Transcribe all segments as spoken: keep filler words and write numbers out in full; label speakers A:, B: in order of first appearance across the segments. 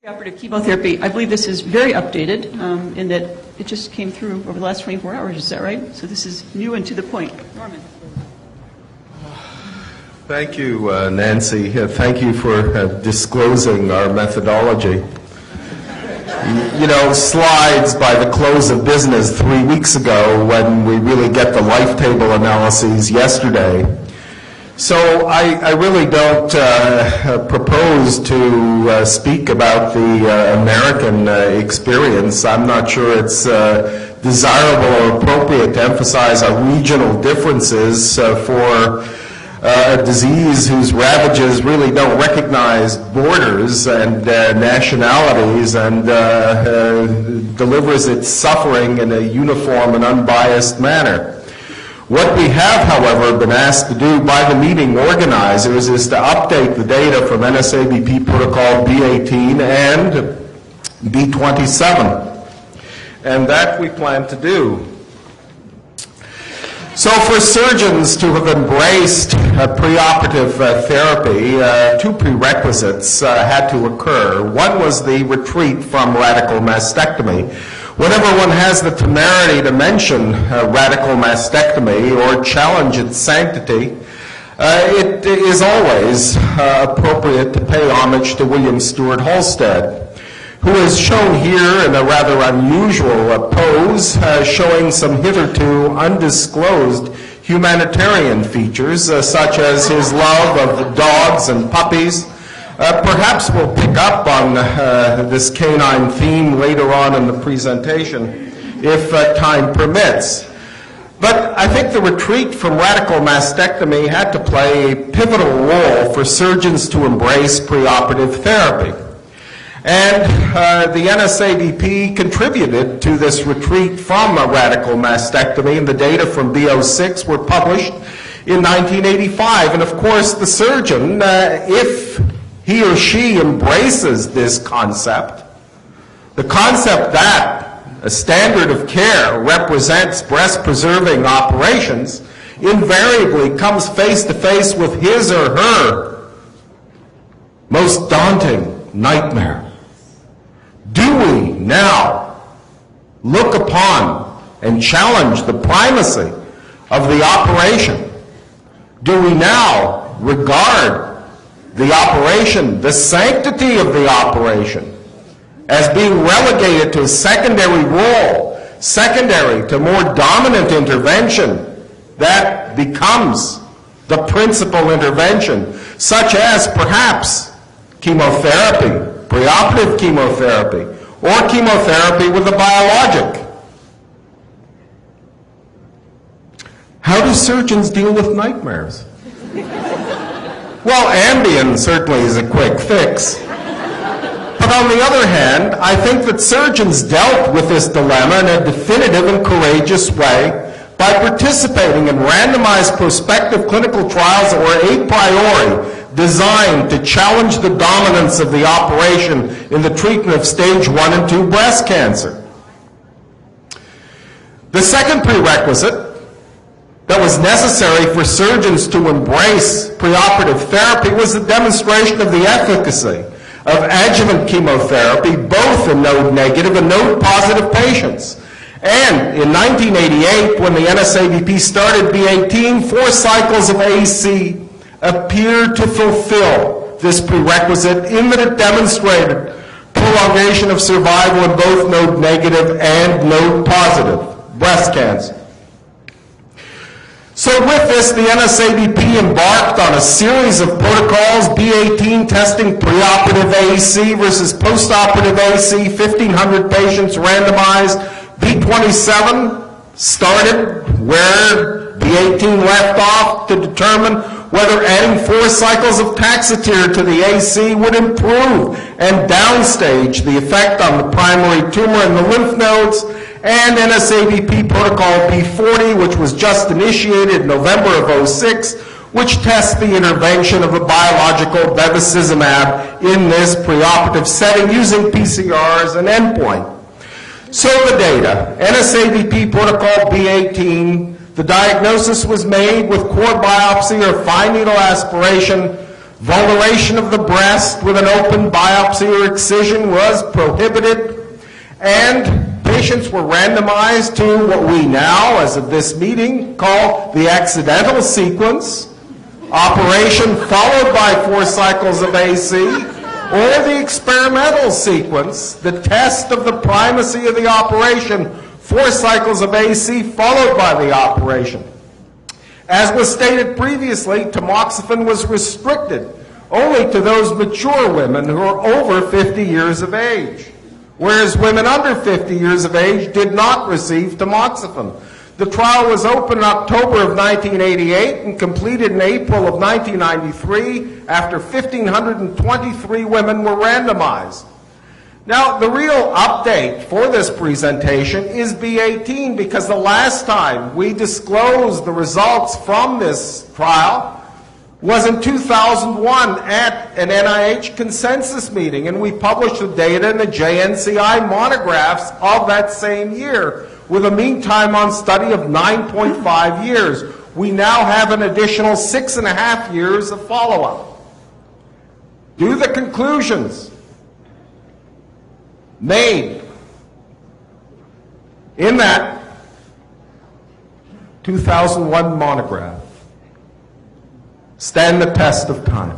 A: Preoperative chemotherapy, I believe this is very updated um, in that it just came through over the last twenty-four hours, is that right? So this is new and to the point. Norman.
B: Thank you, uh, Nancy. Uh, thank you for uh, disclosing our methodology. You know, slides by the close of business three weeks ago when we really get the life table analyses yesterday. So I, I really don't uh, propose to uh, speak about the uh, American uh, experience. I'm not sure it's uh, desirable or appropriate to emphasize our regional differences uh, for uh, a disease whose ravages really don't recognize borders and uh, nationalities and uh, uh, delivers its suffering in a uniform and unbiased manner. What we have, however, been asked to do by the meeting organizers is to update the data from N S A B P protocol B eighteen and B twenty-seven. And that we plan to do. So for surgeons to have embraced uh, preoperative uh, therapy, uh, two prerequisites uh, had to occur. One was the retreat from radical mastectomy. Whenever one has the temerity to mention uh, radical mastectomy or challenge its sanctity, uh, it is always uh, appropriate to pay homage to William Stewart Halstead, who is shown here in a rather unusual uh, pose, uh, showing some hitherto undisclosed humanitarian features, uh, such as his love of dogs and puppies. Uh, perhaps we'll pick up on uh, this canine theme later on in the presentation, if uh, time permits. But I think the retreat from radical mastectomy had to play a pivotal role for surgeons to embrace preoperative therapy. And uh, the N S A B P contributed to this retreat from a radical mastectomy, and the data from B oh six were published in nineteen eighty-five. And of course, the surgeon, uh, if he or she embraces this concept, the concept that a standard of care represents breast-preserving operations, invariably comes face-to-face with his or her most daunting nightmare. Do we now look upon and challenge the primacy of the operation? Do we now regard the operation, the sanctity of the operation, as being relegated to a secondary role, secondary to more dominant intervention that becomes the principal intervention, such as perhaps chemotherapy, preoperative chemotherapy, or chemotherapy with a biologic? How do surgeons deal with nightmares? Well, Ambien certainly is a quick fix. But on the other hand, I think that surgeons dealt with this dilemma in a definitive and courageous way by participating in randomized prospective clinical trials that were a priori designed to challenge the dominance of the operation in the treatment of stage one and two breast cancer. The second prerequisite that was necessary for surgeons to embrace preoperative therapy was the demonstration of the efficacy of adjuvant chemotherapy, both in node-negative and node-positive patients. And in nineteen eighty-eight, when the N S A B P started B eighteen, four cycles of A C appeared to fulfill this prerequisite in that it demonstrated prolongation of survival in both node-negative and node-positive breast cancer. So with this, the N S A B P embarked on a series of protocols, B eighteen testing preoperative A C versus postoperative A C, fifteen hundred patients randomized. B twenty-seven started where B eighteen left off to determine whether adding four cycles of Taxotere to the A C would improve and downstage the effect on the primary tumor in the lymph nodes. And N S A B P protocol B forty, which was just initiated in November of oh six, which tests the intervention of a biological bevacizumab in this preoperative setting using P C R as an endpoint. So the data, N S A B P protocol B eighteen, the diagnosis was made with core biopsy or fine needle aspiration. Vulneration of the breast with an open biopsy or excision was prohibited, and patients were randomized to what we now, as of this meeting, call the accidental sequence, operation followed by four cycles of A C, or the experimental sequence, the test of the primacy of the operation, four cycles of A C followed by the operation. As was stated previously, tamoxifen was restricted only to those mature women who are over fifty years of age, whereas women under fifty years of age did not receive tamoxifen. The trial was opened in October of nineteen eighty-eight and completed in April of nineteen ninety-three after one thousand five hundred twenty-three women were randomized. Now, the real update for this presentation is B eighteen, because the last time we disclosed the results from this trial was in two thousand one at an N I H consensus meeting, and we published the data in the J N C I monographs of that same year, with a mean time on study of nine point five years. We now have an additional six and a half years of follow-up. Do the conclusions made in that two thousand one monograph stand the test of time?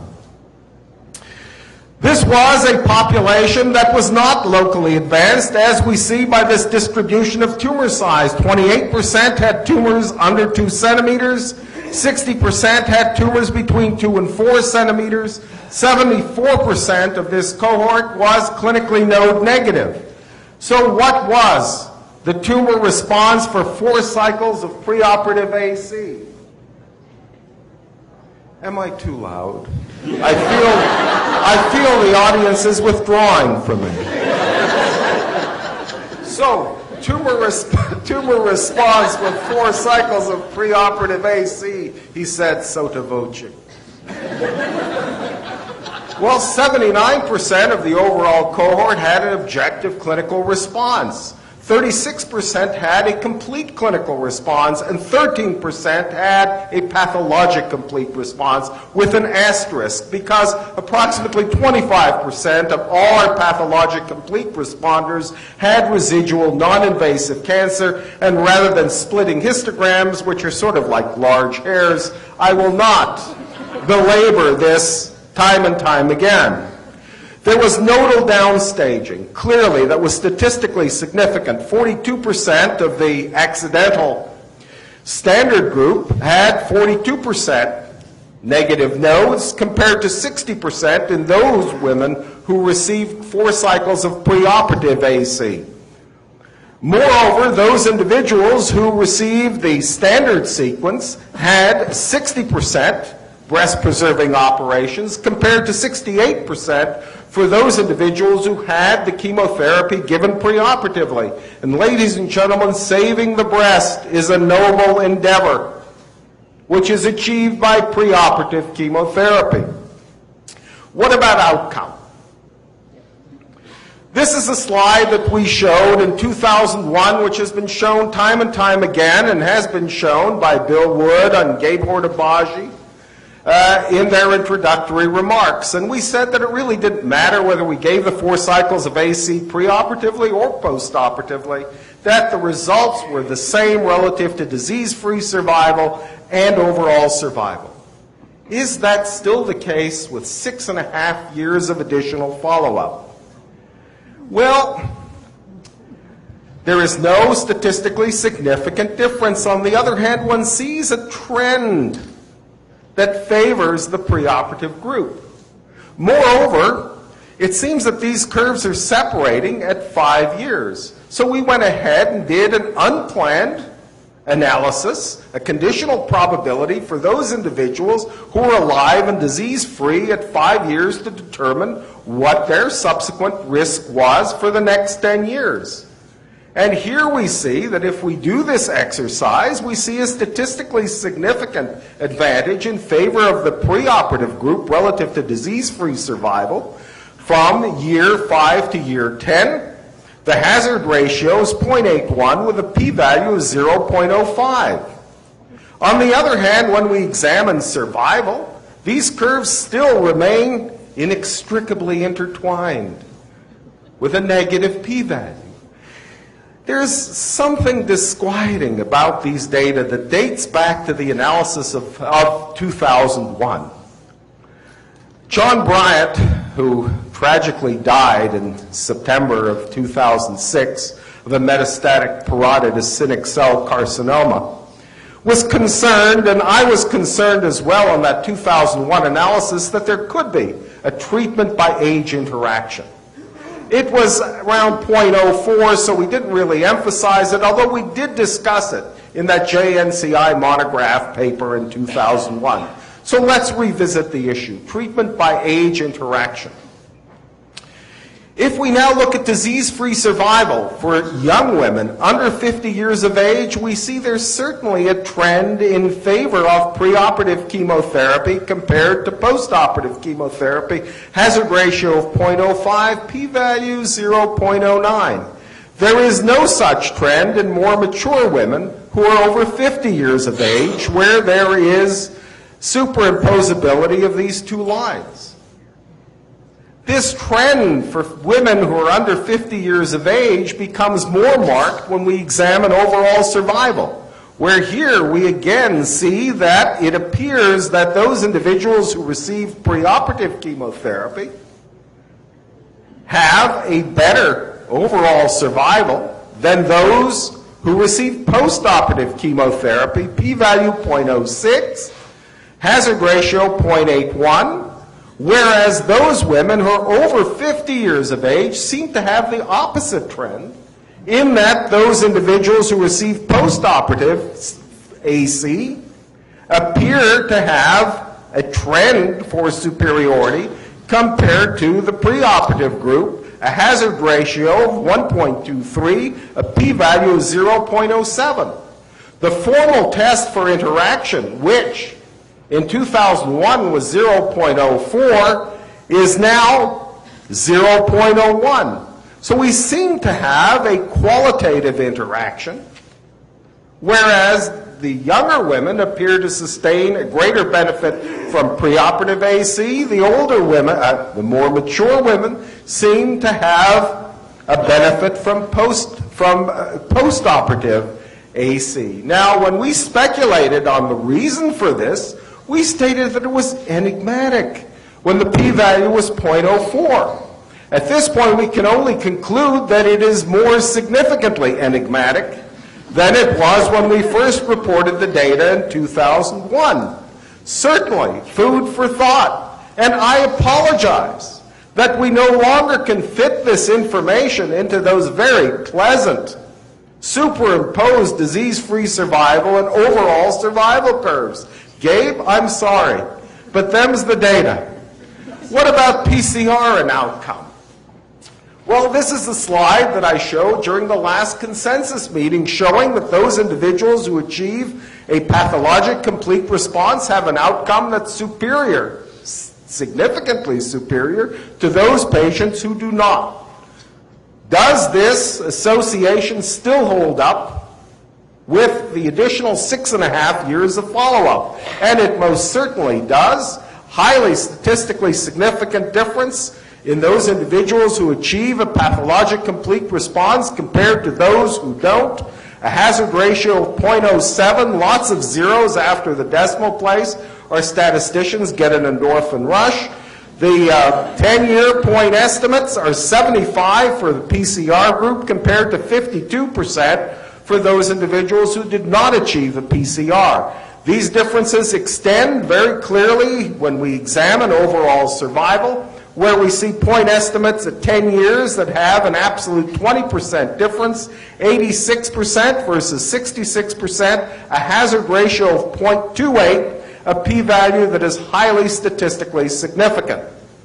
B: This was a population that was not locally advanced, as we see by this distribution of tumor size. twenty-eight percent had tumors under two centimeters, sixty percent had tumors between two and four centimeters, seventy-four percent of this cohort was clinically node negative. So what was the tumor response for four cycles of preoperative A C? Am I too loud? I feel, I feel the audience is withdrawing from me. So, tumor, resp tumor response with four cycles of preoperative A C, he said sotto voce. Well, seventy-nine percent of the overall cohort had an objective clinical response. thirty-six percent had a complete clinical response, and thirteen percent had a pathologic complete response with an asterisk, because approximately twenty-five percent of all our pathologic complete responders had residual non-invasive cancer, and rather than splitting histograms, which are sort of like large hairs, I will not belabor this time and time again. There was nodal downstaging, clearly, that was statistically significant. forty-two percent of the accidental standard group had forty-two percent negative nodes, compared to sixty percent in those women who received four cycles of preoperative A C. Moreover, those individuals who received the standard sequence had sixty percent breast-preserving operations, compared to sixty-eight percent for those individuals who had the chemotherapy given preoperatively. And ladies and gentlemen, saving the breast is a noble endeavor, which is achieved by preoperative chemotherapy. What about outcome? This is a slide that we showed in two thousand one, which has been shown time and time again, and has been shown by Bill Wood and Gabe Hortabaji Uh, in their introductory remarks. And we said that it really didn't matter whether we gave the four cycles of A C preoperatively or postoperatively, that the results were the same relative to disease-free survival and overall survival. Is that still the case with six and a half years of additional follow-up? Well, there is no statistically significant difference. On the other hand, one sees a trend that favors the preoperative group. Moreover, it seems that these curves are separating at five years. So we went ahead and did an unplanned analysis, a conditional probability for those individuals who are alive and disease-free at five years to determine what their subsequent risk was for the next ten years. And here we see that if we do this exercise, we see a statistically significant advantage in favor of the preoperative group relative to disease-free survival from year five to year ten. The hazard ratio is zero point eight one with a p-value of zero point zero five. On the other hand, when we examine survival, these curves still remain inextricably intertwined with a negative p-value. There's something disquieting about these data that dates back to the analysis of, of two thousand one. John Bryant, who tragically died in September of two thousand six of a metastatic parotid actinic cell carcinoma, was concerned, and I was concerned as well in that two thousand one analysis, that there could be a treatment by age interaction. It was around zero point zero four, so we didn't really emphasize it, although we did discuss it in that J N C I monograph paper in two thousand one. So let's revisit the issue, treatment by age interaction. If we now look at disease-free survival for young women under fifty years of age, we see there's certainly a trend in favor of preoperative chemotherapy compared to postoperative chemotherapy. Hazard ratio of zero point zero five, p-value zero point zero nine. There is no such trend in more mature women who are over fifty years of age, where there is superimposability of these two lines. This trend for women who are under fifty years of age becomes more marked when we examine overall survival, where here we again see that it appears that those individuals who receive preoperative chemotherapy have a better overall survival than those who receive postoperative chemotherapy, p-value zero point zero six, hazard ratio zero point eight one, whereas those women who are over fifty years of age seem to have the opposite trend, in that those individuals who receive postoperative A C appear to have a trend for superiority compared to the preoperative group, a hazard ratio of one point two three, a p-value of zero point zero seven. The formal test for interaction, which in two thousand one was zero point zero four, is now zero point zero one. So we seem to have a qualitative interaction, whereas the younger women appear to sustain a greater benefit from preoperative A C. The older women, uh, the more mature women, seem to have a benefit from post from uh, postoperative A C. Now, when we speculated on the reason for this, we stated that it was enigmatic when the p-value was zero point zero four. At this point, we can only conclude that it is more significantly enigmatic than it was when we first reported the data in two thousand one. Certainly, food for thought. And I apologize that we no longer can fit this information into those very pleasant, superimposed disease-free survival and overall survival curves. Gabe, I'm sorry, but them's the data. What about P C R and outcome? Well, this is the slide that I showed during the last consensus meeting, showing that those individuals who achieve a pathologic complete response have an outcome that's superior, significantly superior, to those patients who do not. Does this association still hold up with the additional six and a half years of follow-up? And it most certainly does. Highly statistically significant difference in those individuals who achieve a pathologic complete response compared to those who don't. A hazard ratio of zero point zero seven, lots of zeros after the decimal place. Our statisticians get an endorphin rush. The uh, ten-year point estimates are seventy-five for the P C R group compared to fifty-two percent for those individuals who did not achieve a P C R. These differences extend very clearly when we examine overall survival, where we see point estimates at ten years that have an absolute twenty percent difference, eighty-six percent versus sixty-six percent, a hazard ratio of zero point two eight, a p-value that is highly statistically significant.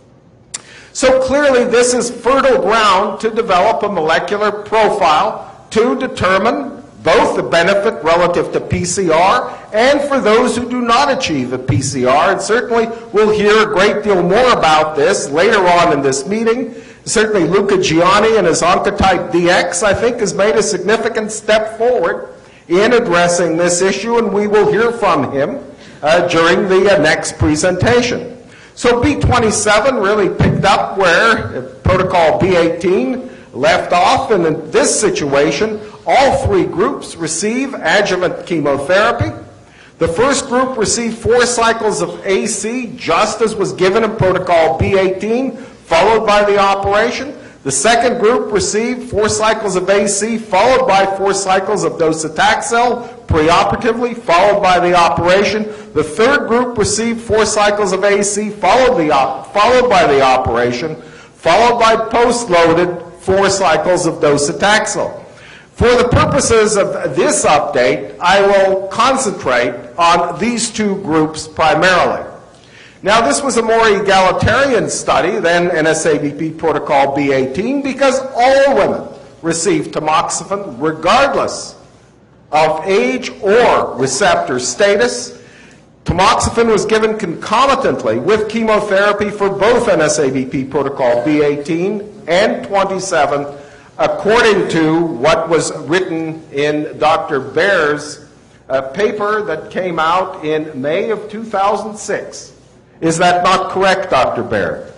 B: So clearly this is fertile ground to develop a molecular profile to determine both the benefit relative to P C R and for those who do not achieve a P C R. And certainly we'll hear a great deal more about this later on in this meeting. Certainly Luca Gianni and his Oncotype D X, I think, has made a significant step forward in addressing this issue, and we will hear from him uh, during the uh, next presentation. So B twenty-seven really picked up where uh, protocol B eighteen left off, and in this situation, all three groups receive adjuvant chemotherapy. The first group received four cycles of A C, just as was given in protocol B eighteen, followed by the operation. The second group received four cycles of A C, followed by four cycles of docetaxel, preoperatively, followed by the operation. The third group received four cycles of A C, followed, the op followed by the operation, followed by post-loaded four cycles of docetaxel. For the purposes of this update, I will concentrate on these two groups primarily. Now, this was a more egalitarian study than N S A B P protocol B eighteen because all women received tamoxifen regardless of age or receptor status. Tamoxifen was given concomitantly with chemotherapy for both N S A B P protocol B eighteen and twenty-seven, according to what was written in Doctor Baer's uh, paper that came out in May of two thousand six. Is that not correct, Doctor Baer?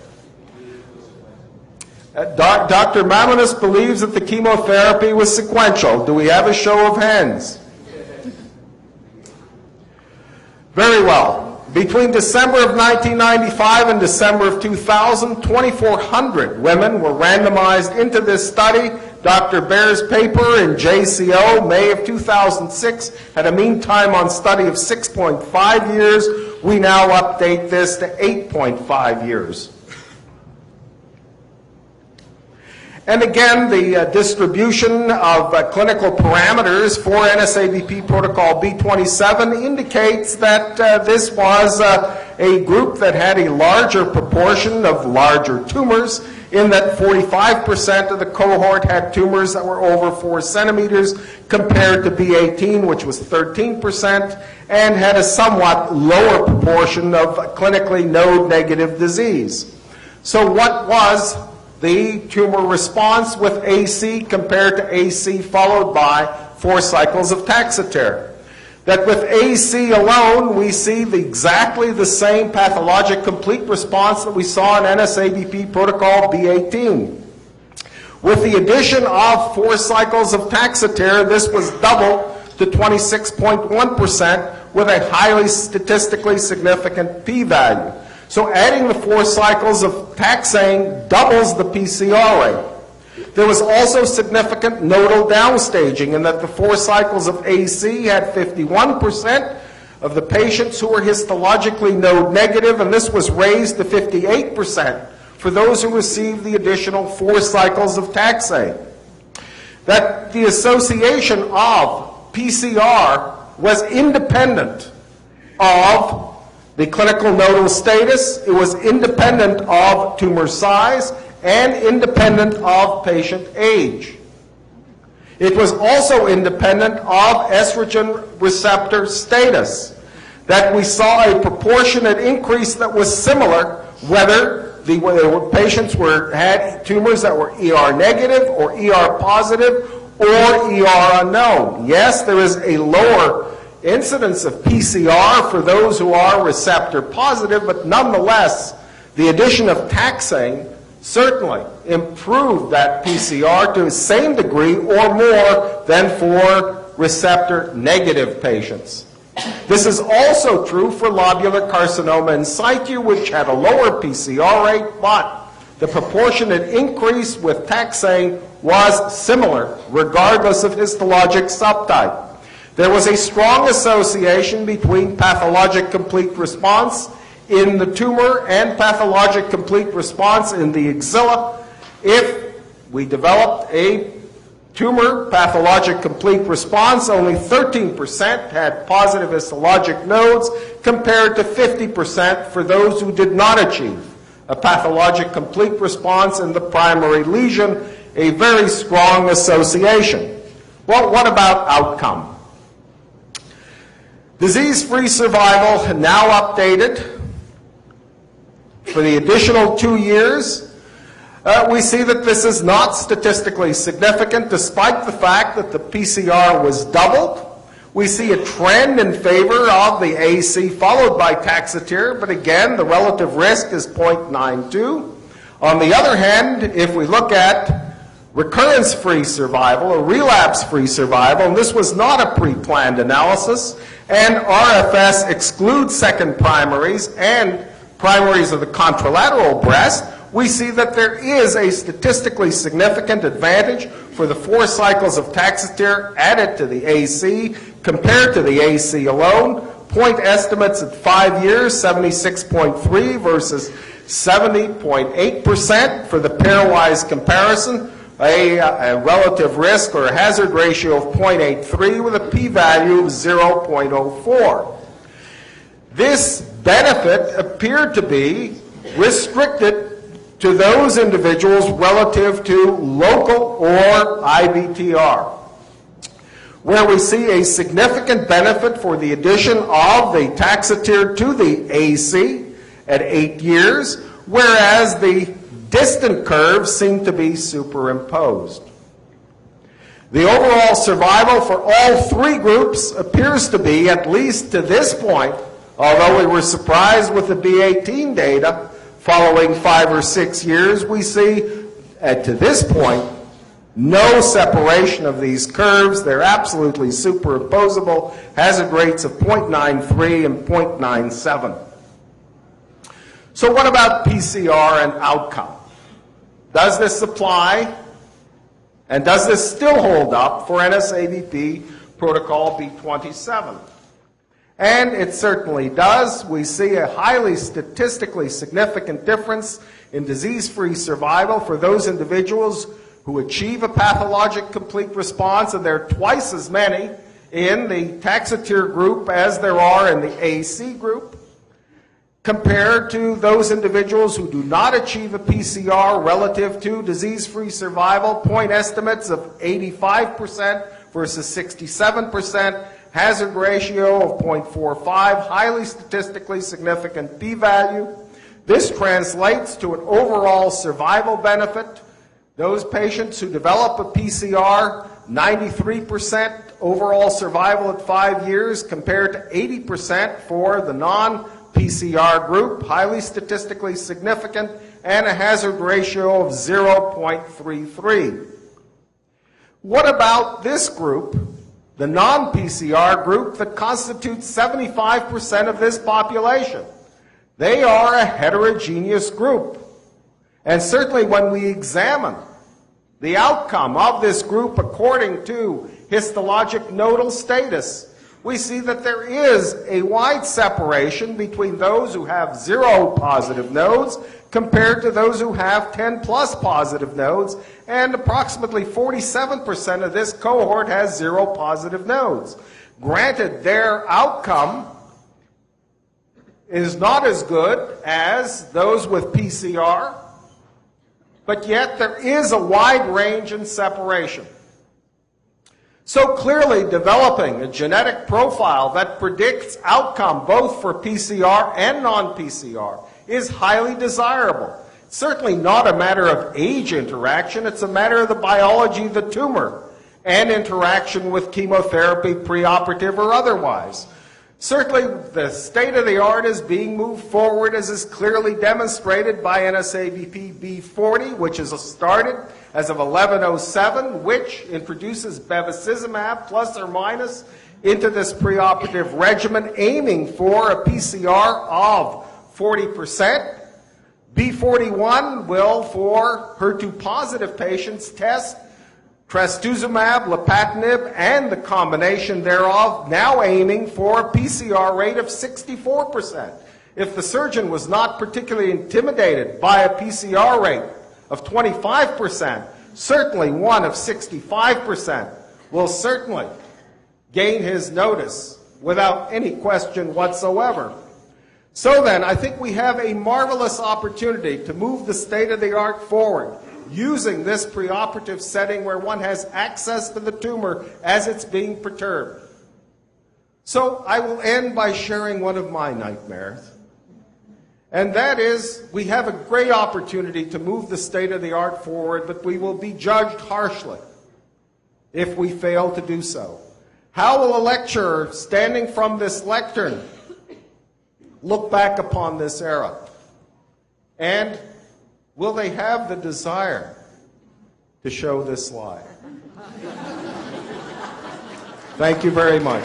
B: Uh, doc, Doctor Mamonis believes that the chemotherapy was sequential. Do we have a show of hands? Very well. Between December of nineteen ninety-five and December of two thousand, twenty-four hundred women were randomized into this study. Doctor Baer's paper in J C O, May of two thousand six, had a mean time on study of six point five years. We now update this to eight point five years. And again, the uh, distribution of uh, clinical parameters for N S A B P protocol B twenty-seven indicates that uh, this was uh, a group that had a larger proportion of larger tumors, in that forty-five percent of the cohort had tumors that were over four centimeters compared to B eighteen, which was thirteen percent, and had a somewhat lower proportion of clinically node-negative disease. So what was the tumor response with A C compared to A C followed by four cycles of Taxotere? That with A C alone, we see the, exactly the same pathologic complete response that we saw in N S A B P protocol B eighteen. With the addition of four cycles of Taxotere, this was double to twenty-six point one percent with a highly statistically significant p-value. So adding the four cycles of taxane doubles the P C R rate. There was also significant nodal downstaging in that the four cycles of A C had fifty-one percent of the patients who were histologically node negative, and this was raised to fifty-eight percent for those who received the additional four cycles of taxane. That the association of P C R was independent of the clinical nodal status, it was independent of tumor size, and independent of patient age. It was also independent of estrogen receptor status, that we saw a proportionate increase that was similar whether the whether patients were, had tumors that were E R negative or E R positive or E R unknown. Yes, there is a lower incidence of P C R for those who are receptor positive, but nonetheless, the addition of taxane certainly improved that P C R to the same degree or more than for receptor negative patients. This is also true for lobular carcinoma in situ, which had a lower P C R rate, but the proportionate increase with taxane was similar regardless of histologic subtype. There was a strong association between pathologic complete response in the tumor and pathologic complete response in the axilla. If we developed a tumor pathologic complete response, only thirteen percent had positive histologic nodes compared to fifty percent for those who did not achieve a pathologic complete response in the primary lesion, a very strong association. Well, what about outcome? Disease-free survival, now updated for the additional two years. Uh, we see that this is not statistically significant despite the fact that the P C R was doubled. We see a trend in favor of the A C followed by Taxotere, but again, the relative risk is zero point nine two. On the other hand, if we look at recurrence-free survival or relapse-free survival, and this was not a pre-planned analysis, and R F S excludes second primaries and primaries of the contralateral breast, we see that there is a statistically significant advantage for the four cycles of Taxotere added to the A C compared to the A C alone. Point estimates at five years, seventy-six point three versus seventy point eight percent for the pairwise comparison, a, a relative risk or a hazard ratio of zero point eight three with a p-value of zero point zero four. This benefit appeared to be restricted to those individuals relative to local or I V T R, where we see a significant benefit for the addition of the Taxotere to the A C at eight years, whereas the distant curves seem to be superimposed. The overall survival for all three groups appears to be, at least to this point, although we were surprised with the B eighteen data, following five or six years, we see, uh, to this point, no separation of these curves. They're absolutely superimposable, hazard rates of zero point nine three and zero point nine seven. So what about P C R and outcome? Does this apply? And does this still hold up for N S A B P protocol B twenty-seven? And it certainly does. We see a highly statistically significant difference in disease-free survival for those individuals who achieve a pathologic complete response, and there are twice as many in the Taxotere group as there are in the A C group, compared to those individuals who do not achieve a P C R relative to disease-free survival, point estimates of eighty-five percent versus sixty-seven percent, hazard ratio of zero point four five, highly statistically significant p-value. This translates to an overall survival benefit. Those patients who develop a P C R, ninety-three percent overall survival at five years compared to eighty percent for the non-P C R group, highly statistically significant, and a hazard ratio of zero point three three. What about this group, the non-P C R group that constitutes seventy-five percent of this population? They are a heterogeneous group. And certainly when we examine the outcome of this group according to histologic nodal status, we see that there is a wide separation between those who have zero positive nodes compared to those who have ten plus positive nodes, and approximately forty-seven percent of this cohort has zero positive nodes. Granted, their outcome is not as good as those with P C R, but yet there is a wide range in separation. So clearly developing a genetic profile that predicts outcome both for P C R and non-P C R is highly desirable. It's certainly not a matter of age interaction, it's a matter of the biology of the tumor and interaction with chemotherapy, preoperative or otherwise. Certainly the state-of-the-art is being moved forward, as is clearly demonstrated by N S A B P B forty, which is started as of eleven oh seven, which introduces bevacizumab plus or minus into this preoperative regimen, aiming for a P C R of forty percent. B forty-one will, for H E R two positive patients, test trastuzumab, lapatinib, and the combination thereof, now aiming for a P C R rate of sixty-four percent. If the surgeon was not particularly intimidated by a P C R rate of twenty-five percent, certainly one of sixty-five percent will certainly gain his notice without any question whatsoever. So then, I think we have a marvelous opportunity to move the state-of-the-art forward, using this preoperative setting where one has access to the tumor as it's being perturbed. So I will end by sharing one of my nightmares. And that is, we have a great opportunity to move the state-of-the-art forward, but we will be judged harshly if we fail to do so. How will a lecturer standing from this lectern look back upon this era? And will they have the desire to show this slide? Thank you very much.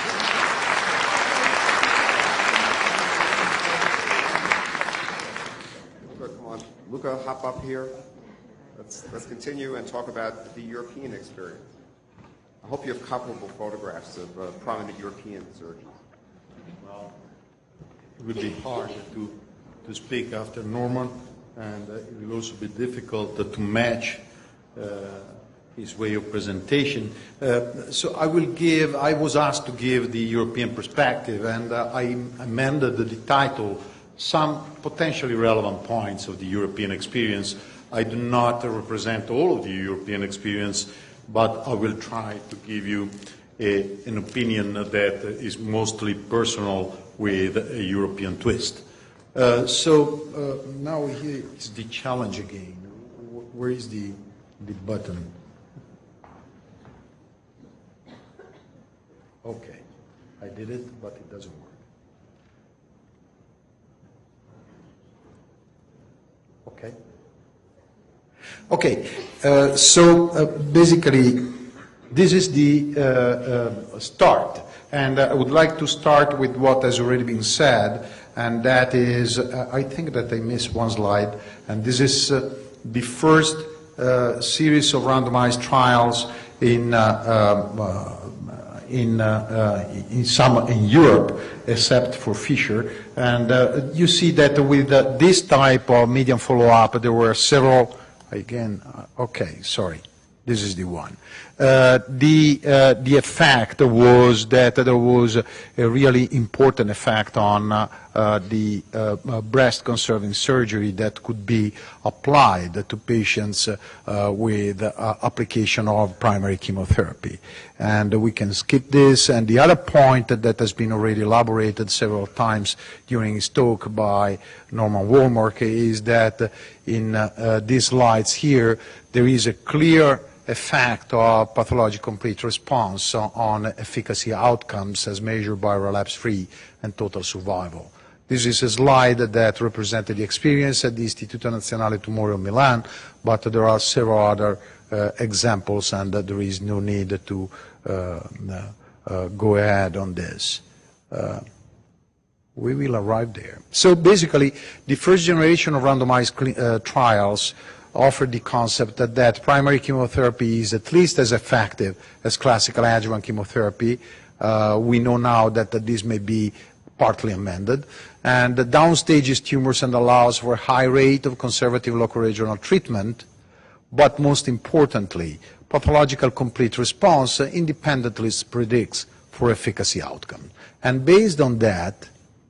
C: Luca, come on. Luca, hop up here. Let's, let's continue and talk about the European experience. I hope you have comparable photographs of uh, prominent European surgeons.
D: Well, it would be hard to, to speak after Norman, and uh, it will also be difficult uh, to match uh, his way of presentation. Uh, so I will give, I was asked to give the European perspective, and uh, I amended the title, Some Potentially Relevant Points of the European Experience. I do not uh, represent all of the European experience, but I will try to give you a, an opinion that is mostly personal with a European twist. Uh, so uh, now here is the challenge again. Where is the, the button? Okay, I did it, but it doesn't work. Okay. Okay, uh, so uh, basically, this is the uh, uh, start, and uh, I would like to start with what has already been said, and that is, uh, I think that I missed one slide, and this is uh, the first uh, series of randomized trials in uh, um, uh, in uh, uh, in some in Europe, except for Fisher, and uh, you see that with uh, this type of median follow-up, there were several. Again, uh, okay, sorry, this is the one. Uh, the, uh, the effect was that there was a really important effect on uh, uh, the uh, uh, breast conserving surgery that could be applied to patients uh, uh, with uh, application of primary chemotherapy. And we can skip this. And the other point that, that has been already elaborated several times during his talk by Norman Wollmark is that in uh, uh, these slides here, there is a clear effect of pathologic complete response on efficacy outcomes as measured by relapse-free and total survival. This is a slide that represented the experience at the Istituto Nazionale Tumori Milan, but there are several other uh, examples, and uh, there is no need to uh, uh, go ahead on this. Uh, we will arrive there. So basically, the first generation of randomized uh, trials offered the concept that, that primary chemotherapy is at least as effective as classical adjuvant chemotherapy. Uh, we know now that, that this may be partly amended. And the downstages tumors and allows for a high rate of conservative local regional treatment, but most importantly, pathological complete response independently predicts for efficacy outcome. And based on that,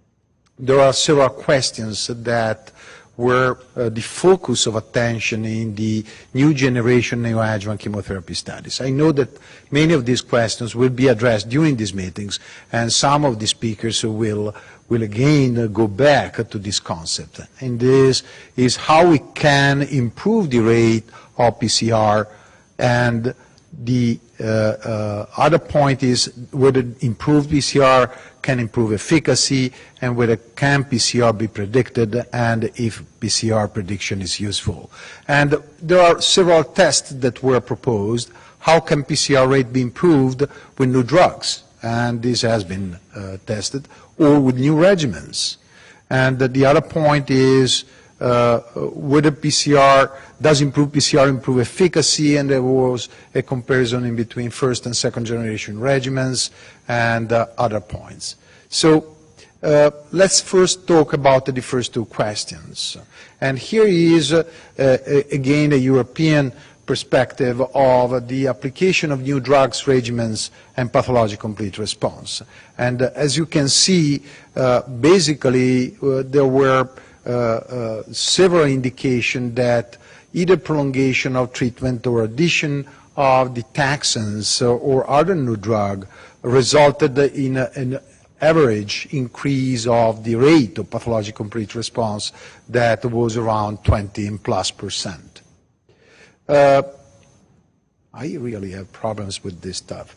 D: there are several questions that were uh, the focus of attention in the new generation neoadjuvant chemotherapy studies. I know that many of these questions will be addressed during these meetings, and some of the speakers will, will again uh, go back to this concept. And this is how we can improve the rate of P C R, and the uh, uh, other point is whether improved P C R can improve efficacy, and whether can P C R be predicted, and if P C R prediction is useful. And there are several tests that were proposed. How can P C R rate be improved with new drugs? And this has been uh, tested, or with new regimens. And the other point is uh, whether P C R does improve P C R improve efficacy, and there was a comparison in between first and second generation regimens and uh, other points. So uh, let's first talk about the first two questions. And here is uh, uh, again a European perspective of the application of new drugs, regimens, and pathologic complete response. And uh, as you can see, uh, basically uh, there were uh, uh, several indications that either prolongation of treatment or addition of the taxanes or other new drug resulted in a, an average increase of the rate of pathologic complete response that was around twenty plus percent. Uh, I really have problems with this stuff.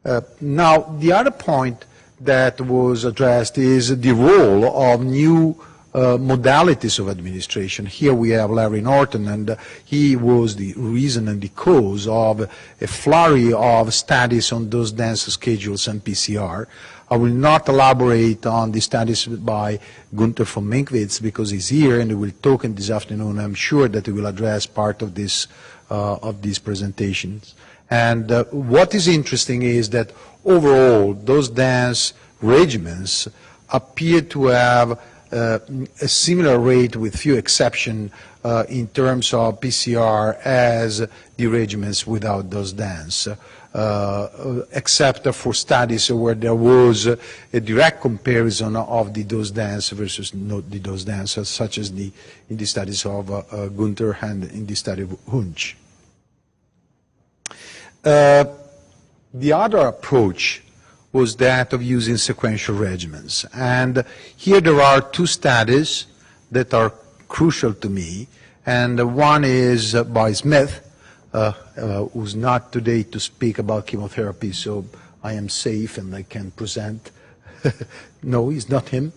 D: Uh, now, the other point that was addressed is the role of new uh, modalities of administration. Here we have Larry Norton, and uh, he was the reason and the cause of a flurry of studies on dose dense schedules and P C R. I will not elaborate on the studies by Gunther von Minkwitz because he's here and he will talk in this afternoon. I'm sure that he will address part of this uh, of these presentations. And uh, what is interesting is that overall, those dance regimens appear to have uh, a similar rate, with few exceptions, uh, in terms of P C R as the regimens without those dance, uh, except for studies where there was a direct comparison of the dose dance versus not the dose dance, such as the, in the studies of uh, uh, Gunther and in the study of Hunch. Uh, the other approach was that of using sequential regimens. And here there are two studies that are crucial to me. And one is uh, by Smith, uh, uh, who's not today to speak about chemotherapy, so I am safe and I can present. No, it's not him.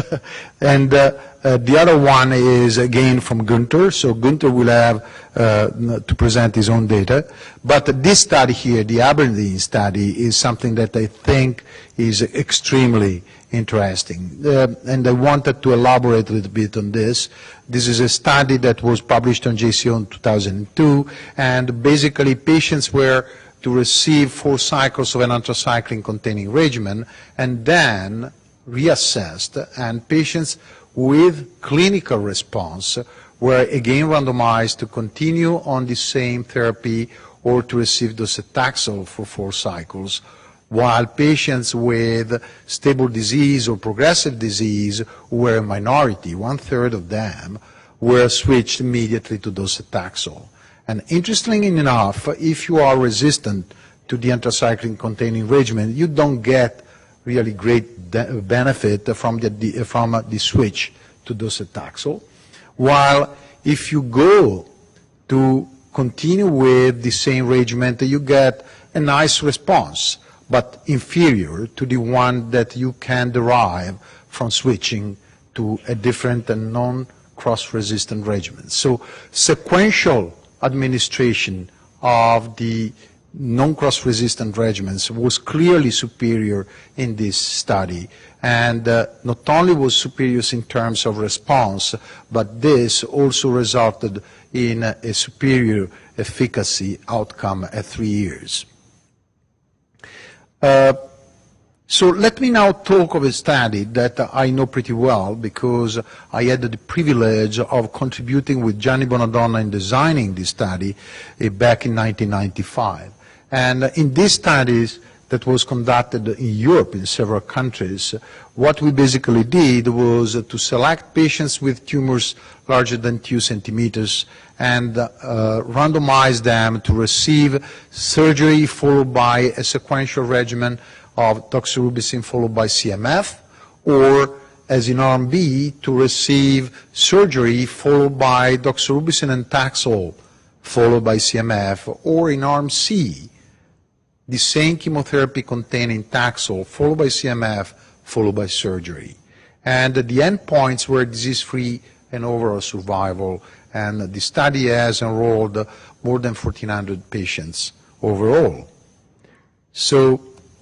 D: And uh, uh, the other one is again from Gunther, so Gunther will have uh, to present his own data. But this study here, the Aberdeen study, is something that I think is extremely interesting. Uh, and I wanted to elaborate a little bit on this. This is a study that was published on J C O in two thousand two, and basically patients were to receive four cycles of an anthracycline-containing regimen, and then reassessed, and patients with clinical response were again randomized to continue on the same therapy or to receive docetaxel for four cycles, while patients with stable disease or progressive disease, who were a minority, one-third of them, were switched immediately to docetaxel. And interestingly enough, if you are resistant to the anthracycline-containing regimen, you don't get really great benefit from the, from the switch to docetaxel, while if you go to continue with the same regimen, you get a nice response, but inferior to the one that you can derive from switching to a different and non-cross-resistant regimen. So sequential administration of the non-cross-resistant regimens was clearly superior in this study, and uh, not only was superior in terms of response, but this also resulted in a, a superior efficacy outcome at three years. Uh, so let me now talk of a study that I know pretty well because I had the privilege of contributing with Gianni Bonadonna in designing this study uh, back in nineteen ninety-five. And in these studies that was conducted in Europe in several countries, what we basically did was to select patients with tumors larger than two centimeters and uh, randomize them to receive surgery followed by a sequential regimen of doxorubicin followed by C M F, or as in arm B, to receive surgery followed by doxorubicin and Taxol followed by C M F, or in arm C, the same chemotherapy containing Taxol followed by C M F followed by surgery. And the endpoints were disease-free and overall survival, and the study has enrolled more than fourteen hundred patients overall. So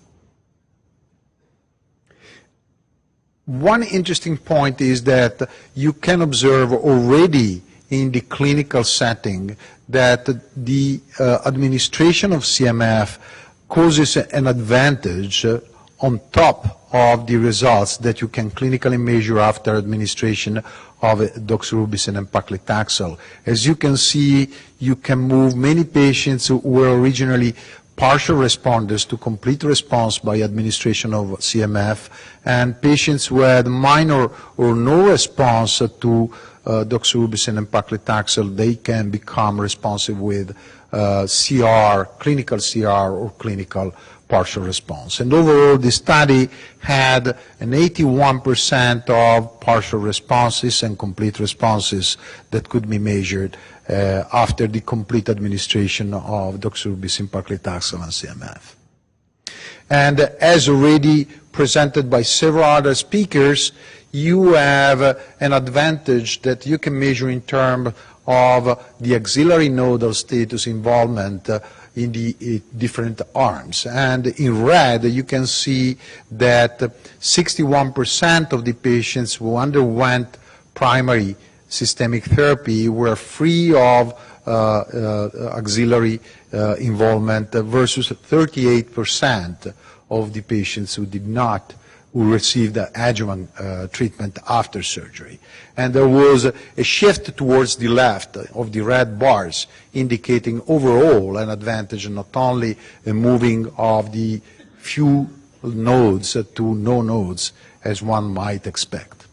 D: one interesting point is that you can observe already in the clinical setting that the uh, administration of C M F causes an advantage uh, on top of the results that you can clinically measure after administration of doxorubicin and paclitaxel. As you can see, you can move many patients who were originally partial responders to complete response by administration of C M F, and patients who had minor or no response to uh, doxorubicin and paclitaxel, they can become responsive with uh, C R, clinical C R, or clinical partial response. And overall, the study had an eighty-one percent of partial responses and complete responses that could be measured uh, after the complete administration of doxorubicin, paclitaxel, and C M F. And as already presented by several other speakers, you have uh, an advantage that you can measure in terms of the axillary nodal status involvement uh, in the uh, different arms. And in red, you can see that sixty-one percent of the patients who underwent primary systemic therapy were free of uh, uh, axillary uh, involvement versus thirty-eight percent of the patients who did not, who received adjuvant uh, treatment after surgery. And there was a shift towards the left of the red bars, indicating overall an advantage, not only a moving of the few nodes to no nodes, as one might expect.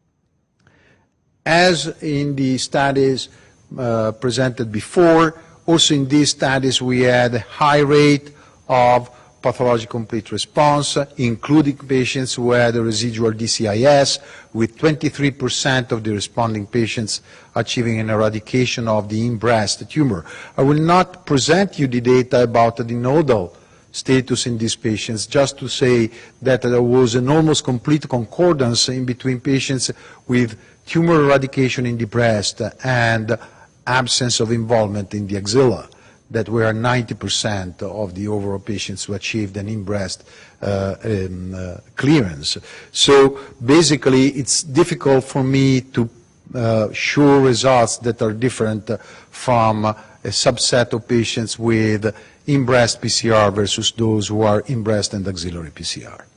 D: As in the studies uh, presented before, also in these studies we had a high rate of pathologic complete response, including patients who had a residual D C I S, with twenty-three percent of the responding patients achieving an eradication of the in-breast tumor. I will not present you the data about the nodal status in these patients, just to say that there was an almost complete concordance in between patients with tumor eradication in the breast and absence of involvement in the axilla, that were ninety percent of the overall patients who achieved an in-breast uh, um, uh, clearance. So basically, it's difficult for me to uh, show results that are different uh, from a subset of patients with in-breast P C R versus those who are in-breast and axillary P C R.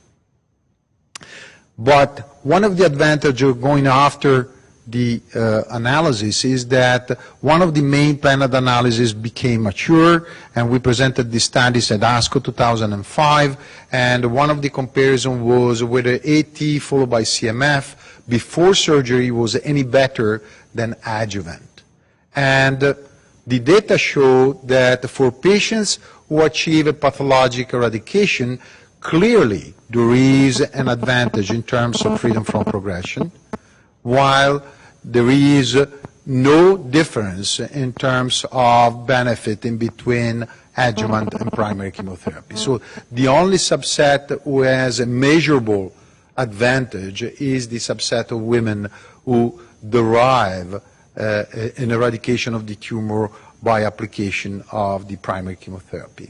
D: But one of the advantages of going after the uh, analysis is that one of the main planned analyses became mature, and we presented the studies at ASCO two thousand five, and one of the comparisons was whether AT followed by C M F before surgery was any better than adjuvant. And uh, the data show that for patients who achieve a pathologic eradication, clearly there is an advantage in terms of freedom from progression, while there is no difference in terms of benefit in between adjuvant and primary chemotherapy. So the only subset who has a measurable advantage is the subset of women who derive uh, an eradication of the tumor by application of the primary chemotherapy.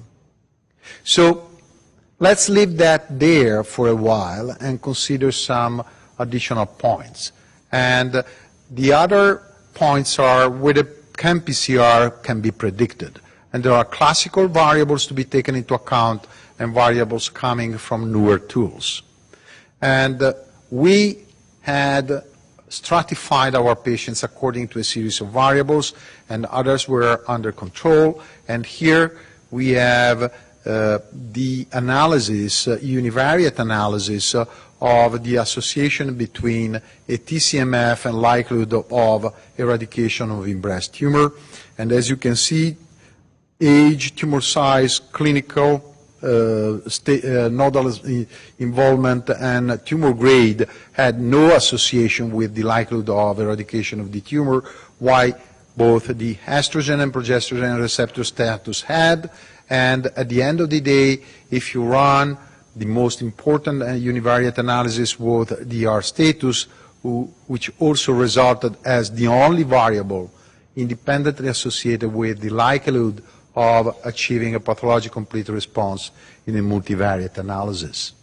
D: So let's leave that there for a while and consider some additional points. And uh, the other points are whether can P C R can be predicted. And there are classical variables to be taken into account and variables coming from newer tools. And uh, we had stratified our patients according to a series of variables, and others were under control. And here we have uh, the analysis, uh, univariate analysis uh, of the association between a T C M F and likelihood of eradication of in-breast tumor. And as you can see, age, tumor size, clinical uh, uh, nodal involvement, and tumor grade had no association with the likelihood of eradication of the tumor, while both the estrogen and progesterone receptor status had. And at the end of the day, if you run the most important univariate analysis was the D R status, who, which also resulted as the only variable independently associated with the likelihood of achieving a pathologic complete response in a multivariate analysis.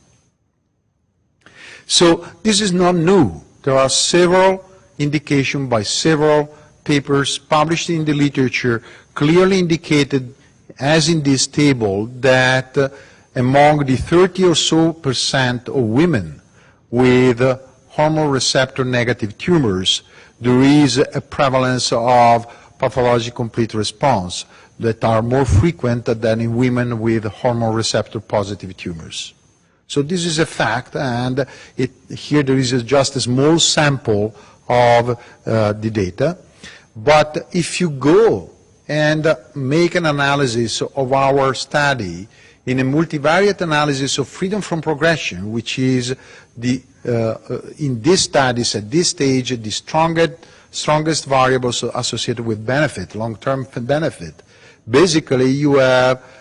D: So this is not new. There are several indications by several papers published in the literature clearly indicated, as in this table, that uh, among the thirty or so percent of women with uh, hormone receptor negative tumors, there is a prevalence of pathologic complete response that are more frequent than in women with hormone receptor positive tumors. So this is a fact, and it, here there is a, just a small sample of uh, the data. But if you go and make an analysis of our study in a multivariate analysis of freedom from progression, which is the, uh, in these studies at this stage, the strongest, strongest variables associated with benefit, long-term benefit, basically you have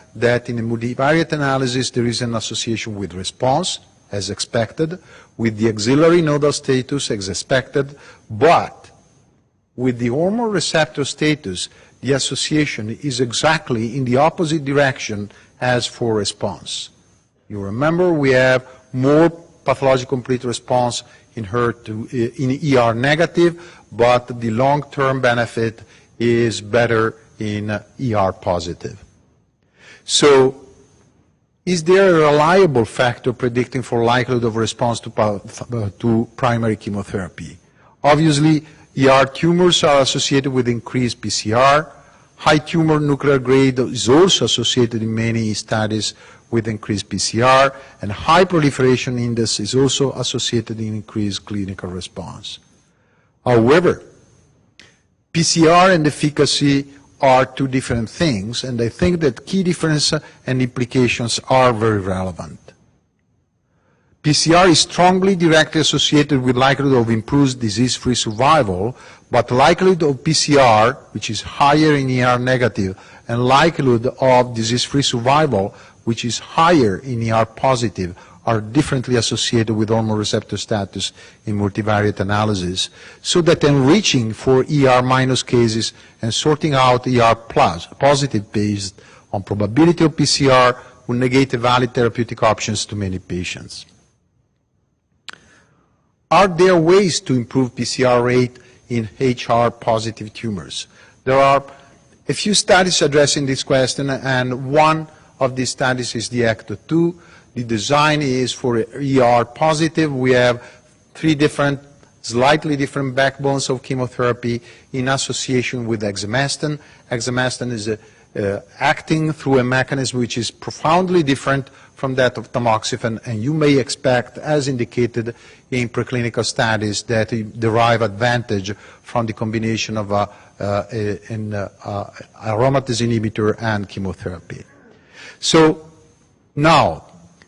D: that in the multivariate analysis there is an association with response, as expected, with the axillary nodal status, as expected, but with the hormone receptor status, the association is exactly in the opposite direction as for response. You remember we have more pathologic complete response in H E R two, in E R negative, but the long-term benefit is better in E R positive. So, is there a reliable factor predicting for likelihood of response to, to primary chemotherapy? Obviously, E R tumors are associated with increased P C R. High tumor nuclear grade is also associated in many studies with increased P C R, and high proliferation index is also associated in increased clinical response. However, P C R and efficacy are two different things, and I think that key difference and implications are very relevant. P C R is strongly directly associated with likelihood of improved disease-free survival, but likelihood of P C R, which is higher in E R negative, and likelihood of disease-free survival, which is higher in E R positive, are differently associated with hormone receptor status in multivariate analysis, so that enriching for E R minus cases and sorting out E R plus positive based on probability of P C R will negate the valid therapeutic options to many patients. Are there ways to improve P C R rate in H R positive tumors? There are a few studies addressing this question, and one of these studies is the ACTO two. The design is for E R positive. We have three different, slightly different backbones of chemotherapy in association with exemestane. Exemestane is a, uh, acting through a mechanism which is profoundly different from that of tamoxifen, and you may expect, as indicated in preclinical studies, that you derive advantage from the combination of uh, uh, an uh, uh, aromatase inhibitor and chemotherapy. So now,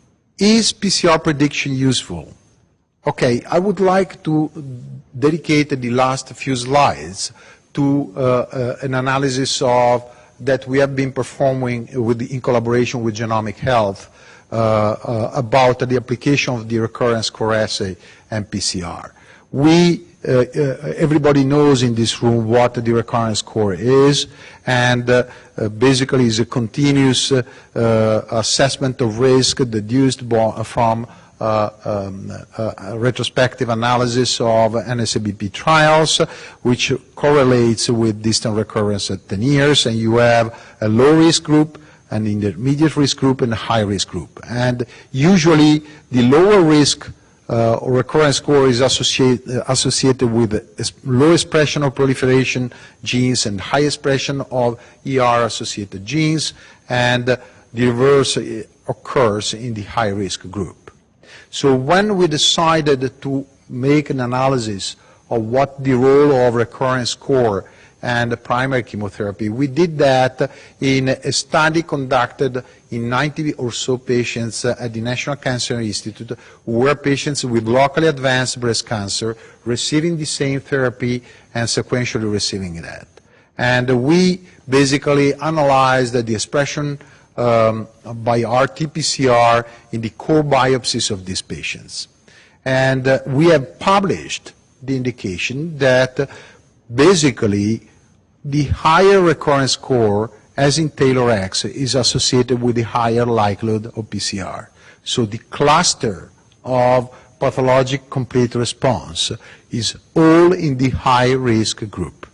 D: is P C R prediction useful? Okay, I would like to dedicate the last few slides to uh, uh, an analysis of that we have been performing with the, in collaboration with Genomic Health uh, uh, about the application of the recurrence score assay and P C R. We, uh, uh, everybody knows in this room what the recurrence score is, and uh, uh, basically is a continuous uh, uh, assessment of risk deduced from uh, um, uh, retrospective analysis of N S A B P trials, which correlates with distant recurrence at ten years, and you have a low-risk group, an intermediate risk group, and a high-risk group. And usually the lower risk Uh, recurrence score is associate, uh, associated with low expression of proliferation genes and high expression of E R-associated genes, and uh, the reverse uh, occurs in the high-risk group. So when we decided to make an analysis of what the role of recurrence score and primary chemotherapy, we did that in a study conducted in ninety or so patients at the National Cancer Institute, who were patients with locally advanced breast cancer receiving the same therapy and sequentially receiving that. And we basically analyzed the expression um, by R T P C R in the core biopsies of these patients. And uh, we have published the indication that uh, basically the higher recurrence score, as in TAYLOR-X, is associated with the higher likelihood of P C R. So the cluster of pathologic complete response is all in the high-risk group.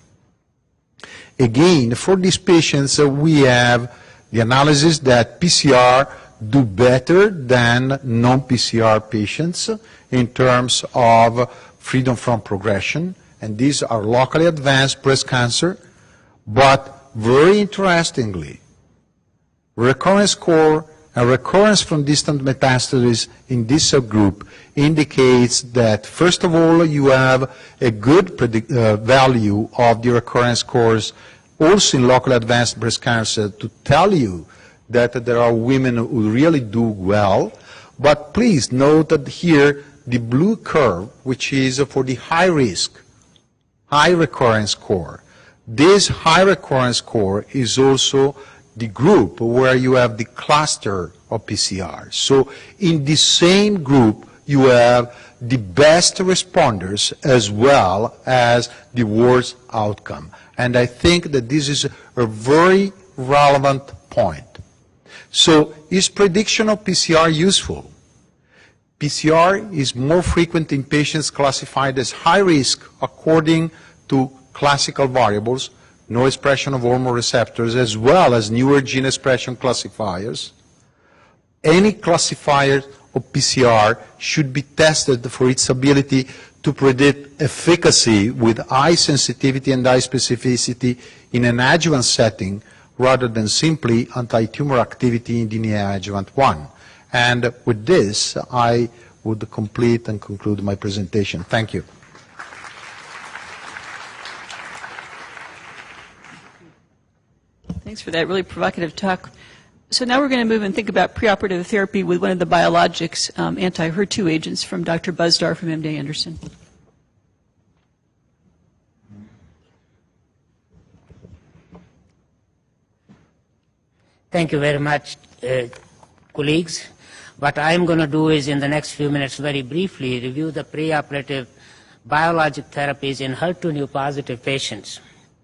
D: Again, for these patients, uh, we have the analysis that P C R do better than non-P C R patients in terms of freedom from progression, and these are locally advanced breast cancer. But very interestingly, recurrence score and recurrence from distant metastases in this subgroup indicates that, first of all, you have a good predict, uh, value of the recurrence scores also in locally advanced breast cancer to tell you that there are women who really do well. But please note that here the blue curve, which is for the high risk, high recurrence score, this high recurrence score is also the group where you have the cluster of P C R. So in the same group, you have the best responders as well as the worst outcome. And I think that this is a very relevant point. So is prediction of P C R useful? P C R is more frequent in patients classified as high risk according to classical variables, no expression of hormone receptors, as well as newer gene expression classifiers. Any classifier of P C R should be tested for its ability to predict efficacy with high sensitivity and high specificity in an adjuvant setting rather than simply anti-tumor activity in the neoadjuvant one. And with this, I would complete and conclude my presentation. Thank you.
A: Thanks for that really provocative talk. So now we're going to move and think about preoperative therapy with one of the biologics, um, anti H E R two agents from Doctor Buzdar from M D Anderson.
E: Thank you very much, uh, colleagues. What I'm going to do is in the next few minutes very briefly review the preoperative biologic therapies in H E R two neu positive patients.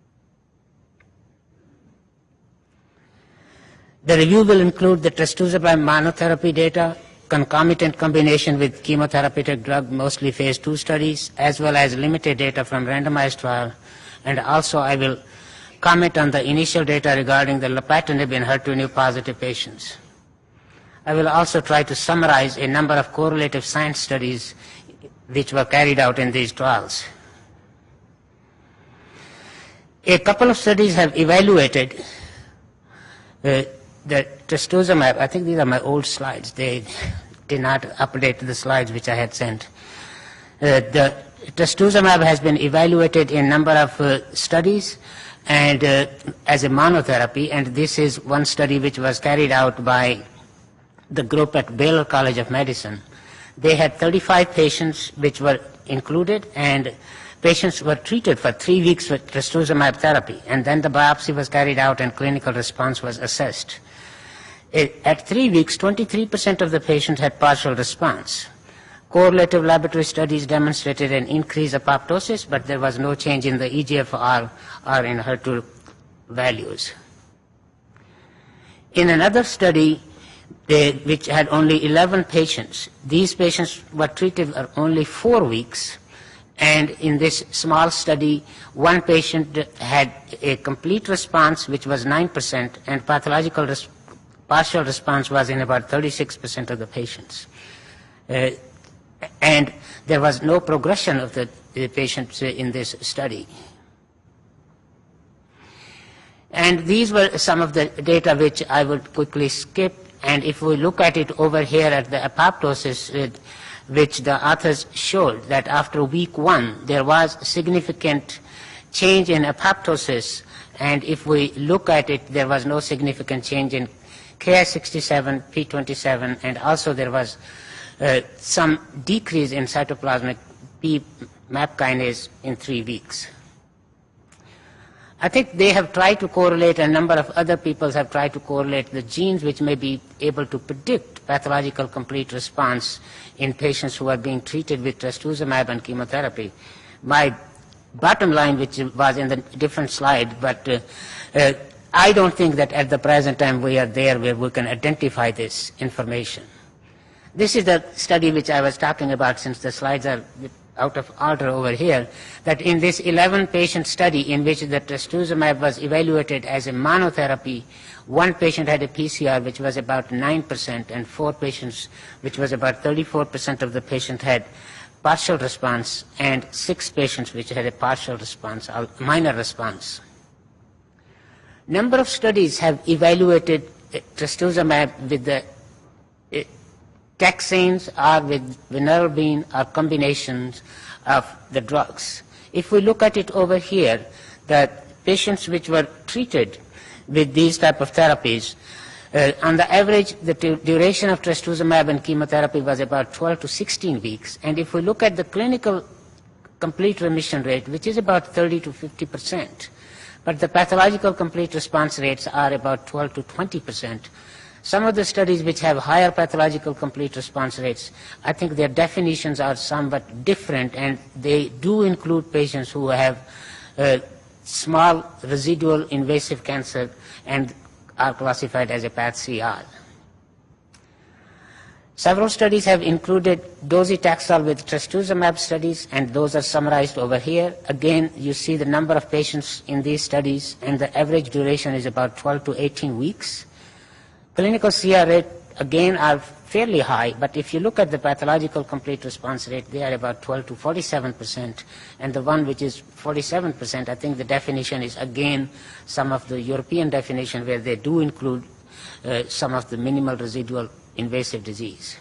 E: The review will include the trastuzumab monotherapy data, concomitant combination with chemotherapeutic drug, mostly phase two studies, as well as limited data from randomized trial. And also I will comment on the initial data regarding the lapatinib in H E R two neu positive patients. I will also try to summarize a number of correlative science studies which were carried out in these trials. A couple of studies have evaluated uh, the trastuzumab. I think these are my old slides. They did not update the slides which I had sent. Uh, the trastuzumab has been evaluated in a number of uh, studies and uh, as a monotherapy, and this is one study which was carried out by the group at Baylor College of Medicine. They had thirty-five patients which were included, and patients were treated for three weeks with trastuzumab therapy, and then the biopsy was carried out and clinical response was assessed. It, at three weeks, twenty-three percent of the patients had partial response. Correlative laboratory studies demonstrated an increase of apoptosis, but there was no change in the E G F R or in H E R two values. In another study, They, which had only eleven patients. These patients were treated for only four weeks, and in this small study, one patient had a complete response, which was nine percent, and pathological res partial response was in about thirty-six percent of the patients. Uh, and there was no progression of the, the patients in this study. And these were some of the data which I would quickly skip. And if we look at it over here at the apoptosis, uh, which the authors showed that after week one, there was significant change in apoptosis. And if we look at it, there was no significant change in K I sixty-seven, P twenty-seven, and also there was uh, some decrease in cytoplasmic P MAP kinase in three weeks. I think they have tried to correlate, a number of other people have tried to correlate the genes which may be able to predict pathological complete response in patients who are being treated with trastuzumab and chemotherapy. My bottom line, which was in the different slide, but uh, uh, I don't think that at the present time we are there where we can identify this information. This is the study which I was talking about, since the slides are out of order over here, that in this eleven patient study in which the trastuzumab was evaluated as a monotherapy, one patient had a P C R which was about nine percent, and four patients, which was about thirty-four percent of the patient, had partial response, and six patients which had a partial response, or minor response. Number of studies have evaluated trastuzumab with the uh, taxanes or with vinorelbine or combinations of the drugs. If we look at it over here, the patients which were treated with these type of therapies, uh, on the average, the duration of trastuzumab and chemotherapy was about twelve to sixteen weeks. And if we look at the clinical complete remission rate, which is about thirty to fifty percent, but the pathological complete response rates are about twelve to twenty percent. Some of the studies which have higher pathological complete response rates, I think their definitions are somewhat different, and they do include patients who have uh, small residual invasive cancer and are classified as a P A T C R. Several studies have included docetaxel with trastuzumab studies, and those are summarized over here. Again, you see the number of patients in these studies, and the average duration is about twelve to eighteen weeks. Clinical C R rate, again, are fairly high, but if you look at the pathological complete response rate, they are about twelve to forty-seven percent, and the one which is forty-seven percent, I think the definition is, again, some of the European definition where they do include uh, some of the minimal residual invasive disease.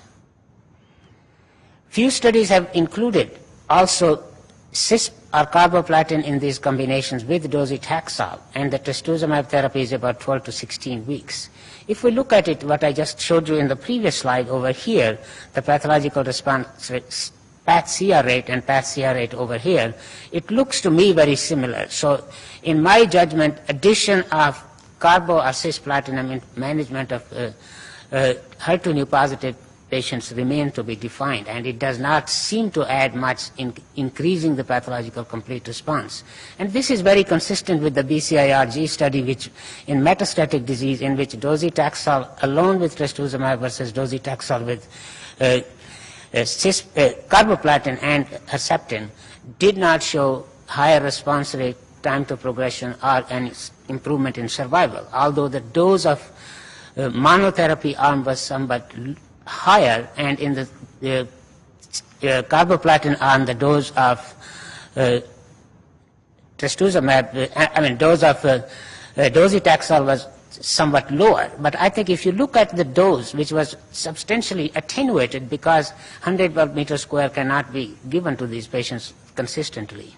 E: Few studies have included also cis or carboplatin in these combinations with docetaxel, and the trastuzumab therapy is about twelve to sixteen weeks. If we look at it, what I just showed you in the previous slide over here, the pathological response rate, P A T C R rate and P A T C R rate over here, it looks to me very similar. So in my judgment, addition of carbo or cisplatin in management of uh, uh, H E R two neu positive patients remain to be defined, and it does not seem to add much in increasing the pathological complete response. And this is very consistent with the B C I R G study, which in metastatic disease, in which docetaxel alone with trastuzumab versus docetaxel with uh, uh, cis, uh, carboplatin and Herceptin did not show higher response rate, time to progression, or any improvement in survival, although the dose of uh, monotherapy arm was somewhat higher, and in the, the uh, carboplatin arm, the dose of uh, trastuzumab, uh, I mean dose of uh, uh, docetaxel was somewhat lower. But I think if you look at the dose, which was substantially attenuated because one hundred per meter square cannot be given to these patients consistently.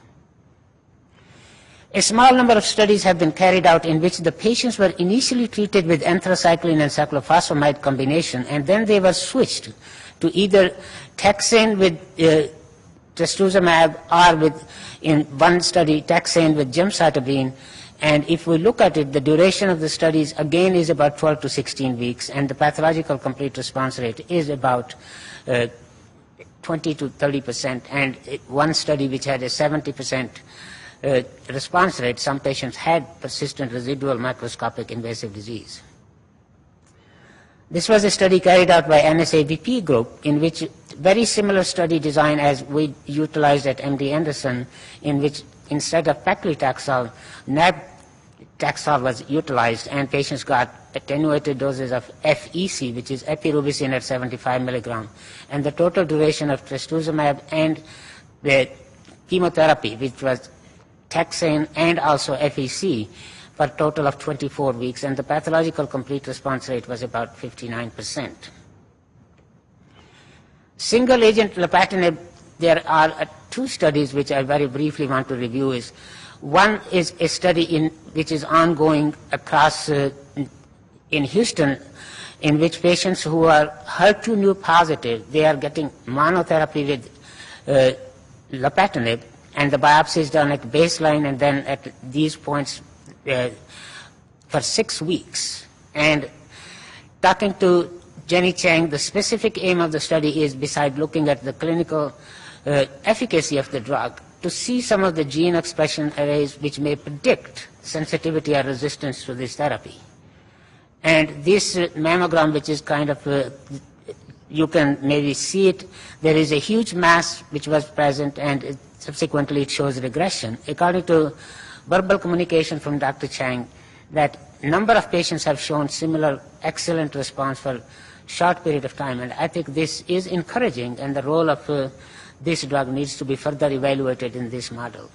E: A small number of studies have been carried out in which the patients were initially treated with anthracycline and cyclophosphamide combination, and then they were switched to either taxane with uh, trastuzumab, or with, in one study, taxane with gemcitabine. And if we look at it, the duration of the studies again is about twelve to sixteen weeks, and the pathological complete response rate is about uh, twenty to thirty percent. And one study which had a seventy percent Uh, response rate, some patients had persistent residual microscopic invasive disease. This was a study carried out by N S A B P group, in which very similar study design as we utilized at M D Anderson, in which instead of paclitaxel, nab-taxol was utilized, and patients got attenuated doses of F E C, which is epirubicin at seventy-five milligram, and the total duration of trastuzumab and the chemotherapy, which was taxane and also F E C, for a total of twenty-four weeks, and the pathological complete response rate was about fifty-nine percent. Single agent lapatinib, there are uh, two studies which I very briefly want to review. Is one is a study in which is ongoing across uh, in Houston, in which patients who are H E R two neu positive, they are getting monotherapy with uh, lapatinib, and the biopsy is done at baseline and then at these points uh, for six weeks. And talking to Jenny Chang, the specific aim of the study is, beside looking at the clinical uh, efficacy of the drug, to see some of the gene expression arrays which may predict sensitivity or resistance to this therapy. And this uh, mammogram, which is kind of, uh, you can maybe see it, there is a huge mass which was present, and it, subsequently it shows regression. According to verbal communication from Doctor Chang, that number of patients have shown similar excellent response for short period of time, and I think this is encouraging, and the role of uh, this drug needs to be further evaluated in this model.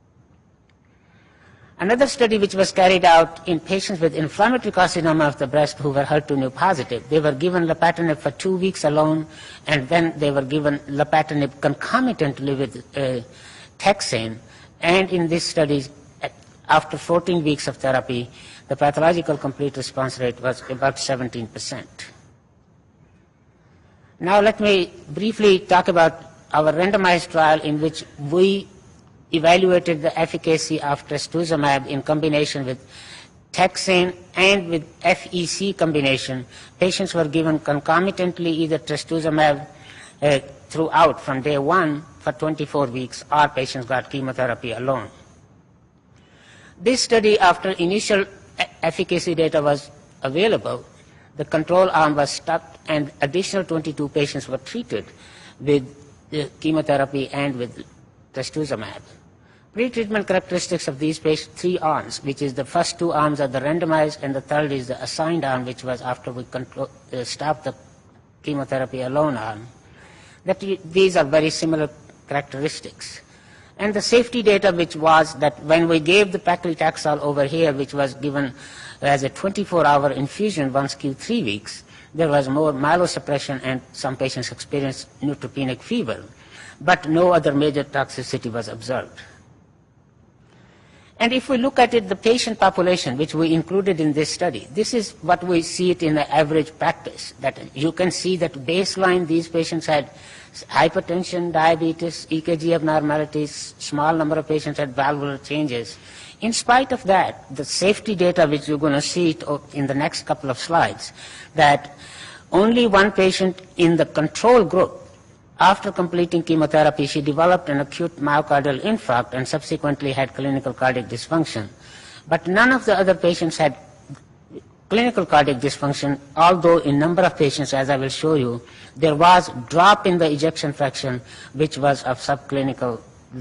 E: Another study which was carried out in patients with inflammatory carcinoma of the breast who were H E R two neu positive, they were given lapatinib for two weeks alone, and then they were given lapatinib concomitantly with uh, taxane. And in this study, after fourteen weeks of therapy, the pathological complete response rate was about seventeen percent. Now let me briefly talk about our randomized trial in which we evaluated the efficacy of trastuzumab in combination with taxane and with F E C combination. Patients were given concomitantly either trastuzumab uh, throughout from day one for twenty-four weeks, or patients got chemotherapy alone. This study, after initial efficacy data was available, the control arm was stopped and additional twenty-two patients were treated with uh, chemotherapy and with trastuzumab. Pre-treatment characteristics of these patients, three arms, which is the first two arms are the randomized and the third is the assigned arm, which was after we control, uh, stopped the chemotherapy alone arm, that you, these are very similar characteristics. And the safety data, which was that when we gave the paclitaxel over here, which was given as a twenty-four hour infusion once Q three weeks, there was more myelosuppression and some patients experienced neutropenic fever, but no other major toxicity was observed. And if we look at it, the patient population, which we included in this study, this is what we see it in the average practice, that you can see that baseline these patients had hypertension, diabetes, E K G abnormalities, small number of patients had valvular changes. In spite of that, the safety data, which you're going to see it in the next couple of slides, that only one patient in the control group, after completing chemotherapy, she developed an acute myocardial infarct and subsequently had clinical cardiac dysfunction. But none of the other patients had clinical cardiac dysfunction, although in number of patients, as I will show you, there was drop in the ejection fraction, which was of subclinical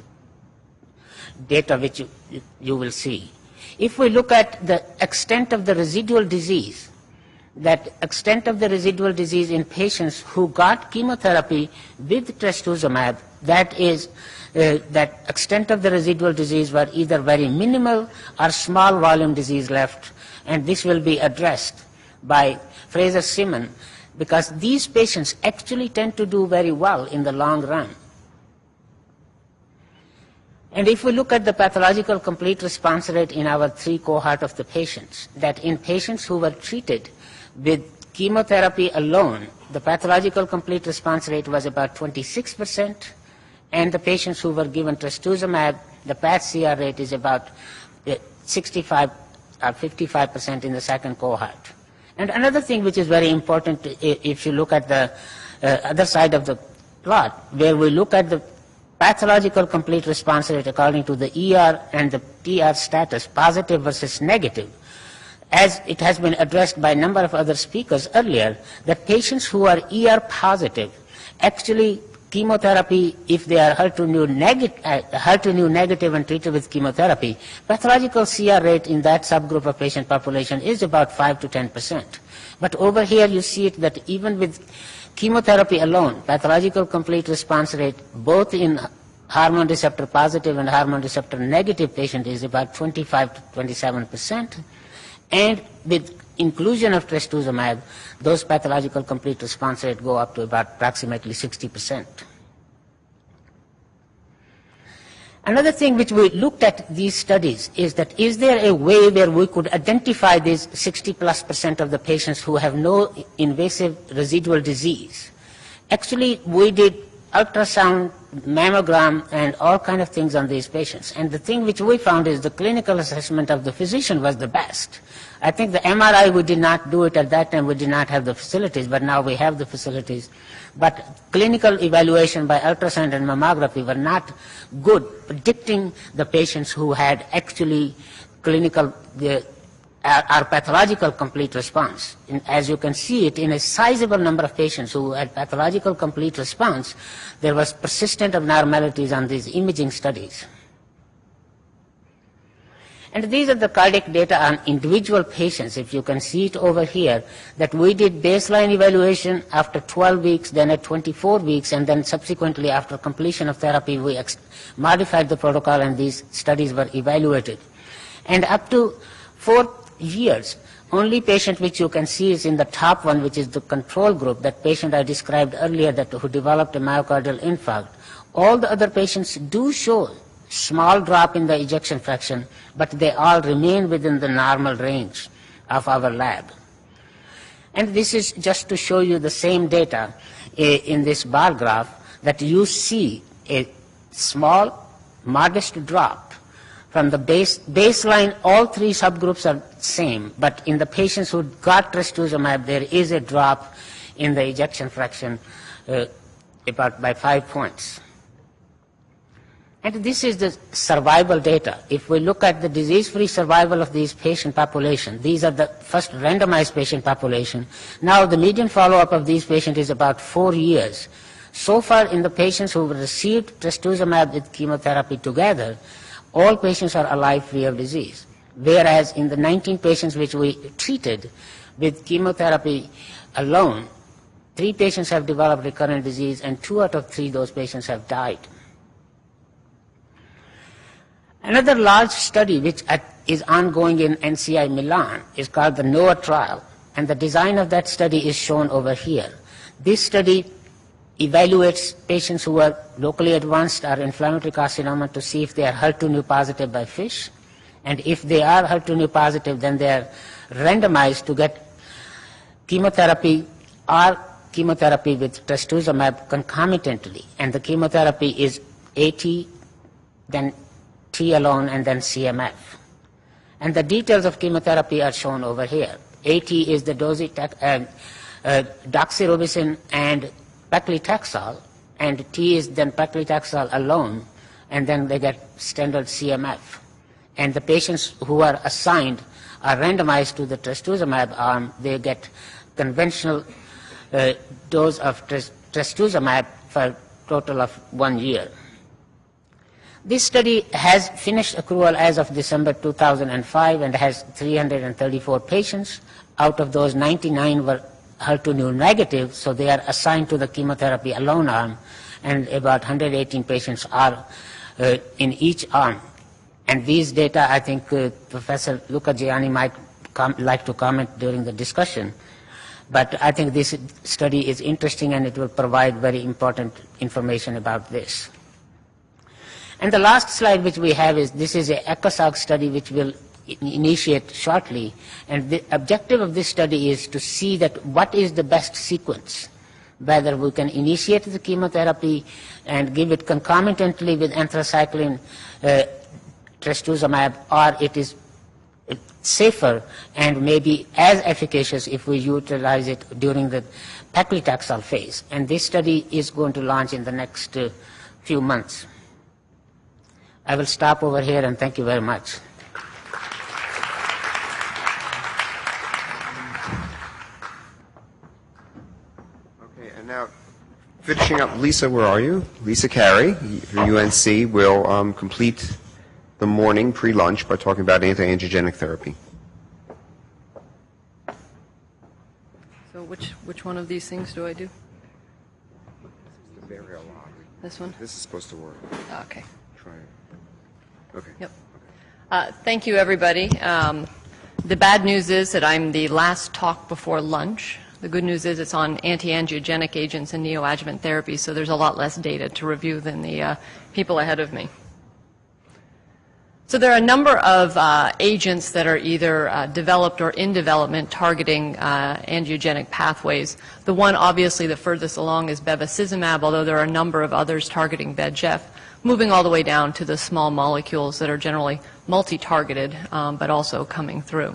E: data, which you, you will see. If we look at the extent of the residual disease, that extent of the residual disease in patients who got chemotherapy with trastuzumab, that is, uh, that extent of the residual disease were either very minimal or small volume disease left, and this will be addressed by Fraser-Simon, because these patients actually tend to do very well in the long run. And if we look at the pathological complete response rate in our three cohort of the patients, that in patients who were treated with chemotherapy alone, the pathological complete response rate was about twenty-six percent, and the patients who were given trastuzumab, the P A T C R rate is about sixty-five or fifty-five percent in the second cohort. And another thing which is very important, if you look at the uh, other side of the plot, where we look at the pathological complete response rate according to the E R and the P R status, positive versus negative, as it has been addressed by a number of other speakers earlier, that patients who are E R positive, actually chemotherapy, if they are H E R two neu negative, uh, H E R two neu negative and treated with chemotherapy, pathological C R rate in that subgroup of patient population is about five to ten percent. But over here you see it that even with chemotherapy alone, pathological complete response rate, both in hormone receptor positive and hormone receptor negative patient, is about twenty-five to twenty-seven percent. And with inclusion of trastuzumab, those pathological complete response rate go up to about approximately sixty percent. Another thing which we looked at these studies is that is there a way where we could identify these sixty plus percent of the patients who have no invasive residual disease? Actually, we did ultrasound, mammogram, and all kind of things on these patients. And the thing which we found is the clinical assessment of the physician was the best. I think the M R I, we did not do it at that time. We did not have the facilities, but now we have the facilities. But clinical evaluation by ultrasound and mammography were not good predicting the patients who had actually clinical uh, or pathological complete response. And as you can see it, in a sizable number of patients who had pathological complete response, there was persistent abnormalities on these imaging studies. And these are the cardiac data on individual patients. If you can see it over here, that we did baseline evaluation after twelve weeks, then at twenty-four weeks, and then subsequently after completion of therapy, we ex modified the protocol and these studies were evaluated. And up to four years, only patient which you can see is in the top one, which is the control group, that patient I described earlier that who developed a myocardial infarct. All the other patients do show small drop in the ejection fraction, but they all remain within the normal range of our lab. And this is just to show you the same data uh, in this bar graph, that you see a small modest drop from the base, baseline. All three subgroups are same, but in the patients who got trastuzumab, there is a drop in the ejection fraction uh, about by five points. And this is the survival data. If we look at the disease-free survival of these patient population, these are the first randomized patient population. Now the median follow-up of these patients is about four years. So far in the patients who received trastuzumab with chemotherapy together, all patients are alive free of disease. Whereas in the nineteen patients which we treated with chemotherapy alone, three patients have developed recurrent disease and two out of three those patients have died. Another large study which is ongoing in N C I Milan is called the NOAA trial, and the design of that study is shown over here. This study evaluates patients who are locally advanced or inflammatory carcinoma to see if they are H E R two neu positive by FISH, and if they are H E R two neu positive, then they are randomized to get chemotherapy or chemotherapy with trastuzumab concomitantly, and the chemotherapy is AT, then T alone, and then C M F. And the details of chemotherapy are shown over here. AT is the docetaxel, uh, uh, doxorubicin and paclitaxel, and T is then paclitaxel alone, and then they get standard C M F. And the patients who are assigned are randomized to the trastuzumab arm. They get conventional uh, dose of trastuzumab for a total of one year. This study has finished accrual as of December two thousand five and has three hundred thirty-four patients. Out of those, ninety-nine were H E R two neu negative, so they are assigned to the chemotherapy alone arm, and about one hundred eighteen patients are uh, in each arm. And these data, I think uh, Professor Luca Gianni might com like to comment during the discussion. But I think this study is interesting and it will provide very important information about this. And the last slide which we have is, this is a ECOSOG study which will initiate shortly. And the objective of this study is to see that what is the best sequence, whether we can initiate the chemotherapy and give it concomitantly with anthracycline, uh, trastuzumab, or it is safer and maybe as efficacious if we utilize it during the paclitaxel phase. And this study is going to launch in the next uh, few months. I will stop over here and thank you very much.
C: Okay, and now finishing up, Lisa, where are you? Lisa Carey, from U N C, will um, complete the morning pre-lunch by talking about anti-angiogenic therapy.
F: So which, which one of these things do I do?
C: This is the very lot.
F: This one?
C: This is supposed to work.
F: Okay.
C: Try it. Okay.
F: Yep. Uh, thank you, everybody. Um, the bad news is that I'm the last talk before lunch. The good news is it's on anti-angiogenic agents and neoadjuvant therapy, so there's a lot less data to review than the uh, people ahead of me. So there are a number of uh, agents that are either uh, developed or in development targeting uh, angiogenic pathways. The one obviously the furthest along is bevacizumab, although there are a number of others targeting V E G F, moving all the way down to the small molecules that are generally multi-targeted, um, but also coming through.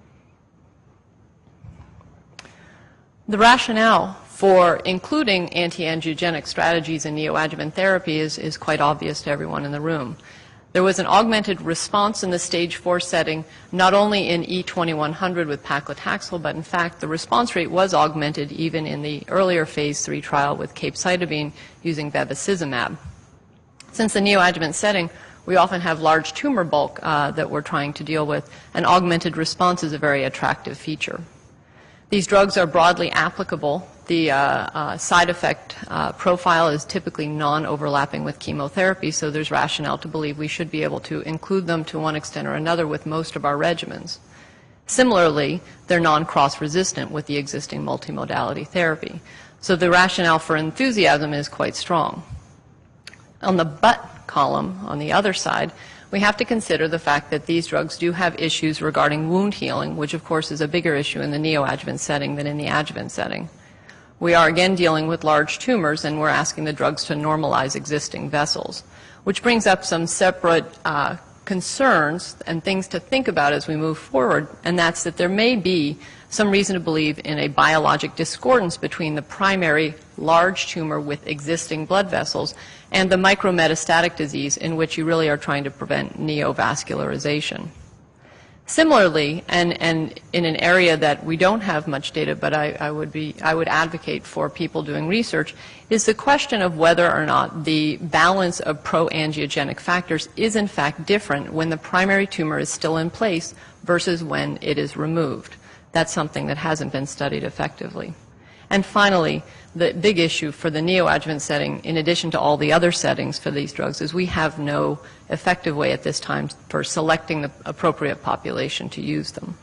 F: The rationale for including anti-angiogenic strategies in neoadjuvant therapy is, is quite obvious to everyone in the room. There was an augmented response in the stage four setting, not only in E twenty-one hundred with paclitaxel, but in fact the response rate was augmented even in the earlier phase three trial with capecitabine using bevacizumab. Since the neoadjuvant setting, we often have large tumor bulk uh, that we're trying to deal with, and augmented response is a very attractive feature. These drugs are broadly applicable. The uh, uh, side effect uh, profile is typically non-overlapping with chemotherapy, so there's rationale to believe we should be able to include them to one extent or another with most of our regimens. Similarly, they're non-cross resistant with the existing multimodality therapy. So the rationale for enthusiasm is quite strong. On the but column, on the other side, we have to consider the fact that these drugs do have issues regarding wound healing, which of course is a bigger issue in the neoadjuvant setting than in the adjuvant setting. we are again dealing with large tumors, and we're asking the drugs to normalize existing vessels, which brings up some separate uh, concerns and things to think about as we move forward, and that's that there may be some reason to believe in a biologic discordance between the primary large tumor with existing blood vessels and the micrometastatic disease in which you really are trying to prevent neovascularization. Similarly, and, and in an area that we don't have much data, but I, I, would be, I would advocate for people doing research, is the question of whether or not the balance of pro-angiogenic factors is in fact different when the primary tumor is still in place versus when it is removed. That's something that hasn't been studied effectively. And finally, the big issue for the neoadjuvant setting, in addition to all the other settings for these drugs, is we have no effective way at this time for selecting the appropriate population to use them.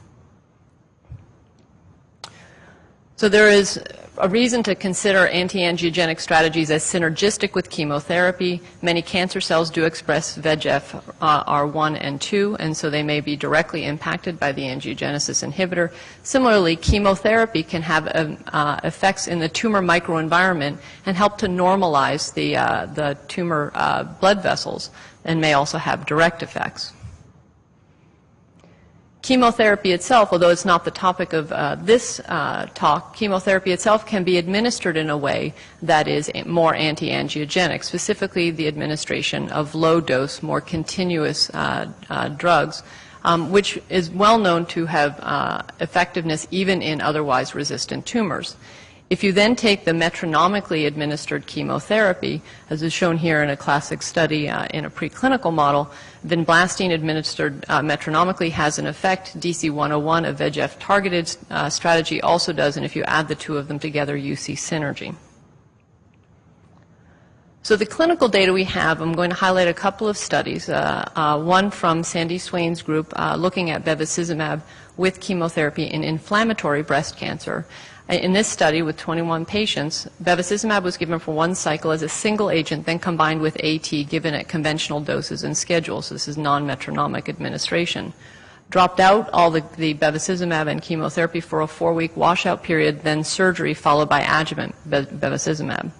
F: So there is a reason to consider anti-angiogenic strategies as synergistic with chemotherapy. Many cancer cells do express V E G F R one and two, and so they may be directly impacted by the angiogenesis inhibitor. Similarly, chemotherapy can have um, uh, effects in the tumor microenvironment and help to normalize the, uh, the tumor uh, blood vessels, and may also have direct effects. Chemotherapy itself, although it's not the topic of uh, this uh, talk, chemotherapy itself can be administered in a way that is more anti-angiogenic, specifically the administration of low-dose, more continuous uh, uh, drugs, um, which is well known to have uh, effectiveness even in otherwise resistant tumors. If you then take the metronomically administered chemotherapy, as is shown here in a classic study uh, in a preclinical model, vinblastine administered uh, metronomically has an effect. D C one oh one, a V E G F targeted uh, strategy, also does, and if you add the two of them together, you see synergy. So the clinical data we have, I'm going to highlight a couple of studies, uh, uh, one from Sandy Swain's group uh, looking at bevacizumab with chemotherapy in inflammatory breast cancer. In this study with twenty-one patients, bevacizumab was given for one cycle as a single agent, then combined with AT given at conventional doses and schedules. So this is non-metronomic administration. Dropped out all the, the bevacizumab and chemotherapy for a four-week washout period, then surgery followed by adjuvant bevacizumab.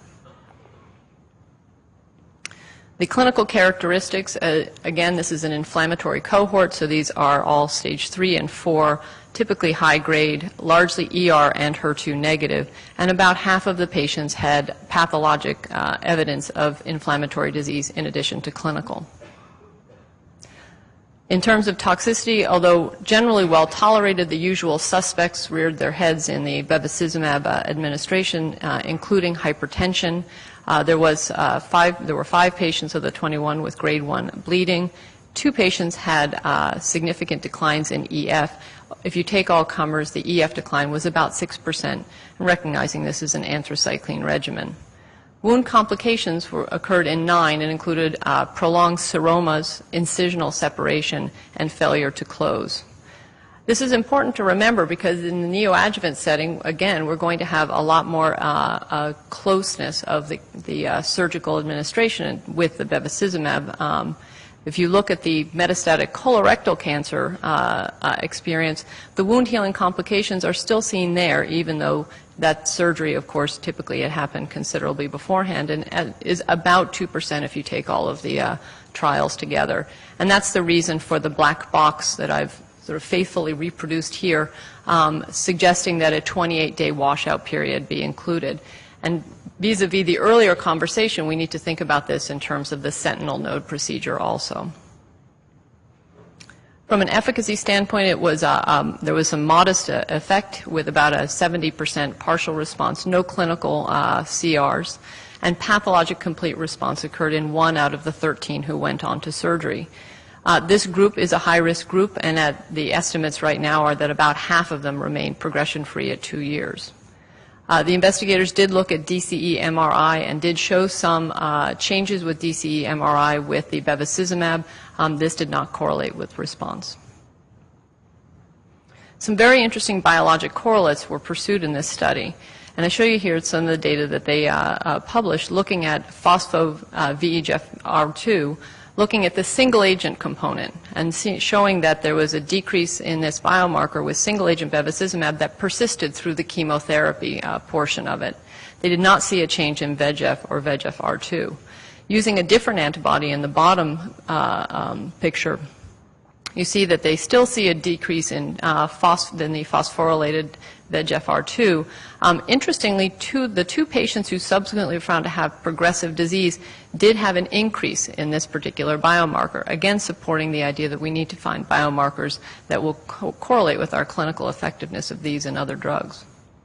F: The clinical characteristics, uh, again, this is an inflammatory cohort, so these are all stage three and four, typically high grade, largely E R and H E R two negative, and about half of the patients had pathologic uh, evidence of inflammatory disease in addition to clinical. In terms of toxicity, although generally well tolerated, the usual suspects reared their heads in the bevacizumab uh, administration, uh, including hypertension. Uh, there was uh, five. There were five patients of the twenty-one with grade one bleeding. Two patients had uh, significant declines in E F. If you take all comers, the E F decline was about six percent, recognizing this is an anthracycline regimen. Wound complications were, occurred in nine and included uh, prolonged seromas, incisional separation, and failure to close. This is important to remember because in the neoadjuvant setting, again, we're going to have a lot more uh, uh, closeness of the, the uh, surgical administration with the bevacizumab. Um, If you look at the metastatic colorectal cancer uh, uh, experience, the wound healing complications are still seen there, even though that surgery, of course, typically had happened considerably beforehand, and uh, is about two percent if you take all of the uh, trials together. And that's the reason for the black box that I've sort of faithfully reproduced here, um, suggesting that a twenty-eight day washout period be included. And vis-a-vis the earlier conversation, we need to think about this in terms of the sentinel node procedure also. From an efficacy standpoint, it was, uh, um, there was some modest uh, effect with about a seventy percent partial response, no clinical uh, C Rs, and pathologic complete response occurred in one out of the thirteen who went on to surgery. Uh, this group is a high-risk group, and at the estimates right now are that about half of them remain progression-free at two years. Uh, the investigators did look at D C E M R I and did show some uh, changes with D C E M R I with the bevacizumab. Um, this did not correlate with response. Some very interesting biologic correlates were pursued in this study. And I show you here some of the data that they uh, uh, published looking at phospho uh, V E G F R two, looking at the single-agent component and see, showing that there was a decrease in this biomarker with single-agent bevacizumab that persisted through the chemotherapy uh, portion of it. They did not see a change in V E G F or V E G F R two. Using a different antibody in the bottom uh, um, picture, you see that they still see a decrease in, uh, phos- in the phosphorylated V E G F R two. Um, interestingly, two, the two patients who subsequently were found to have progressive disease did have an increase in this particular biomarker, again supporting the idea that we need to find biomarkers that will co- correlate with our clinical effectiveness of these and other drugs.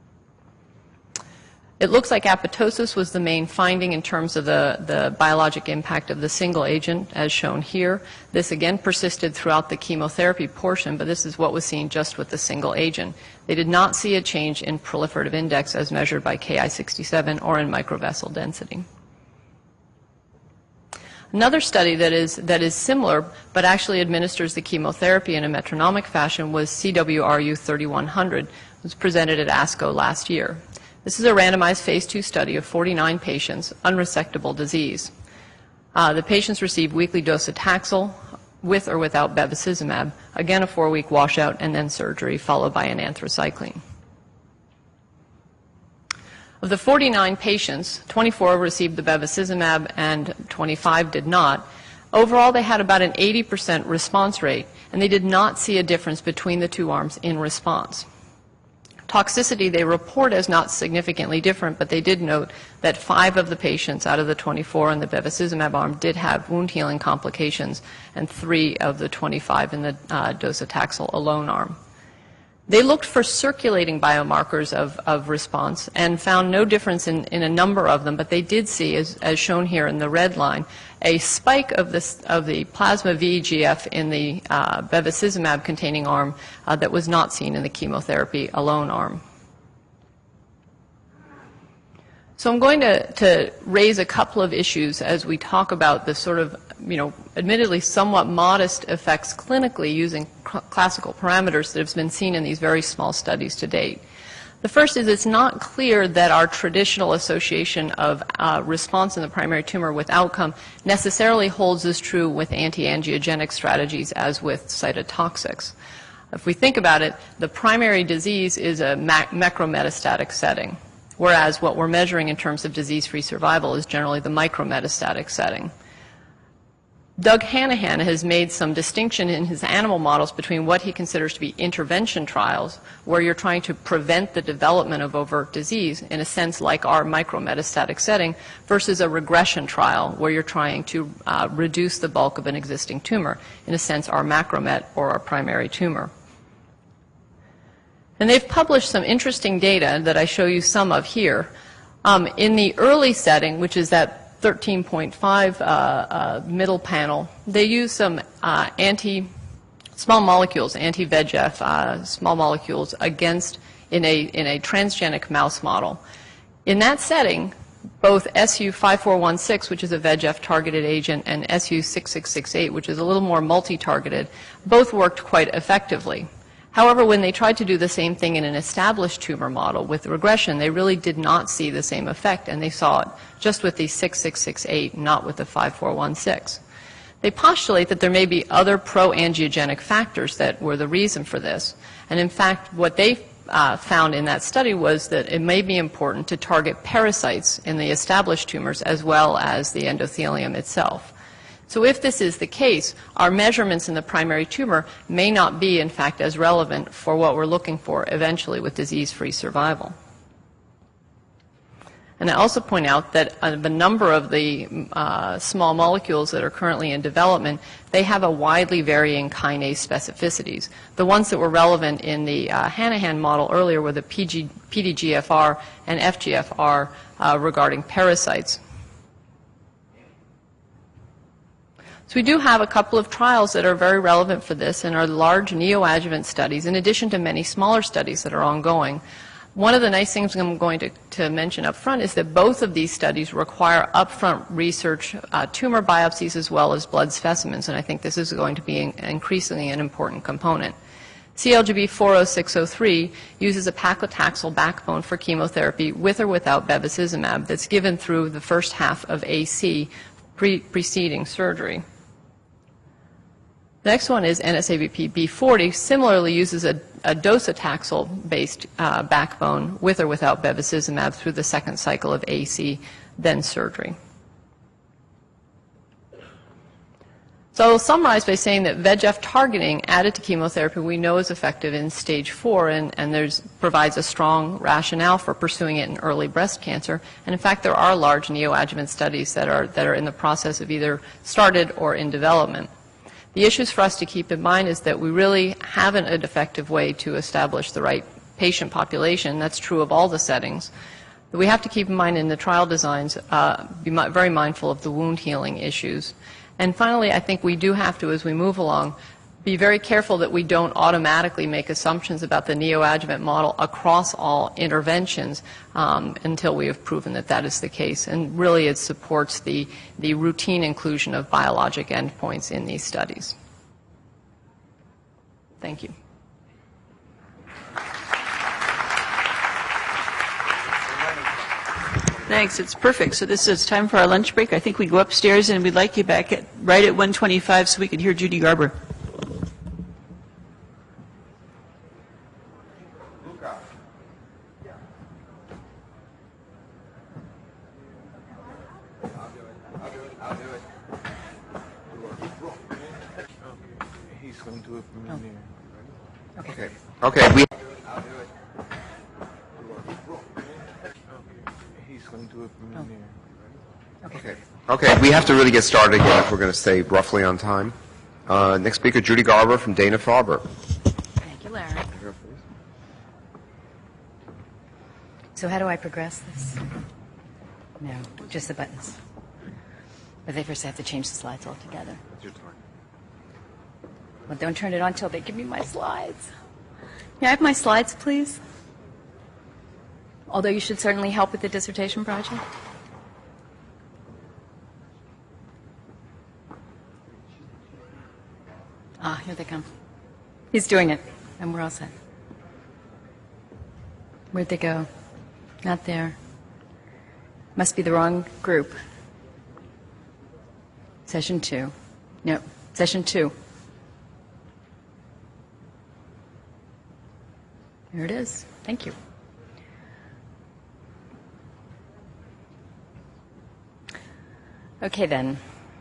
F: It looks like apoptosis was the main finding in terms of the, the biologic impact of the single agent, as shown here. This again persisted throughout the chemotherapy portion, but this is what was seen just with the single agent. They did not see a change in proliferative index as measured by Ki sixty-seven or in microvessel density. Another study that is, that is similar but actually administers the chemotherapy in a metronomic fashion was C W R U thirty-one hundred. It was presented at ASCO last year. This is a randomized phase two study of forty-nine patients, unresectable disease. Uh, the patients received weekly docetaxel with or without bevacizumab, again a four-week washout, and then surgery, followed by an anthracycline. Of the forty-nine patients, twenty-four received the bevacizumab and twenty-five did not. Overall, they had about an eighty percent response rate, and they did not see a difference between the two arms in response. Toxicity they report as not significantly different, but they did note that five of the patients out of the twenty-four in the bevacizumab arm did have wound healing complications, and three of the twenty-five in the uh, docetaxel alone arm. They looked for circulating biomarkers of, of response and found no difference in, in a number of them, but they did see, as, as shown here in the red line, a spike of, this, of the plasma V E G F in the uh, bevacizumab-containing arm uh, that was not seen in the chemotherapy alone arm. So I'm going to, to raise a couple of issues as we talk about the sort of, you know, admittedly somewhat modest effects clinically using cl- classical parameters that have been seen in these very small studies to date. The first is it's not clear that our traditional association of uh, response in the primary tumor with outcome necessarily holds as true with anti-angiogenic strategies as with cytotoxics. If we think about it, the primary disease is a mac- macrometastatic setting, whereas what we're measuring in terms of disease-free survival is generally the micrometastatic setting. Doug Hanahan has made some distinction in his animal models between what he considers to be intervention trials, where you're trying to prevent the development of overt disease, in a sense like our micrometastatic setting, versus a regression trial, where you're trying to uh, reduce the bulk of an existing tumor, in a sense our macromet or our primary tumor. And they've published some interesting data that I show you some of here. Um, in the early setting, which is that thirteen point five uh, uh, middle panel, they use some uh, anti small molecules, anti-V E G F uh, small molecules against in a in a transgenic mouse model. In that setting, both S U five four one six, which is a V E G F targeted agent, and S U six six six eight, which is a little more multi-targeted, both worked quite effectively. However, when they tried to do the same thing in an established tumor model with regression, they really did not see the same effect, and they saw it just with the six six six eight, not with the five four one six. They postulate that there may be other pro-angiogenic factors that were the reason for this. And in fact, what they uh, found in that study was that it may be important to target parasites in the established tumors as well as the endothelium itself. So if this is the case, our measurements in the primary tumor may not be, in fact, as relevant for what we're looking for eventually with disease-free survival. And I also point out that a number of the uh, small molecules that are currently in development, they have a widely varying kinase specificities. The ones that were relevant in the uh, Hanahan model earlier were the P G, P D G F R and F G F R uh, regarding parasites. So we do have a couple of trials that are very relevant for this and are large neoadjuvant studies, in addition to many smaller studies that are ongoing. One of the nice things I'm going to, to mention up front is that both of these studies require upfront research, uh, tumor biopsies as well as blood specimens, and I think this is going to be in, increasingly an important component. C L G B four oh six oh three uses a paclitaxel backbone for chemotherapy with or without bevacizumab that's given through the first half of A C pre- preceding surgery. The next one is N S A B P B forty, similarly uses a, a docetaxel-based uh, backbone with or without bevacizumab through the second cycle of A C, then surgery. So I'll summarize by saying that V E G F targeting added to chemotherapy we know is effective in stage four, and, and there's, provides a strong rationale for pursuing it in early breast cancer. And in fact, there are large neoadjuvant studies that are, that are in the process of either started or in development. The issues for us to keep in mind is that we really haven't an effective way to establish the right patient population. That's true of all the settings. But we have to keep in mind in the trial designs, uh, be mi- very mindful of the wound healing issues. And finally, I think we do have to, as we move along, be very careful that we don't automatically make assumptions about the neoadjuvant model across all interventions um, until we have proven that that is the case. And really it supports the, the routine inclusion of biologic endpoints in these studies. Thank you.
A: Thanks. It's perfect. So this is time for our lunch break. I think we go upstairs, and we'd like you back at, right at one twenty-five so we could hear Judy Garber.
G: He's going to do it from here.
C: Okay. Okay. We.
G: He's going to do it from here.
C: Okay. Okay. We have to really get started again if we're going to stay roughly on time. Uh, next speaker, Judy Garber from Dana-Farber.
H: Thank you, Larry. So how do I progress this? No, just the buttons. But they first have to change the slides altogether.
C: That's your time.
H: Well, don't turn it on until they give me my slides. May I have my slides, please? Although you should certainly help with the dissertation project. Ah, here they come. He's doing it, and we're all set. Where'd they go? Not there. Must be the wrong group. Session two. No, session two. There it is. Thank you. Okay, then.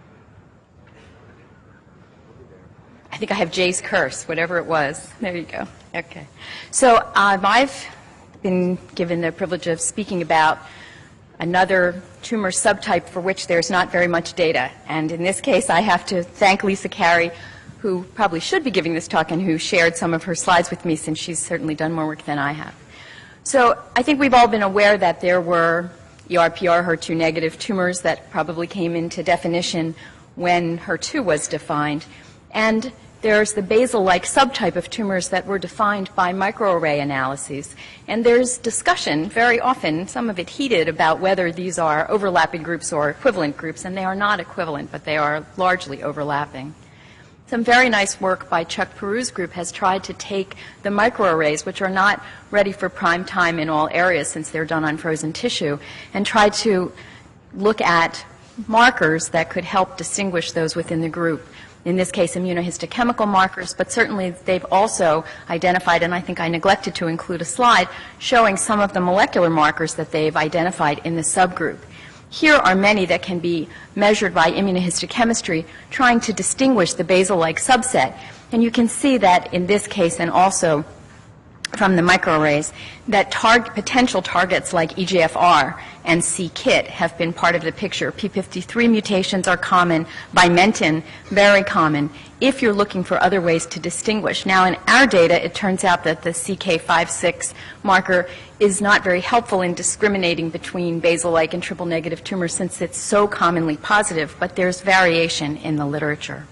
H: I think I have Jay's curse, whatever it was. There you go. Okay. So um, I've been given the privilege of speaking about another tumor subtype for which there's not very much data. And in this case, I have to thank Lisa Carey, who probably should be giving this talk and who shared some of her slides with me, since she's certainly done more work than I have. So I think we've all been aware that there were E R P R H E R two negative tumors that probably came into definition when H E R two was defined. And there's the basal-like subtype of tumors that were defined by microarray analyses. And there's discussion very often, some of it heated, about whether these are overlapping groups or equivalent groups. And they are not equivalent, but they are largely overlapping. Some very nice work by Chuck Peru's group has tried to take the microarrays, which are not ready for prime time in all areas since they're done on frozen tissue, and try to look at markers that could help distinguish those within the group. In this case, immunohistochemical markers, but certainly they've also identified, and I think I neglected to include a slide, showing some of the molecular markers that they've identified in the subgroup. Here are many that can be measured by immunohistochemistry, trying to distinguish the basal-like subset. And you can see that in this case, and also from the microarrays, that tar- potential targets like E G F R and c-Kit have been part of the picture. P fifty-three mutations are common, Bimentin, very common, if you're looking for other ways to distinguish. Now, in our data, it turns out that the C K five six marker is not very helpful in discriminating between basal-like and triple-negative tumors since it's so commonly positive, but there's variation in the literature.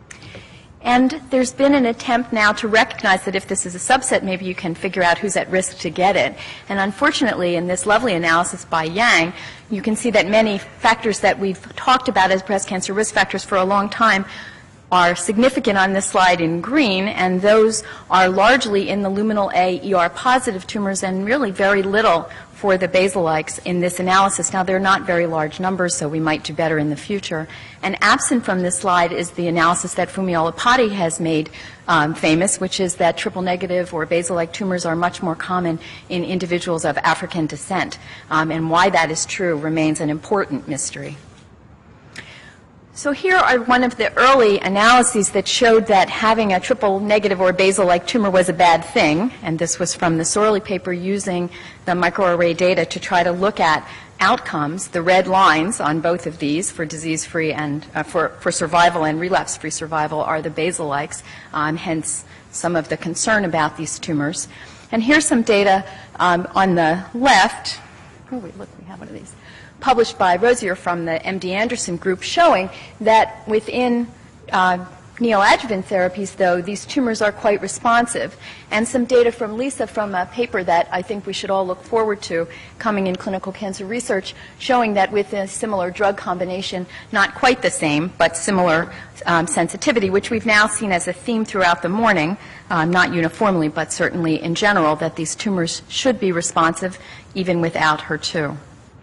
H: And there's been an attempt now to recognize that if this is a subset, maybe you can figure out who's at risk to get it. And unfortunately, in this lovely analysis by Yang, you can see that many factors that we've talked about as breast cancer risk factors for a long time are significant on this slide in green, and those are largely in the luminal A E R positive tumors and really very little for the basal-likes in this analysis. Now, they're not very large numbers, so we might do better in the future. And absent from this slide is the analysis that Fumio Lipati has made um, famous, which is that triple-negative or basal-like tumors are much more common in individuals of African descent. Um, and why that is true remains an important mystery. So here are one of the early analyses that showed that having a triple-negative or basal-like tumor was a bad thing, and this was from the Sorley paper using the microarray data to try to look at outcomes. The red lines on both of these for disease-free and uh, for, for survival and relapse-free survival are the basal-likes, um, hence some of the concern about these tumors. And here's some data um, on the left. Oh, wait, look, we have one of these. Published by Rosier from the M D Anderson group, showing that within uh, neoadjuvant therapies, though, these tumors are quite responsive. And some data from Lisa from a paper that I think we should all look forward to coming in clinical cancer research, showing that with a similar drug combination, not quite the same, but similar um, sensitivity, which we've now seen as a theme throughout the morning, um, not uniformly, but certainly in general, that these tumors should be responsive even without H E R two.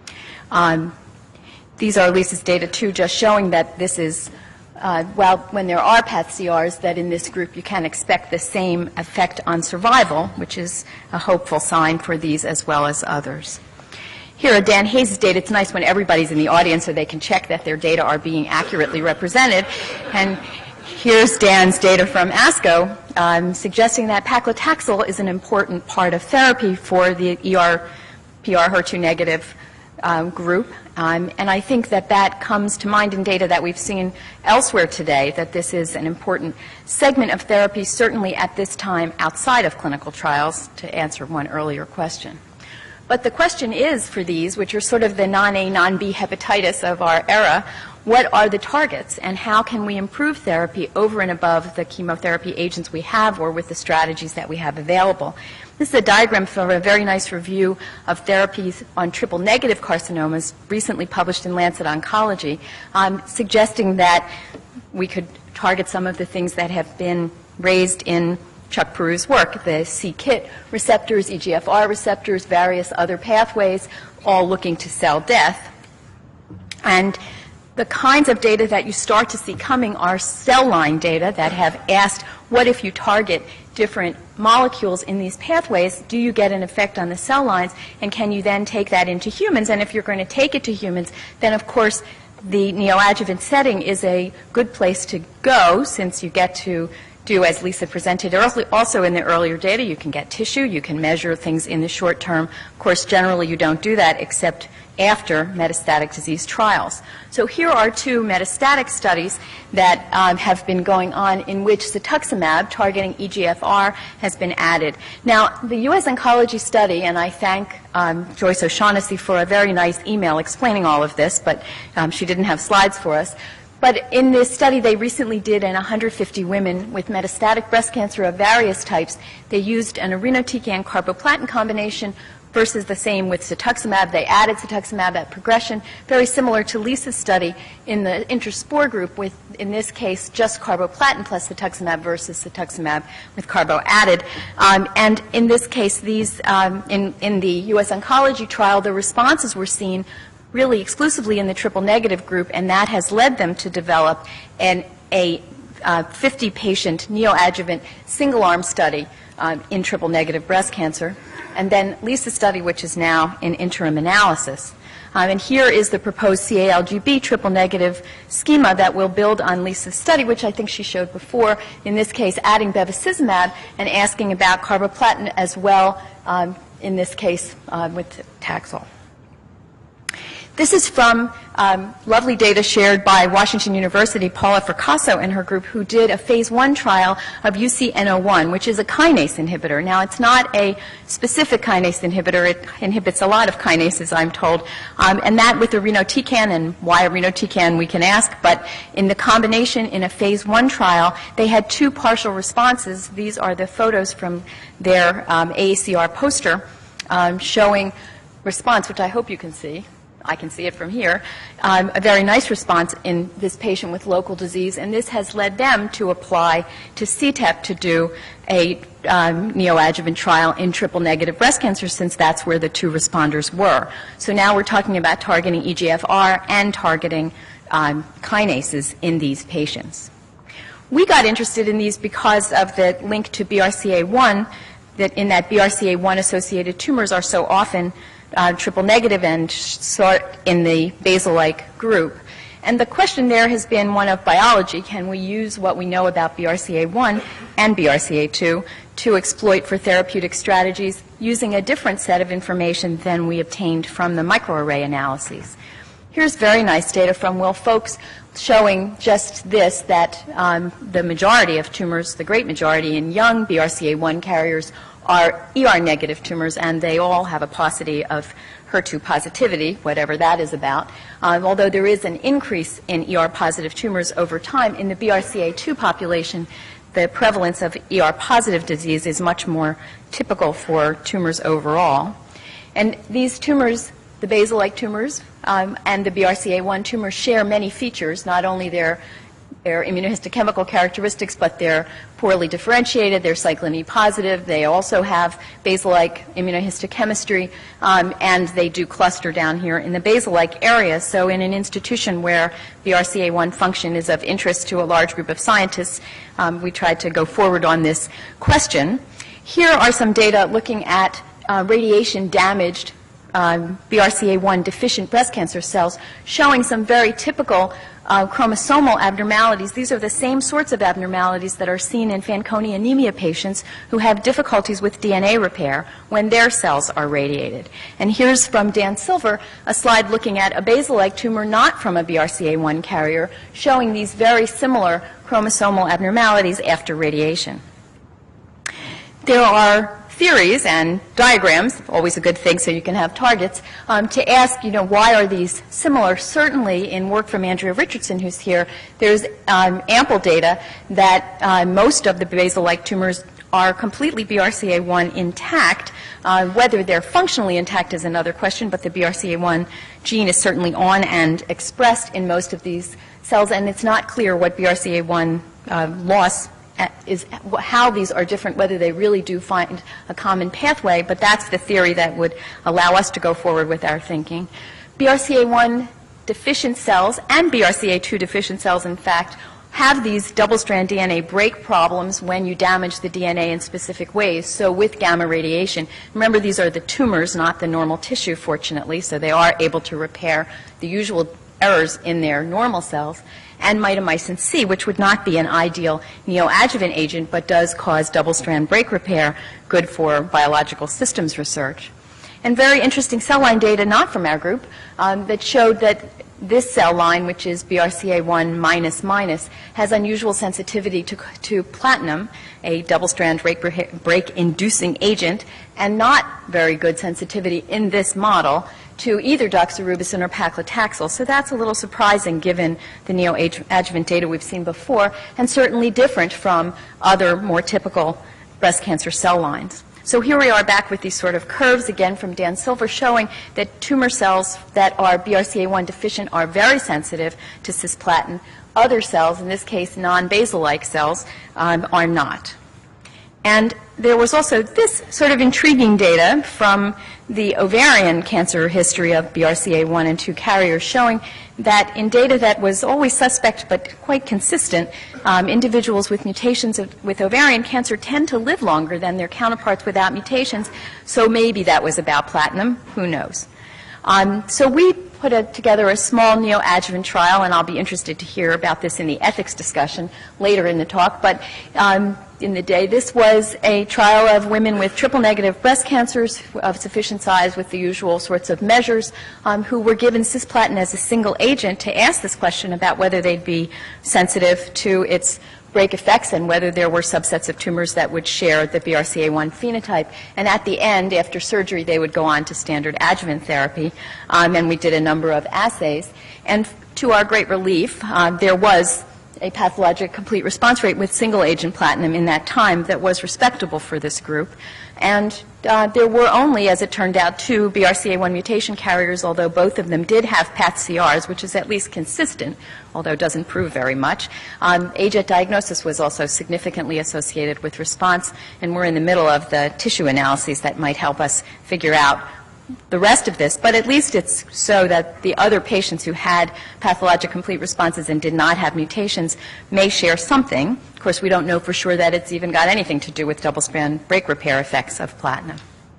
H: Um, these are Lisa's data, too, just showing that this is, uh, well, when there are P A T C Rs, that in this group you can expect the same effect on survival, which is a hopeful sign for these as well as others. Here are Dan Hayes' data. It's nice when everybody's in the audience so they can check that their data are being accurately represented. And here's Dan's data from ASCO, um, suggesting that paclitaxel is an important part of therapy for the E R, P R, H E R two negative Um, group, um, and I think that that comes to mind in data that we've seen elsewhere today, that this is an important segment of therapy, certainly at this time outside of clinical trials, to answer one earlier question. But the question is for these, which are sort of the non-A, non-B hepatitis of our era, what are the targets and how can we improve therapy over and above the chemotherapy agents we have or with the strategies that we have available? This is a diagram from a very nice review of therapies on triple-negative carcinomas recently published in Lancet Oncology, um, suggesting that we could target some of the things that have been raised in Chuck Peru's work, the c-Kit receptors, E G F R receptors, various other pathways, all looking to cell death. And the kinds of data that you start to see coming are cell line data that have asked, what if you target different molecules in these pathways, do you get an effect on the cell lines, and can you then take that into humans? And if you're going to take it to humans, then of course the neoadjuvant setting is a good place to go, since you get to do, as Lisa presented early, also in the earlier data, you can get tissue, you can measure things in the short term. Of course, generally you don't do that except after metastatic disease trials. So here are two metastatic studies that um, have been going on in which cetuximab targeting E G F R has been added. Now, the U S Oncology study, and I thank um, Joyce O'Shaughnessy for a very nice email explaining all of this, but um, she didn't have slides for us. But in this study they recently did in one hundred fifty women with metastatic breast cancer of various types. They used an irinotecan carboplatin combination versus the same with cetuximab. They added cetuximab at progression, very similar to Lisa's study in the Interspore group with, in this case, just carboplatin plus cetuximab versus cetuximab with carbo added. Um, and in this case, these um, in, in the U S Oncology trial, the responses were seen really exclusively in the triple-negative group, and that has led them to develop an, a uh, fifty patient neoadjuvant single-arm study um, in triple-negative breast cancer. And then Lisa's study, which is now in interim analysis. Um, and here is the proposed C A L G B triple-negative schema that will build on Lisa's study, which I think she showed before, in this case adding bevacizumab and asking about carboplatin as well, um, in this case uh, with Taxol. This is from um, lovely data shared by Washington University, Paula Fracasso and her group, who did a phase one trial of U C N zero one, which is a kinase inhibitor. Now, it's not a specific kinase inhibitor. It inhibits a lot of kinases, I'm told, um, and that with irinotecan, and why irinotecan we can ask, but in the combination in a phase one trial, they had two partial responses. These are the photos from their um, A A C R poster um, showing response, which I hope you can see. I can see it from here, um, a very nice response in this patient with local disease, and this has led them to apply to C T E P to do a um, neoadjuvant trial in triple-negative breast cancer, since that's where the two responders were. So now we're talking about targeting E G F R and targeting um, kinases in these patients. We got interested in these because of the link to B R C A one, that in that B R C A one associated tumors are so often Uh, triple negative and sort in the basal-like group. And the question there has been one of biology. Can we use what we know about B R C A one and B R C A two to exploit for therapeutic strategies using a different set of information than we obtained from the microarray analyses? Here's very nice data from Will Folks showing just this, that um, the majority of tumors, the great majority in young B R C A one carriers, are E R negative tumors, and they all have a paucity of H E R two positivity, whatever that is about. Um, although there is an increase in E R positive tumors over time, in the B R C A two population, the prevalence of E R positive disease is much more typical for tumors overall. And these tumors, the basal-like tumors um, and the B R C A one tumors, share many features, not only their their immunohistochemical characteristics, but they're poorly differentiated, they're cyclin E positive, they also have basal-like immunohistochemistry, um, and they do cluster down here in the basal-like area. So in an institution where B R C A one function is of interest to a large group of scientists, um, we tried to go forward on this question. Here are some data looking at uh, radiation-damaged um, B R C A one deficient breast cancer cells, showing some very typical Uh, chromosomal abnormalities. These are the same sorts of abnormalities that are seen in Fanconi anemia patients who have difficulties with D N A repair when their cells are radiated. And here's from Dan Silver a slide looking at a basal-like tumor not from a B R C A one carrier, showing these very similar chromosomal abnormalities after radiation. There are theories and diagrams, always a good thing so you can have targets, um, to ask, you know, why are these similar? Certainly in work from Andrea Richardson, who's here, there's um, ample data that uh, most of the basal-like tumors are completely B R C A one intact. Uh, whether they're functionally intact is another question, but the B R C A one gene is certainly on and expressed in most of these cells, and it's not clear what B R C A one uh, loss is, how these are different, whether they really do find a common pathway, but that's the theory that would allow us to go forward with our thinking. B R C A one deficient cells and B R C A two deficient cells, in fact, have these double-strand D N A break problems when you damage the D N A in specific ways. So with gamma radiation, remember these are the tumors, not the normal tissue, fortunately, so they are able to repair the usual errors in their normal cells. And mitomycin C, which would not be an ideal neoadjuvant agent, but does cause double-strand break repair, good for biological systems research. And very interesting cell line data, not from our group, um, that showed that this cell line, which is B R C A one minus minus, has unusual sensitivity to, to platinum, a double-strand break-inducing agent, and not very good sensitivity in this model to either doxorubicin or paclitaxel. So that's a little surprising given the neoadjuvant data we've seen before, and certainly different from other more typical breast cancer cell lines. So here we are back with these sort of curves, again from Dan Silver, showing that tumor cells that are B R C A one deficient are very sensitive to cisplatin. Other cells, in this case non-basal-like cells, um, are not. And there was also this sort of intriguing data from the ovarian cancer history of B R C A one and two carriers, showing that in data that was always suspect but quite consistent, um, individuals with mutations of, with ovarian cancer tend to live longer than their counterparts without mutations. So maybe that was about platinum. Who knows? Um, so we put a, together a small neoadjuvant trial, and I'll be interested to hear about this in the ethics discussion later in the talk. But um, in the day, this was a trial of women with triple-negative breast cancers of sufficient size with the usual sorts of measures, um, who were given cisplatin as a single agent to ask this question about whether they'd be sensitive to its break effects and whether there were subsets of tumors that would share the B R C A one phenotype. And at the end, after surgery, they would go on to standard adjuvant therapy. Um, and we did a number of assays. And to our great relief, uh, there was a pathologic complete response rate with single-agent platinum in that time that was respectable for this group. And uh, there were only, as it turned out, two B R C A one mutation carriers, although both of them did have P A T C Rs, which is at least consistent, although doesn't prove very much. Um, age at diagnosis was also significantly associated with response, and we're in the middle of the tissue analyses that might help us figure out the rest of this, but at least it's so that the other patients who had pathologic complete responses and did not have mutations may share something. Of course, we don't know for sure that it's even got anything to do with double-strand break repair effects of platinum.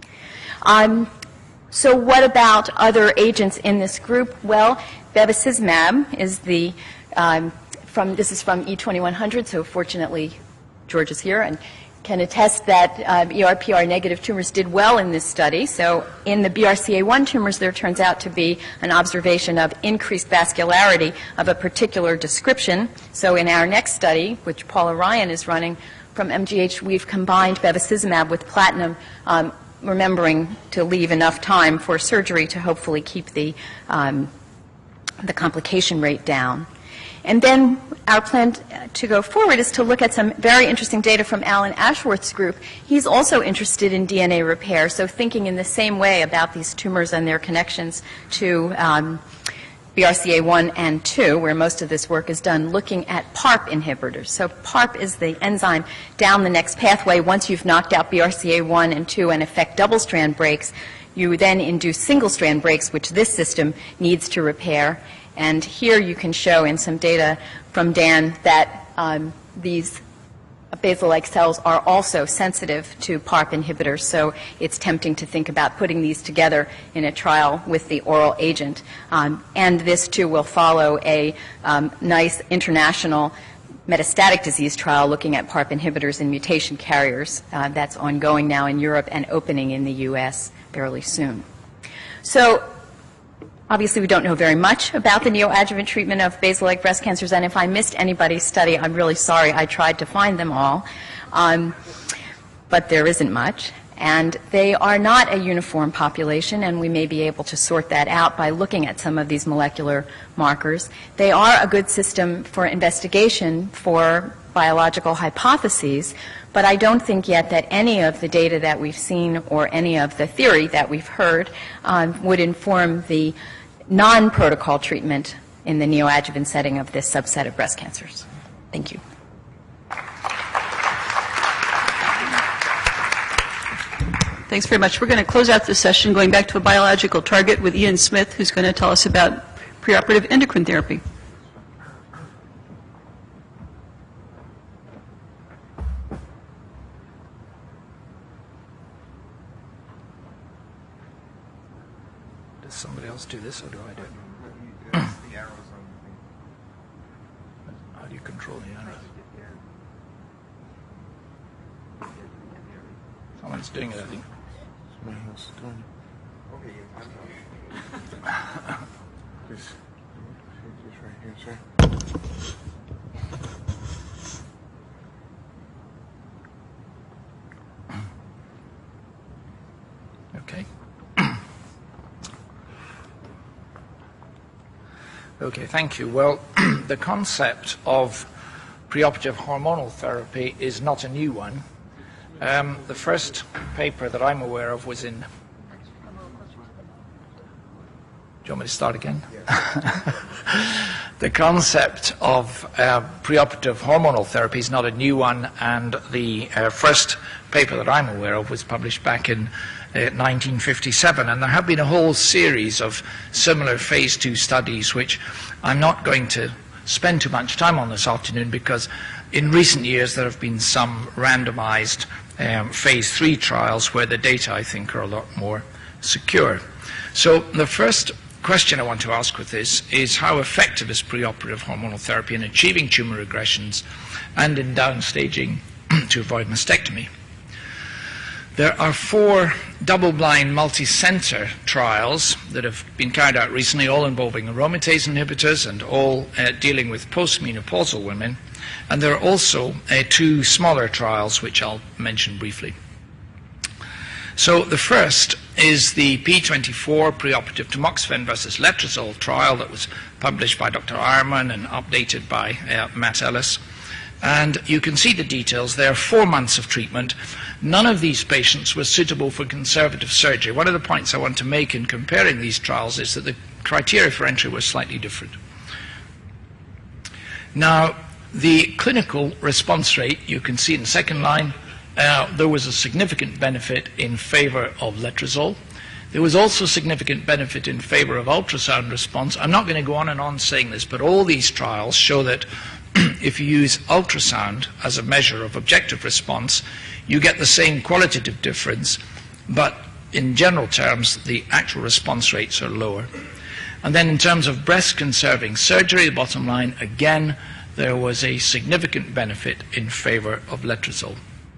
H: Um, so what about other agents in this group? Well, bevacizumab is the, um, from, this is from E twenty-one hundred, so fortunately George is here and can attest that uh, E R P R negative tumors did well in this study. So in the B R C A one tumors, there turns out to be an observation of increased vascularity of a particular description. So in our next study, which Paula Ryan is running from M G H, we've combined bevacizumab with platinum, um, remembering to leave enough time for surgery to hopefully keep the, um, the complication rate down. And then our plan to go forward is to look at some very interesting data from Alan Ashworth's group. He's also interested in D N A repair, so thinking in the same way about these tumors and their connections to um, B R C A one and two, where most of this work is done, looking at PARP inhibitors. So PARP is the enzyme down the next pathway. Once you've knocked out B R C A one and two and affect double-strand breaks, you then induce single-strand breaks, which this system needs to repair. And here you can show in some data from Dan that um, these basal-like cells are also sensitive to PARP inhibitors, so it's tempting to think about putting these together in a trial with the oral agent. Um, and this, too, will follow a um, nice international metastatic disease trial looking at PARP inhibitors in mutation carriers. Uh, that's ongoing now in Europe and opening in the U S fairly soon. So obviously, we don't know very much about the neoadjuvant treatment of basal-like breast cancers, and if I missed anybody's study, I'm really sorry. I tried to find them all, um, but there isn't much. And they are not a uniform population, and we may be able to sort that out by looking at some of these molecular markers. They are a good system for investigation for biological hypotheses, but I don't think yet that any of the data that we've seen or any of the theory that we've heard um, would inform the non-protocol treatment in the neoadjuvant setting of this subset of breast cancers. Thank you.
A: Thanks very much. We're going to close out this session going back to a biological target with Ian Smith, who's going to tell us about preoperative endocrine therapy.
I: Does somebody else do this, or do I do it?
C: The arrows on
I: How do you control the arrows? Someone's doing it, I think.
G: Somebody else is doing
C: the okay, you time
G: it. Please. Just right here, sir.
I: Okay. Okay, thank you. Well, the concept of preoperative hormonal therapy is not a new one. Um, the first paper that I'm aware of was in... Do you want me to start again? The concept of uh, preoperative hormonal therapy is not a new one, and the uh, first paper that I'm aware of was published back in uh, nineteen fifty-seven, and there have been a whole series of similar phase two studies, which I'm not going to spend too much time on this afternoon, because in recent years there have been some randomized um, phase three trials where the data, I think, are a lot more secure. So the first question I want to ask with this is, how effective is preoperative hormonal therapy in achieving tumor regressions and in downstaging to avoid mastectomy? There are four double-blind, multi-center trials that have been carried out recently, all involving aromatase inhibitors and all uh, dealing with postmenopausal women. And there are also uh, two smaller trials, which I'll mention briefly. So the first is the P twenty-four preoperative tamoxifen versus letrozole trial that was published by Doctor Ironman and updated by uh, Matt Ellis. And you can see the details there, four months of treatment. None of these patients were suitable for conservative surgery. One of the points I want to make in comparing these trials is that the criteria for entry was slightly different. Now, the clinical response rate, you can see in the second line, uh, there was a significant benefit in favor of letrozole. There was also significant benefit in favor of ultrasound response. I'm not going to go on and on saying this, but all these trials show that if you use ultrasound as a measure of objective response, you get the same qualitative difference, but in general terms, the actual response rates are lower. And then in terms of breast-conserving surgery, the bottom line, again, there was a significant benefit in favor of letrozole.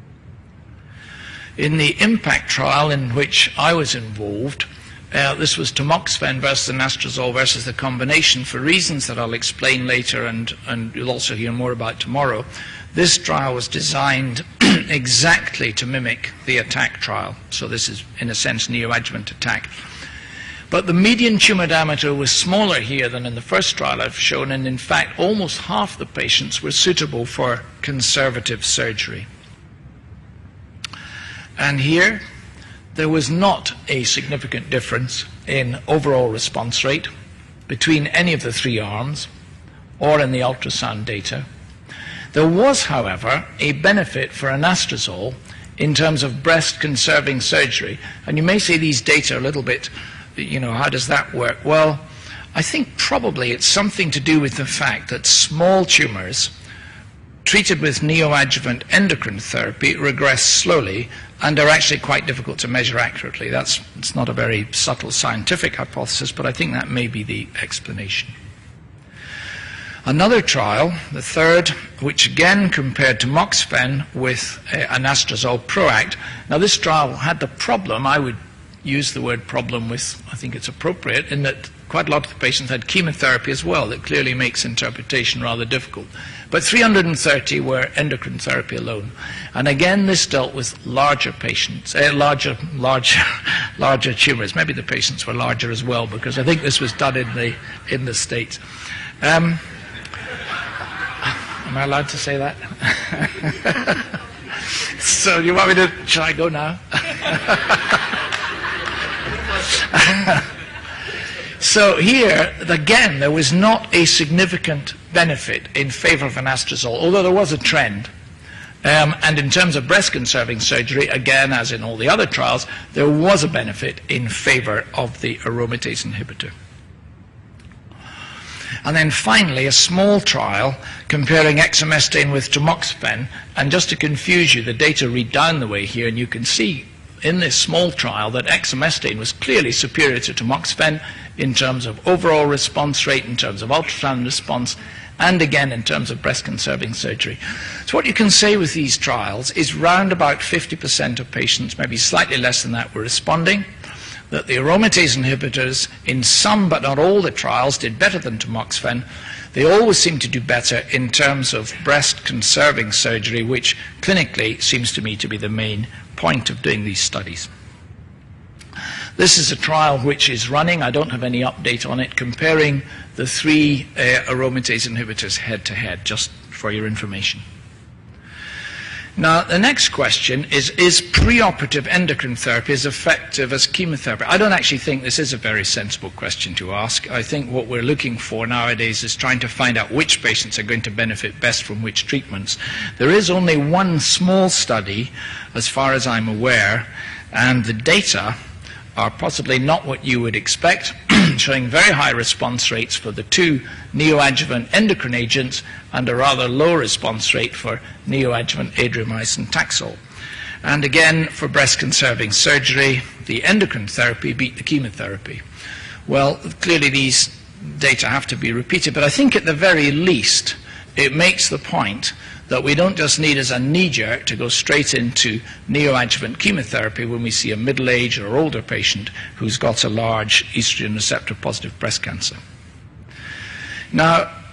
I: In the IMPACT trial in which I was involved, Uh, this was tamoxifen versus anastrozole versus the combination for reasons that I'll explain later, and, and you'll also hear more about tomorrow. This trial was designed exactly to mimic the ATTACK trial. So this is, in a sense, neoadjuvant ATTACK. But the median tumor diameter was smaller here than in the first trial I've shown, and in fact, almost half the patients were suitable for conservative surgery. And here, there was not a significant difference in overall response rate between any of the three arms or in the ultrasound data. There was, however, a benefit for anastrozole in terms of breast-conserving surgery. And you may say these data are a little bit, you know, how does that work? Well, I think probably it's something to do with the fact that small tumors treated with neoadjuvant endocrine therapy regress slowly and are actually quite difficult to measure accurately. That's it's not a very subtle scientific hypothesis, but I think that may be the explanation. Another trial, the third, which again compared tamoxifen with uh, anastrozole PROACT. Now this trial had the problem, I would use the word problem with, I think it's appropriate, in that quite a lot of the patients had chemotherapy as well. That clearly makes interpretation rather difficult. But three hundred thirty were endocrine therapy alone. And again, this dealt with larger patients, uh, larger, larger, larger tumors. Maybe the patients were larger as well, because I think this was done in the, in the States. Um, am I allowed to say that? So you want me to, shall I go now? So here, again, there was not a significant benefit in favor of anastrozole, although there was a trend. Um, and in terms of breast-conserving surgery, again, as in all the other trials, there was a benefit in favor of the aromatase inhibitor. And then finally, a small trial comparing exemestane with tamoxifen. And just to confuse you, the data read down the way here, and you can see in this small trial that exemestane was clearly superior to tamoxifen in terms of overall response rate, in terms of ultrasound response, and again in terms of breast-conserving surgery. So what you can say with these trials is round about fifty percent of patients, maybe slightly less than that, were responding, that the aromatase inhibitors in some but not all the trials did better than tamoxifen. They always seem to do better in terms of breast-conserving surgery, which clinically seems to me to be the main point of doing these studies. This is a trial which is running. I don't have any update on it, comparing the three uh, aromatase inhibitors head-to-head, just for your information. Now, the next question is, is preoperative endocrine therapy as effective as chemotherapy? I don't actually think this is a very sensible question to ask. I think what we're looking for nowadays is trying to find out which patients are going to benefit best from which treatments. There is only one small study, as far as I'm aware, and the data are possibly not what you would expect, showing very high response rates for the two neoadjuvant endocrine agents and a rather low response rate for neoadjuvant adriamycin Taxol. And again, for breast-conserving surgery, the endocrine therapy beat the chemotherapy. Well, clearly these data have to be repeated, but I think at the very least it makes the point that we don't just need as a knee-jerk to go straight into neoadjuvant chemotherapy when we see a middle-aged or older patient who's got a large estrogen receptor-positive breast cancer. Now,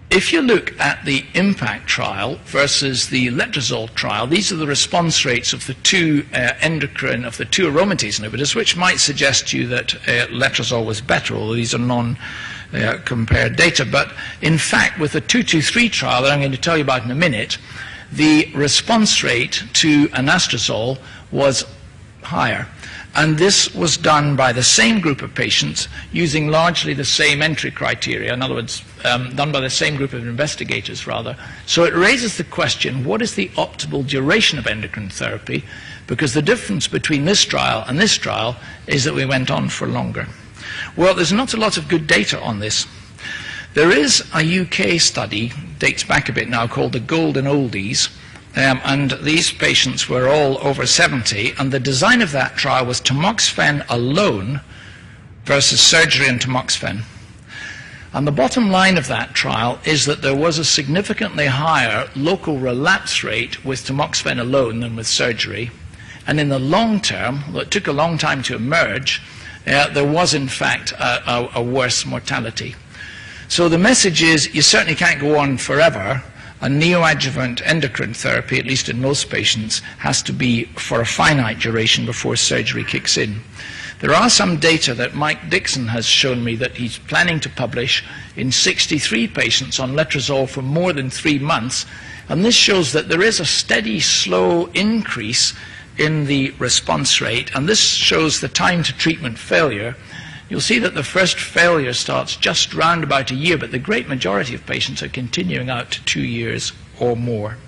I: if you look at the IMPACT trial versus the letrozole trial, these are the response rates of the two uh, endocrine, of the two aromatase inhibitors, which might suggest to you that uh, letrozole was better, although these are non-compared uh, data. But in fact, with the two two three trial that I'm going to tell you about in a minute, the response rate to anastrozole was higher. And this was done by the same group of patients using largely the same entry criteria, in other words, um, done by the same group of investigators, rather. So it raises the question, what is the optimal duration of endocrine therapy? Because the difference between this trial and this trial is that we went on for longer. Well, there's not a lot of good data on this. There is a U K study, dates back a bit now, called the Golden Oldies, Um, and these patients were all over seventy, and the design of that trial was tamoxifen alone versus surgery and tamoxifen. And the bottom line of that trial is that there was a significantly higher local relapse rate with tamoxifen alone than with surgery. And in the long term, well, it took a long time to emerge, uh, there was in fact a, a, a worse mortality. So the message is, you certainly can't go on forever. A neoadjuvant endocrine therapy, at least in most patients, has to be for a finite duration before surgery kicks in. There are some data that Mike Dixon has shown me that he's planning to publish in sixty-three patients on letrozole for more than three months, and this shows that there is a steady, slow increase in the response rate, and this shows the time to treatment failure. You'll see that the first failure starts just round about a year, but the great majority of patients are continuing out to two years or more.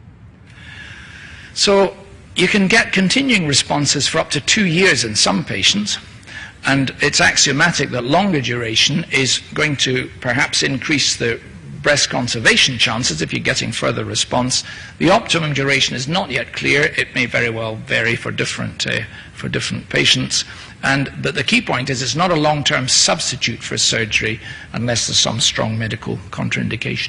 I: So you can get continuing responses for up to two years in some patients, and it's axiomatic that longer duration is going to perhaps increase the breast conservation chances if you're getting further response. The optimum duration is not yet clear. It may very well vary for different, uh, for different patients. And, but the key point is it's not a long-term substitute for surgery unless there's some strong medical contraindication.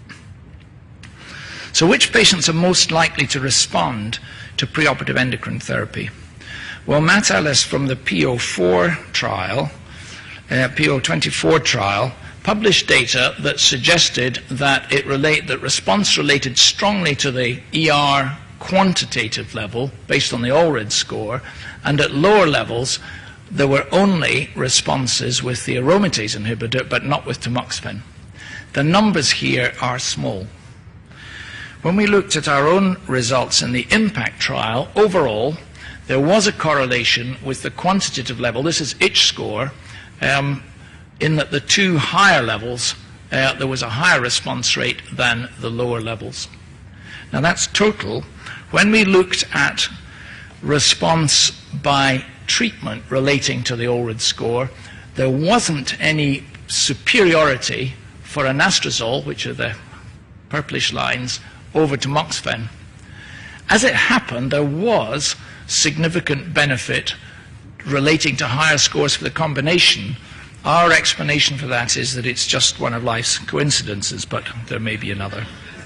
I: So which patients are most likely to respond to preoperative endocrine therapy? Well, Matt Ellis from the P O four trial, uh, P O twenty-four trial, published data that suggested that it relate, that response related strongly to the E R quantitative level based on the Allred score, and at lower levels there were only responses with the aromatase inhibitor but not with tamoxifen. The numbers here are small. When we looked at our own results in the IMPACT trial, overall there was a correlation with the quantitative level, this is itch score, um, in that the two higher levels, uh, there was a higher response rate than the lower levels. Now that's total. When we looked at response by treatment relating to the Allred score, there wasn't any superiority for anastrozole, which are the purplish lines, over tamoxifen. As it happened, there was significant benefit relating to higher scores for the combination. Our explanation for that is that it's just one of life's coincidences, but there may be another.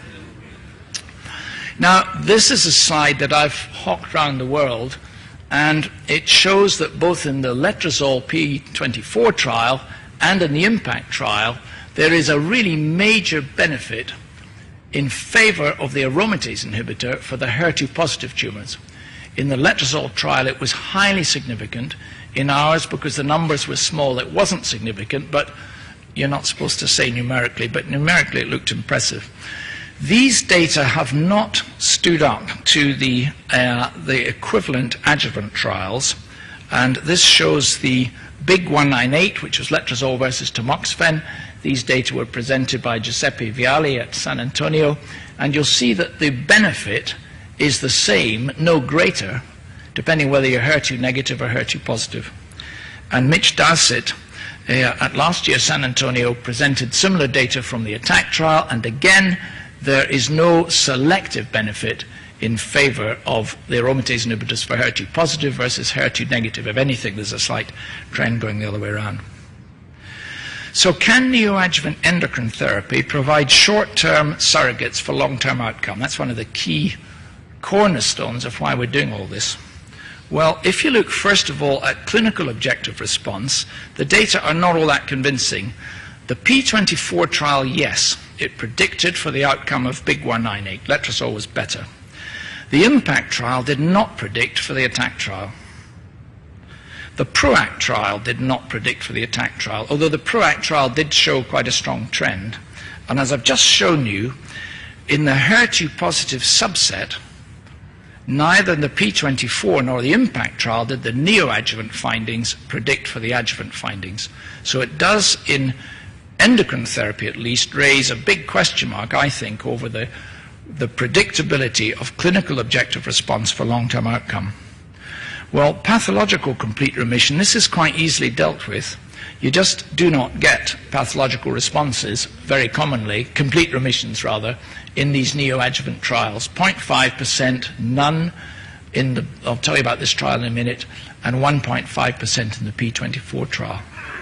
I: Now, this is a slide that I've hawked around the world, and it shows that both in the letrozole P twenty-four trial and in the IMPACT trial, there is a really major benefit in favor of the aromatase inhibitor for the H E R two positive tumors. In the letrozole trial, it was highly significant. In ours, because the numbers were small, it wasn't significant, but you're not supposed to say numerically, but numerically it looked impressive. These data have not stood up to the, uh, the equivalent adjuvant trials, and this shows the big one ninety-eight, which was letrozole versus tamoxifen. These data were presented by Giuseppe Vialli at San Antonio, and you'll see that the benefit is the same, no greater, depending whether you're H E R two negative or H E R two positive. And Mitch Dowsett uh, at last year's San Antonio presented similar data from the ATTACK trial, and again, there is no selective benefit in favor of the aromatase inhibitors for H E R two positive versus H E R two negative. If anything, there's a slight trend going the other way around. So can neoadjuvant endocrine therapy provide short-term surrogates for long-term outcome? That's one of the key cornerstones of why we're doing all this. Well, if you look first of all at clinical objective response, the data are not all that convincing. The P twenty-four trial, yes. It predicted for the outcome of BIG one ninety-eight. Letrozole was better. The IMPACT trial did not predict for the ATTACK trial. The PROACT trial did not predict for the ATTACK trial, although the PROACT trial did show quite a strong trend. And as I've just shown you, in the H E R two positive subset, neither the P twenty-four nor the IMPACT trial did the neoadjuvant findings predict for the adjuvant findings. So it does, in endocrine therapy at least, raise a big question mark, I think, over the, the predictability of clinical objective response for long-term outcome. Well, pathological complete remission, this is quite easily dealt with. You just do not get pathological responses, very commonly, complete remissions rather, in these neoadjuvant trials. zero point five percent, none in the, I'll tell you about this trial in a minute, and one point five percent in the P twenty-four trial.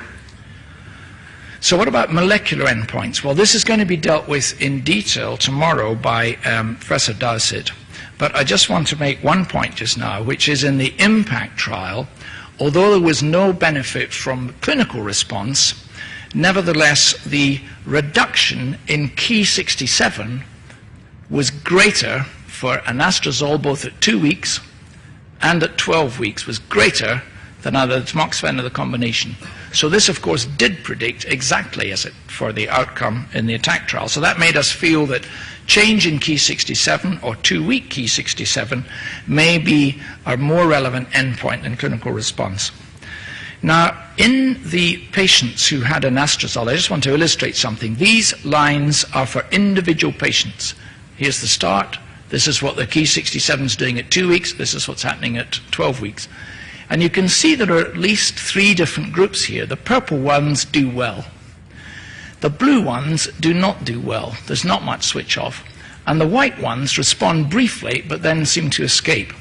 I: So what about molecular endpoints? Well, this is going to be dealt with in detail tomorrow by um, Professor Dowsett. But I just want to make one point just now, which is in the IMPACT trial, although there was no benefit from clinical response, nevertheless the reduction in Ki sixty-seven was greater for anastrozole both at two weeks and at twelve weeks, was greater than either the tamoxifen or the combination. So this, of course, did predict exactly as it for the outcome in the ATTACK trial. So that made us feel that change in Ki sixty-seven or two-week Ki sixty-seven may be a more relevant endpoint than clinical response. Now, in the patients who had anastrozole, I just want to illustrate something. These lines are for individual patients. Here's the start. This is what the Ki sixty-seven is doing at two weeks. This is what's happening at twelve weeks. And you can see there are at least three different groups here. The purple ones do well. The blue ones do not do well. There's not much switch off. And the white ones respond briefly, but then seem to escape.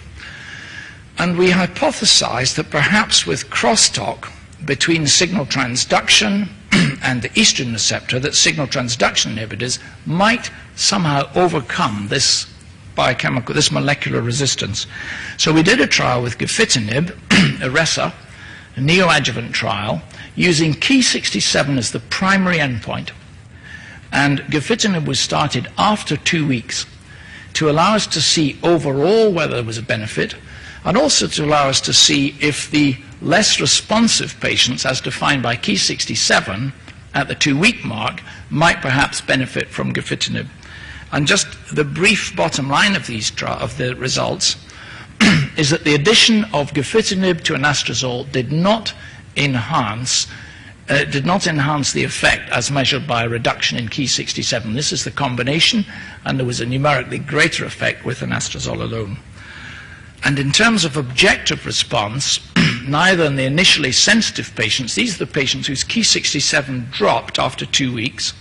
I: And we hypothesized that perhaps with crosstalk between signal transduction and the estrogen receptor, that signal transduction inhibitors might somehow overcome this biochemical, this molecular resistance. So we did a trial with gefitinib, ERESA, a neoadjuvant trial, using Ki sixty-seven as the primary endpoint. And gefitinib was started after two weeks to allow us to see overall whether there was a benefit, and also to allow us to see if the less responsive patients, as defined by Ki sixty-seven at the two-week mark, might perhaps benefit from gefitinib. And just the brief bottom line of these of the results is that the addition of gefitinib to anastrozole did not enhance uh, did not enhance the effect as measured by a reduction in Ki sixty-seven. This is the combination, and there was a numerically greater effect with anastrozole alone. And in terms of objective response, neither in the initially sensitive patients, these are the patients whose Ki sixty-seven dropped after two weeks,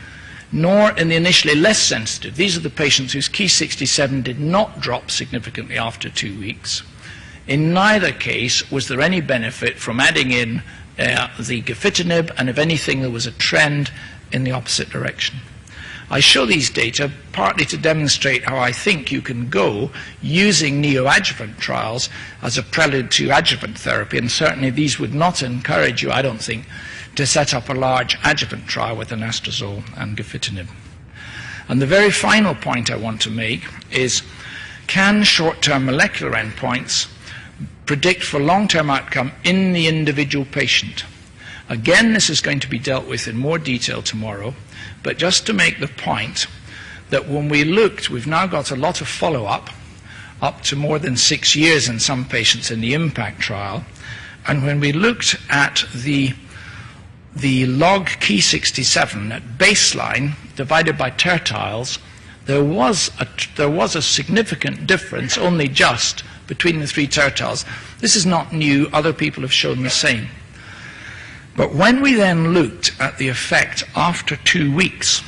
I: nor in the initially less sensitive. These are the patients whose Ki sixty-seven did not drop significantly after two weeks. In neither case was there any benefit from adding in uh, the gefitinib, and if anything, there was a trend in the opposite direction. I show these data partly to demonstrate how I think you can go using neoadjuvant trials as a prelude to adjuvant therapy, and certainly these would not encourage you, I don't think, to set up a large adjuvant trial with anastrozole and gefitinib. And the very final point I want to make is, can short-term molecular endpoints predict for long-term outcome in the individual patient? Again, this is going to be dealt with in more detail tomorrow, but just to make the point that when we looked, we've now got a lot of follow-up, up to more than six years in some patients in the IMPACT trial, and when we looked at the the log Ki sixty-seven at baseline divided by tertiles, there was a, there was a significant difference, only just, between the three tertiles. This is not new. Other people have shown the same. But when we then looked at the effect after two weeks,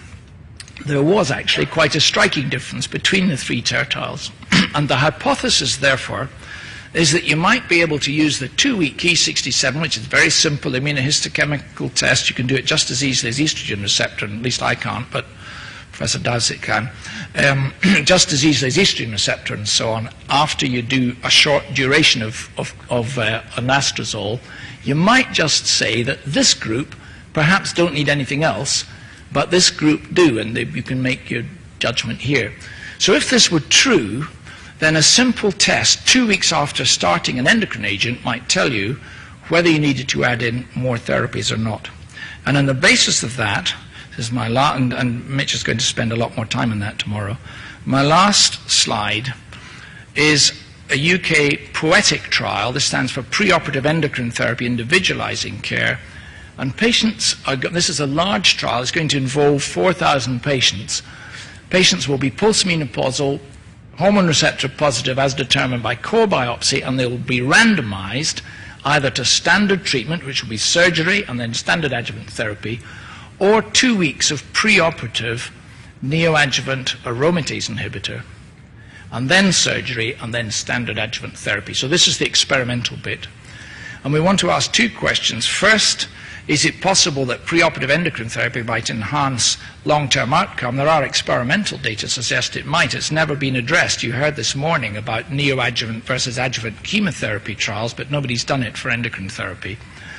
I: there was actually quite a striking difference between the three tertiles. And the hypothesis, therefore, is that you might be able to use the two-week Ki sixty-seven, which is a very simple immunohistochemical test. You can do it just as easily as estrogen receptor, and at least I can't, but Professor Dowsett can, um, just as easily as estrogen receptor and so on. After you do a short duration of, of, of uh, anastrozole, you might just say that this group perhaps don't need anything else, but this group do, and they, you can make your judgment here. So if this were true, then a simple test two weeks after starting an endocrine agent might tell you whether you needed to add in more therapies or not. And on the basis of that, this is my la- and, and Mitch is going to spend a lot more time on that tomorrow. My last slide is a U K POETIC trial. This stands for Preoperative Endocrine Therapy Individualizing Care. And patients, are, this is a large trial. It's going to involve four thousand patients. Patients will be postmenopausal, hormone receptor positive as determined by core biopsy, and they will be randomized either to standard treatment, which will be surgery and then standard adjuvant therapy, or two weeks of preoperative neoadjuvant aromatase inhibitor, and then surgery, and then standard adjuvant therapy. So this is the experimental bit. And we want to ask two questions. First, is it possible that preoperative endocrine therapy might enhance long-term outcome? There are experimental data to suggest it might. It's never been addressed. You heard this morning about neoadjuvant versus adjuvant chemotherapy trials, but nobody's done it for endocrine therapy.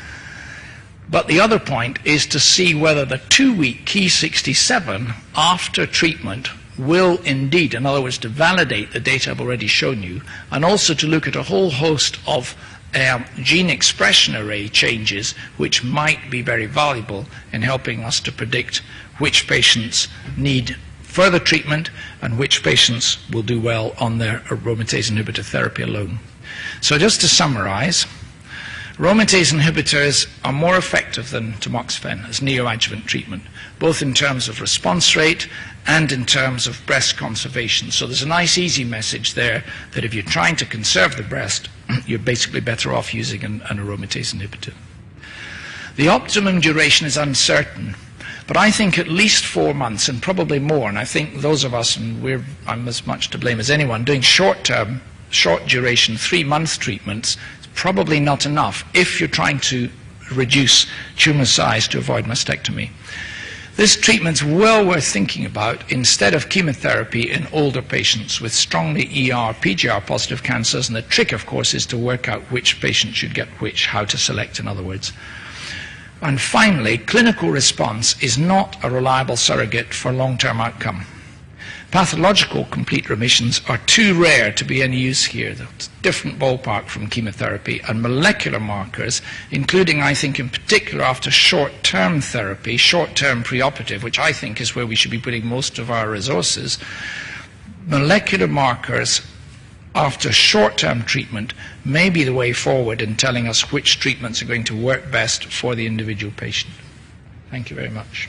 I: But the other point is to see whether the two-week Ki sixty-seven after treatment will indeed, in other words, to validate the data I've already shown you, and also to look at a whole host of um, gene expression array changes which might be very valuable in helping us to predict which patients need further treatment and which patients will do well on their aromatase inhibitor therapy alone. So just to summarize, aromatase inhibitors are more effective than tamoxifen as neoadjuvant treatment, both in terms of response rate and in terms of breast conservation. So there's a nice easy message there that if you're trying to conserve the breast, you're basically better off using an, an aromatase inhibitor. The optimum duration is uncertain, but I think at least four months and probably more, and I think those of us, and we're, I'm as much to blame as anyone, doing short-term, short duration, three-month treatments, probably not enough if you're trying to reduce tumor size to avoid mastectomy. This treatment's well worth thinking about instead of chemotherapy in older patients with strongly E R, P G R positive cancers, and the trick, of course, is to work out which patient should get which, how to select, in other words. And finally, clinical response is not a reliable surrogate for long-term outcome. Pathological complete remissions are too rare to be any use here. It's a different ballpark from chemotherapy, and molecular markers, including, I think, in particular after short-term therapy, short-term preoperative, which I think is where we should be putting most of our resources, molecular markers after short-term treatment may be the way forward in telling us which treatments are going to work best for the individual patient. Thank you very much.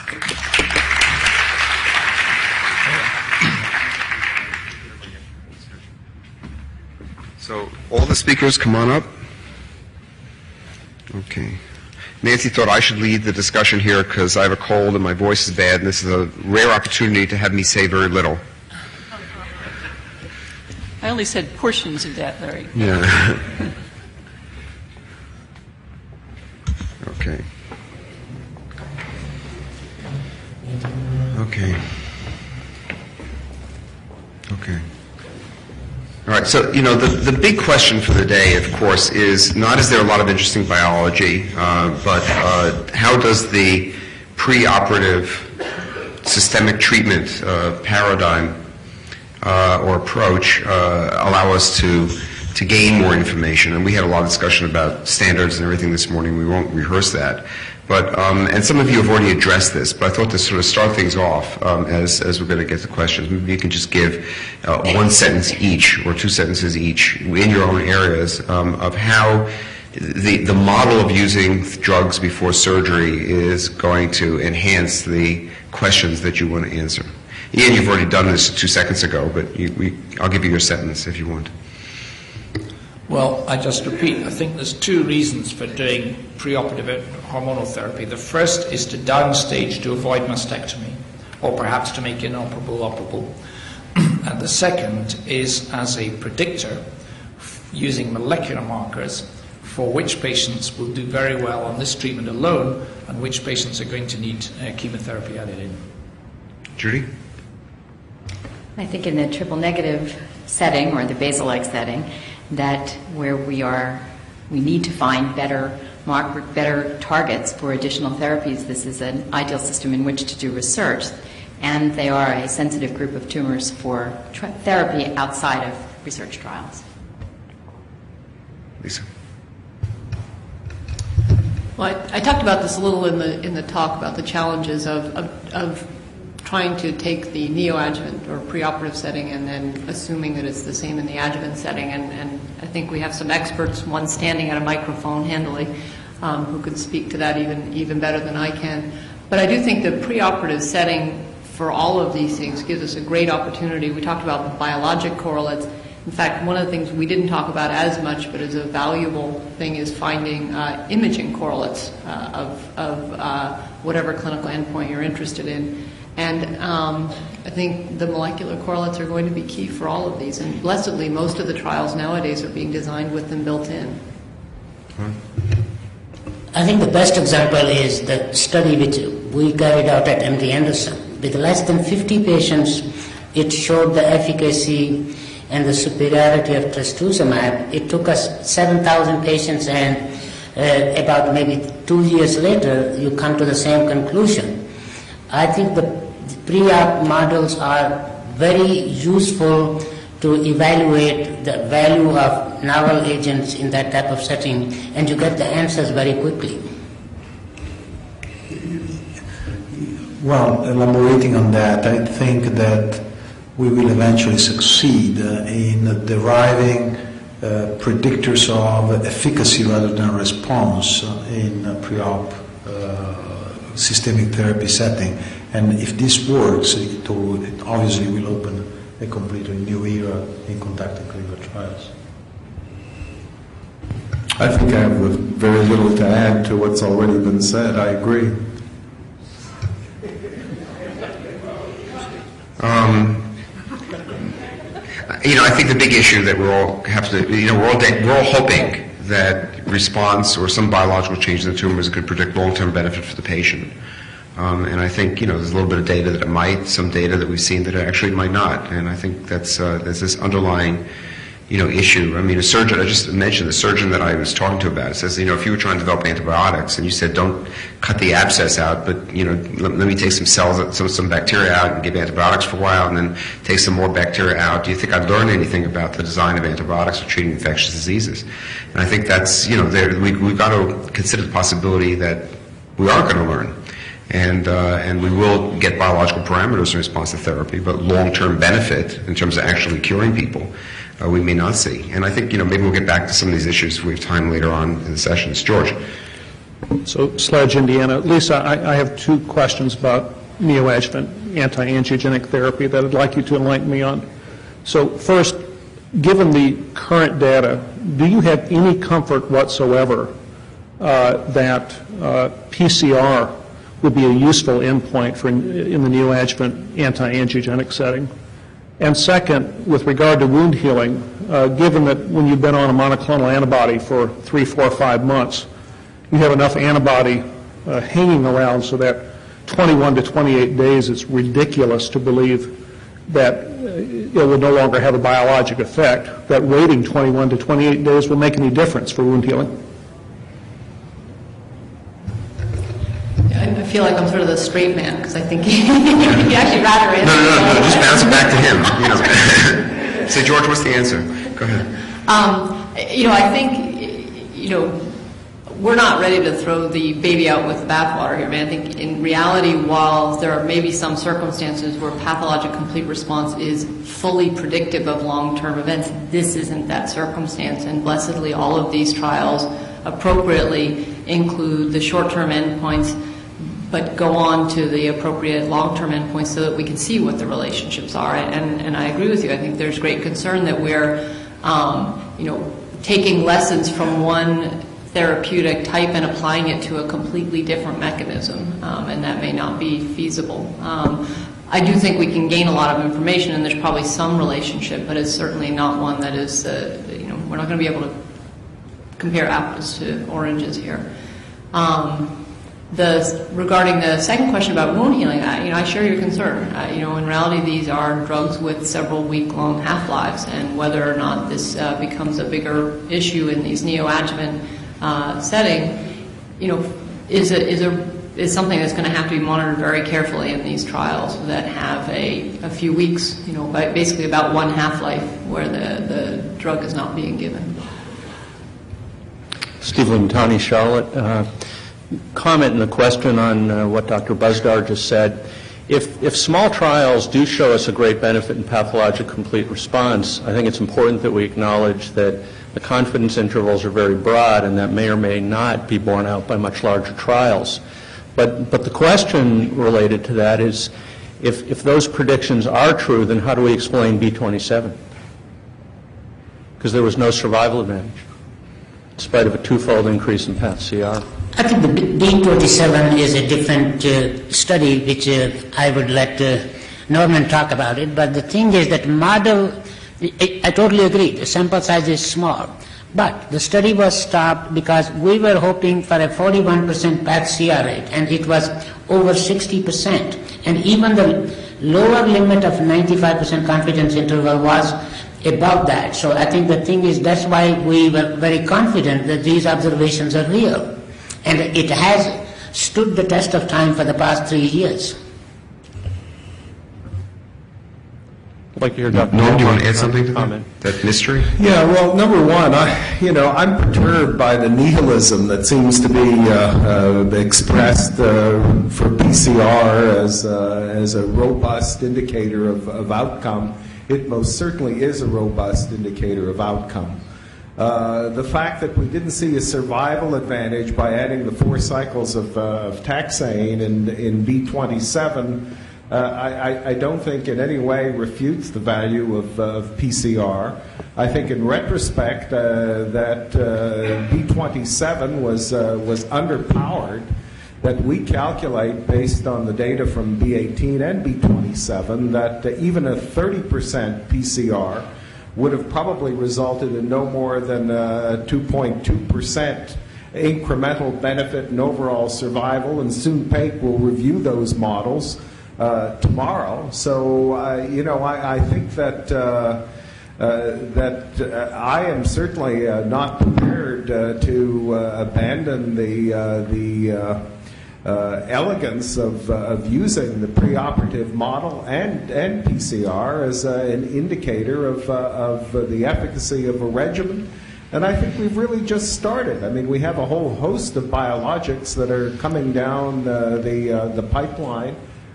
C: So all the speakers come on up. Okay. Nancy thought I should lead the discussion here because I have a cold and my voice is bad, and this is a rare opportunity to have me say very little.
A: I only said portions of that, Larry.
C: Yeah. Okay. Okay. Okay. All right, so, you know, the, the big question for the day, of course, is not is there a lot of interesting biology, uh, but uh, how does the preoperative systemic treatment uh, paradigm uh, or approach uh, allow us to to gain more information? And we had a lot of discussion about standards and everything this morning. We won't rehearse that. But, um, and some of you have already addressed this, but I thought to sort of start things off um, as, as we're going to get to questions. Maybe you can just give uh, one sentence each or two sentences each in your own areas um, of how the, the model of using drugs before surgery is going to enhance the questions that you want to answer. Ian, you've already done this two seconds ago, but you, we, I'll give you your sentence if you want.
I: Well, I just repeat, I think there's two reasons for doing preoperative hormonal therapy. The first is to downstage to avoid mastectomy, or perhaps to make inoperable operable. And the second is as a predictor, using molecular markers for which patients will do very well on this treatment alone and which patients are going to need uh, chemotherapy added in.
C: Judy?
J: I think in the triple negative setting or the basal-like setting, that where we are, we need to find better Mark, were better targets for additional therapies. This is an ideal system in which to do research, and they are a sensitive group of tumors for tra- therapy outside of research trials.
C: Lisa.
F: Well, I, I talked about this a little in the in the talk about the challenges of, of, of trying to take the neoadjuvant or preoperative setting and then assuming that it's the same in the adjuvant setting. And, and I think we have some experts, one standing at a microphone handily, um, who could speak to that even even better than I can. But I do think the preoperative setting for all of these things gives us a great opportunity. We talked about the biologic correlates. In fact, one of the things we didn't talk about as much, but is a valuable thing, is finding uh, imaging correlates uh, of, of uh, whatever clinical endpoint you're interested in. And um, I think the molecular correlates are going to be key for all of these. And blessedly, most of the trials nowadays are being designed with them built in.
E: I think the best example is the study which we carried out at M D Anderson. With less than fifty patients, it showed the efficacy and the superiority of trastuzumab. It took us seven thousand patients, and uh, about maybe two years later, you come to the same conclusion. I think the pre-op models are very useful to evaluate the value of novel agents in that type of setting, and you get the answers very quickly.
K: Well, elaborating on that, I think that we will eventually succeed uh, in deriving uh, predictors of efficacy rather than response uh, in a pre-op uh, systemic therapy setting. And if this works, it, will, it obviously will open a completely new era in conducting clinical trials.
B: I think I have very little to add to what's already been said. I agree.
C: Um, you know, I think the big issue that we all have to, you know, we're all, de- we're all hoping that response or some biological change in the tumors could predict long-term benefit for the patient. Um, and I think, you know, there's a little bit of data that it might, some data that we've seen that it actually might not. And I think that's, uh, there's this underlying, you know, issue. I mean, a surgeon, I just mentioned the surgeon that I was talking to about it says, you know, if you were trying to develop antibiotics and you said, don't cut the abscess out, but, you know, let, let me take some cells, some, some bacteria out and give antibiotics for a while and then take some more bacteria out, do you think I'd learn anything about the design of antibiotics for treating infectious diseases? And I think that's, you know, there, we, we've got to consider the possibility that we are going to learn. And, uh, and we will get biological parameters in response to therapy, but long-term benefit in terms of actually curing people, uh, we may not see. And I think, you know, maybe we'll get back to some of these issues if we have time later on in the sessions. George.
L: So, Sledge, Indiana. Lisa, I, I have two questions about neoadjuvant anti-angiogenic therapy that I'd like you to enlighten me on. So, first, given the current data, do you have any comfort whatsoever uh, that uh, P C R would be a useful endpoint for in, in the neoadjuvant anti-angiogenic setting? And second, with regard to wound healing, uh, given that when you've been on a monoclonal antibody for three, four, five months, you have enough antibody uh, hanging around so that twenty-one to twenty-eight days, it's ridiculous to believe that it will no longer have a biologic effect, that waiting twenty-one to twenty-eight days will make any difference for wound healing?
F: I feel like I'm sort of the straight man because I think he, he actually rather answer.
C: No, no, no, no, just bounce it back to him. You know. Say, George, what's the answer? Go ahead.
F: Um, you know, I think, you know, we're not ready to throw the baby out with the bathwater here, man. I think in reality, while there are maybe some circumstances where pathologic complete response is fully predictive of long-term events, this isn't that circumstance. And blessedly, all of these trials appropriately include the short-term endpoints, but go on to the appropriate long-term endpoints so that we can see what the relationships are. And, and I agree with you. I think there's great concern that we're, um, you know, taking lessons from one therapeutic type and applying it to a completely different mechanism, um, and that may not be feasible. Um, I do think we can gain a lot of information, and there's probably some relationship, but it's certainly not one that is, uh, you know, we're not going to be able to compare apples to oranges here. Um, The, regarding the second question about wound healing, I, you know, I share your concern. Uh, you know, in reality, these are drugs with several week-long half-lives, and whether or not this uh, becomes a bigger issue in these neoadjuvant uh, setting you know, is a, is a is something that's going to have to be monitored very carefully in these trials that have a, a few weeks, you know, basically about one half-life where the, the drug is not being given.
M: Steve Lintani, Charlotte. Uh, comment and a question on uh, what Doctor Buzdar just said. If, if small trials do show us a great benefit in pathologic complete response, I think it's important that we acknowledge that the confidence intervals are very broad and that may or may not be borne out by much larger trials. But, but the question related to that is, if, if those predictions are true, then how do we explain B twenty-seven? Because there was no survival advantage, in spite of a twofold increase in path C R.
E: I think the B twenty-seven is a different uh, study, which uh, I would let uh, Norman talk about it. But the thing is that model, I, I totally agree, the sample size is small. But the study was stopped because we were hoping for a forty-one percent path C R rate, and it was over sixty percent. And even the lower limit of ninety-five percent confidence interval was above that. So I think the thing is, that's why we were very confident that these observations are real. And it has stood the test of time for the past three years.
M: I'd like to hear Doctor
C: Norm, do you want to add something to that, that mystery?
B: Yeah, well, number one, I, you know, I'm perturbed by the nihilism that seems to be uh, uh, expressed uh, for P C R as, uh, as a robust indicator of, of outcome. It most certainly is a robust indicator of outcome. Uh, the fact that we didn't see a survival advantage by adding the four cycles of, uh, of taxane in, in B twenty-seven, uh, I, I don't think in any way refutes the value of, uh, of P C R. I think in retrospect uh, that uh, B twenty-seven was, uh, was underpowered, that we calculate based on the data from B eighteen and B twenty-seven that uh, even a thirty percent P C R would have probably resulted in no more than a two point two percent incremental benefit in overall survival, and Soon Paik will review those models uh, tomorrow. So, uh, you know, I, I think that uh, uh, that uh, I am certainly uh, not prepared uh, to uh, abandon the uh, the uh, Uh, elegance of, uh, of using the preoperative model and, and P C R as uh, an indicator of, uh, of uh, the efficacy of a regimen. And I think we've really just started. I mean, we have a whole host of biologics that are coming down uh, the, uh, the pipeline.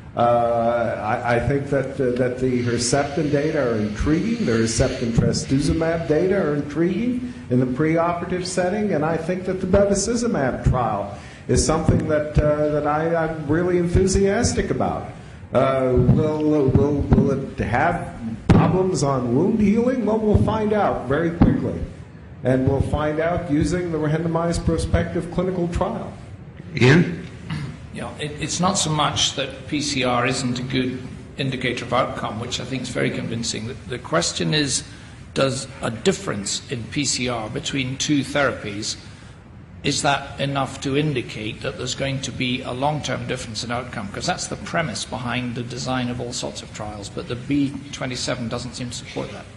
B: Uh, I, I think that, uh, that the Herceptin data are intriguing. The Herceptin trastuzumab data are intriguing in the preoperative setting. And I think that the bevacizumab trial is something that uh, that I, I'm really enthusiastic about. Uh, will, will, will it have problems on wound healing? Well, we'll find out very quickly. And we'll find out using the randomized prospective clinical trial.
C: Ian?
I: Yeah, it, it's not so much that P C R isn't a good indicator of outcome, which I think is very convincing. The, the question is, does a difference in P C R between two therapies, is that enough to indicate that there's going to be a long-term difference in outcome? Because that's the premise behind the design of all sorts of trials, but the B twenty-seven doesn't seem to support that.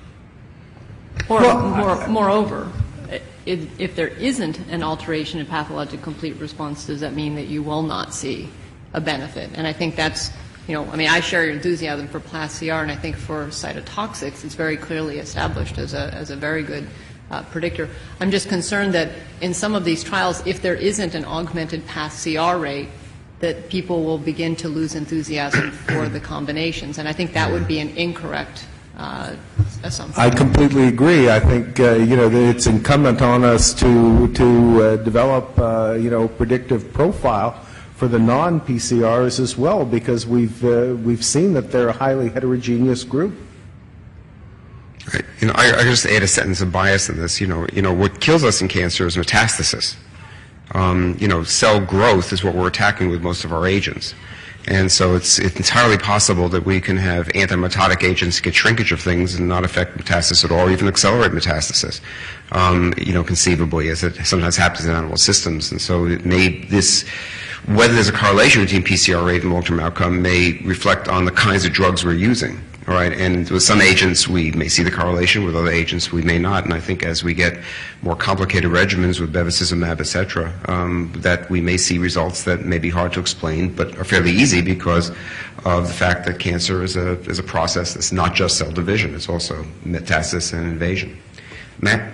F: Or, more, moreover, if, if there isn't an alteration in pathologic complete response, does that mean that you will not see a benefit? And I think that's, you know, I mean, I share your enthusiasm for path C R, and I think for cytotoxics, it's very clearly established as a, as a very good Uh, predictor. I'm just concerned that in some of these trials, if there isn't an augmented path C R rate, that people will begin to lose enthusiasm for the combinations, and I think that would be an incorrect uh, assumption.
B: I completely agree. I think uh, you know that it's incumbent on us to to uh, develop uh, you know predictive profile for the non-P C Rs as well, because we've uh, we've seen that they're a highly heterogeneous group.
C: You know, I, I just add a sentence of bias in this. You know, you know, what kills us in cancer is metastasis. Um, you know, cell growth is what we're attacking with most of our agents, and so it's, it's entirely possible that we can have antimitotic agents get shrinkage of things and not affect metastasis at all, or even accelerate metastasis. Um, you know, conceivably, as it sometimes happens in animal systems, and so it may this. Whether there's a correlation between P C R rate and long-term outcome may reflect on the kinds of drugs we're using. All right, and with some agents we may see the correlation, with other agents we may not. And I think as we get more complicated regimens with bevacizumab, et cetera, um, that we may see results that may be hard to explain, but are fairly easy because of the fact that cancer is a is a process that's not just cell division; it's also metastasis and invasion. Matt.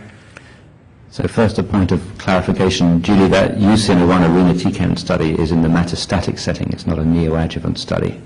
N: So first, a point of clarification, Julie. That U C N zero one irinotecan study is in the metastatic setting; it's not a neoadjuvant study.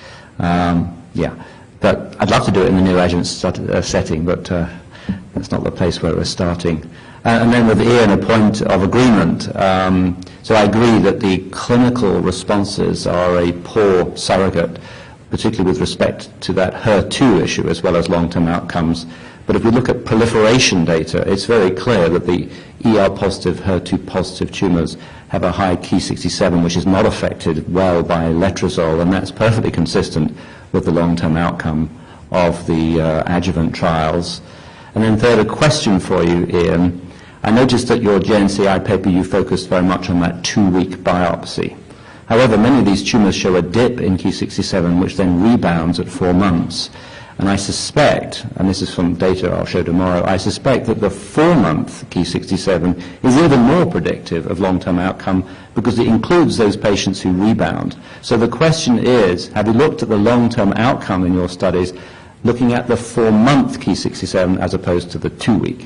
N: Um, yeah. But I'd love to do it in the neoadjuvant st- uh, setting, but uh, that's not the place where we're starting. Uh, and then with Ian, a point of agreement. Um, so I agree that the clinical responses are a poor surrogate, particularly with respect to that H E R two issue as well as long-term outcomes. But if we look at proliferation data, it's very clear that the E R-positive, H E R two positive tumours have a high Ki sixty-seven, which is not affected well by letrozole, and that's perfectly consistent with the long-term outcome of the uh, adjuvant trials. And then third, a question for you, Ian. I noticed that your J N C I paper, you focused very much on that two-week biopsy. However, many of these tumours show a dip in Ki sixty-seven, which then rebounds at four months. And I suspect, and this is from data I'll show tomorrow, I suspect that the four-month Ki sixty-seven is even more predictive of long-term outcome because it includes those patients who rebound. So the question is, have you looked at the long-term outcome in your studies looking at the four-month Ki sixty-seven as opposed to the two-week?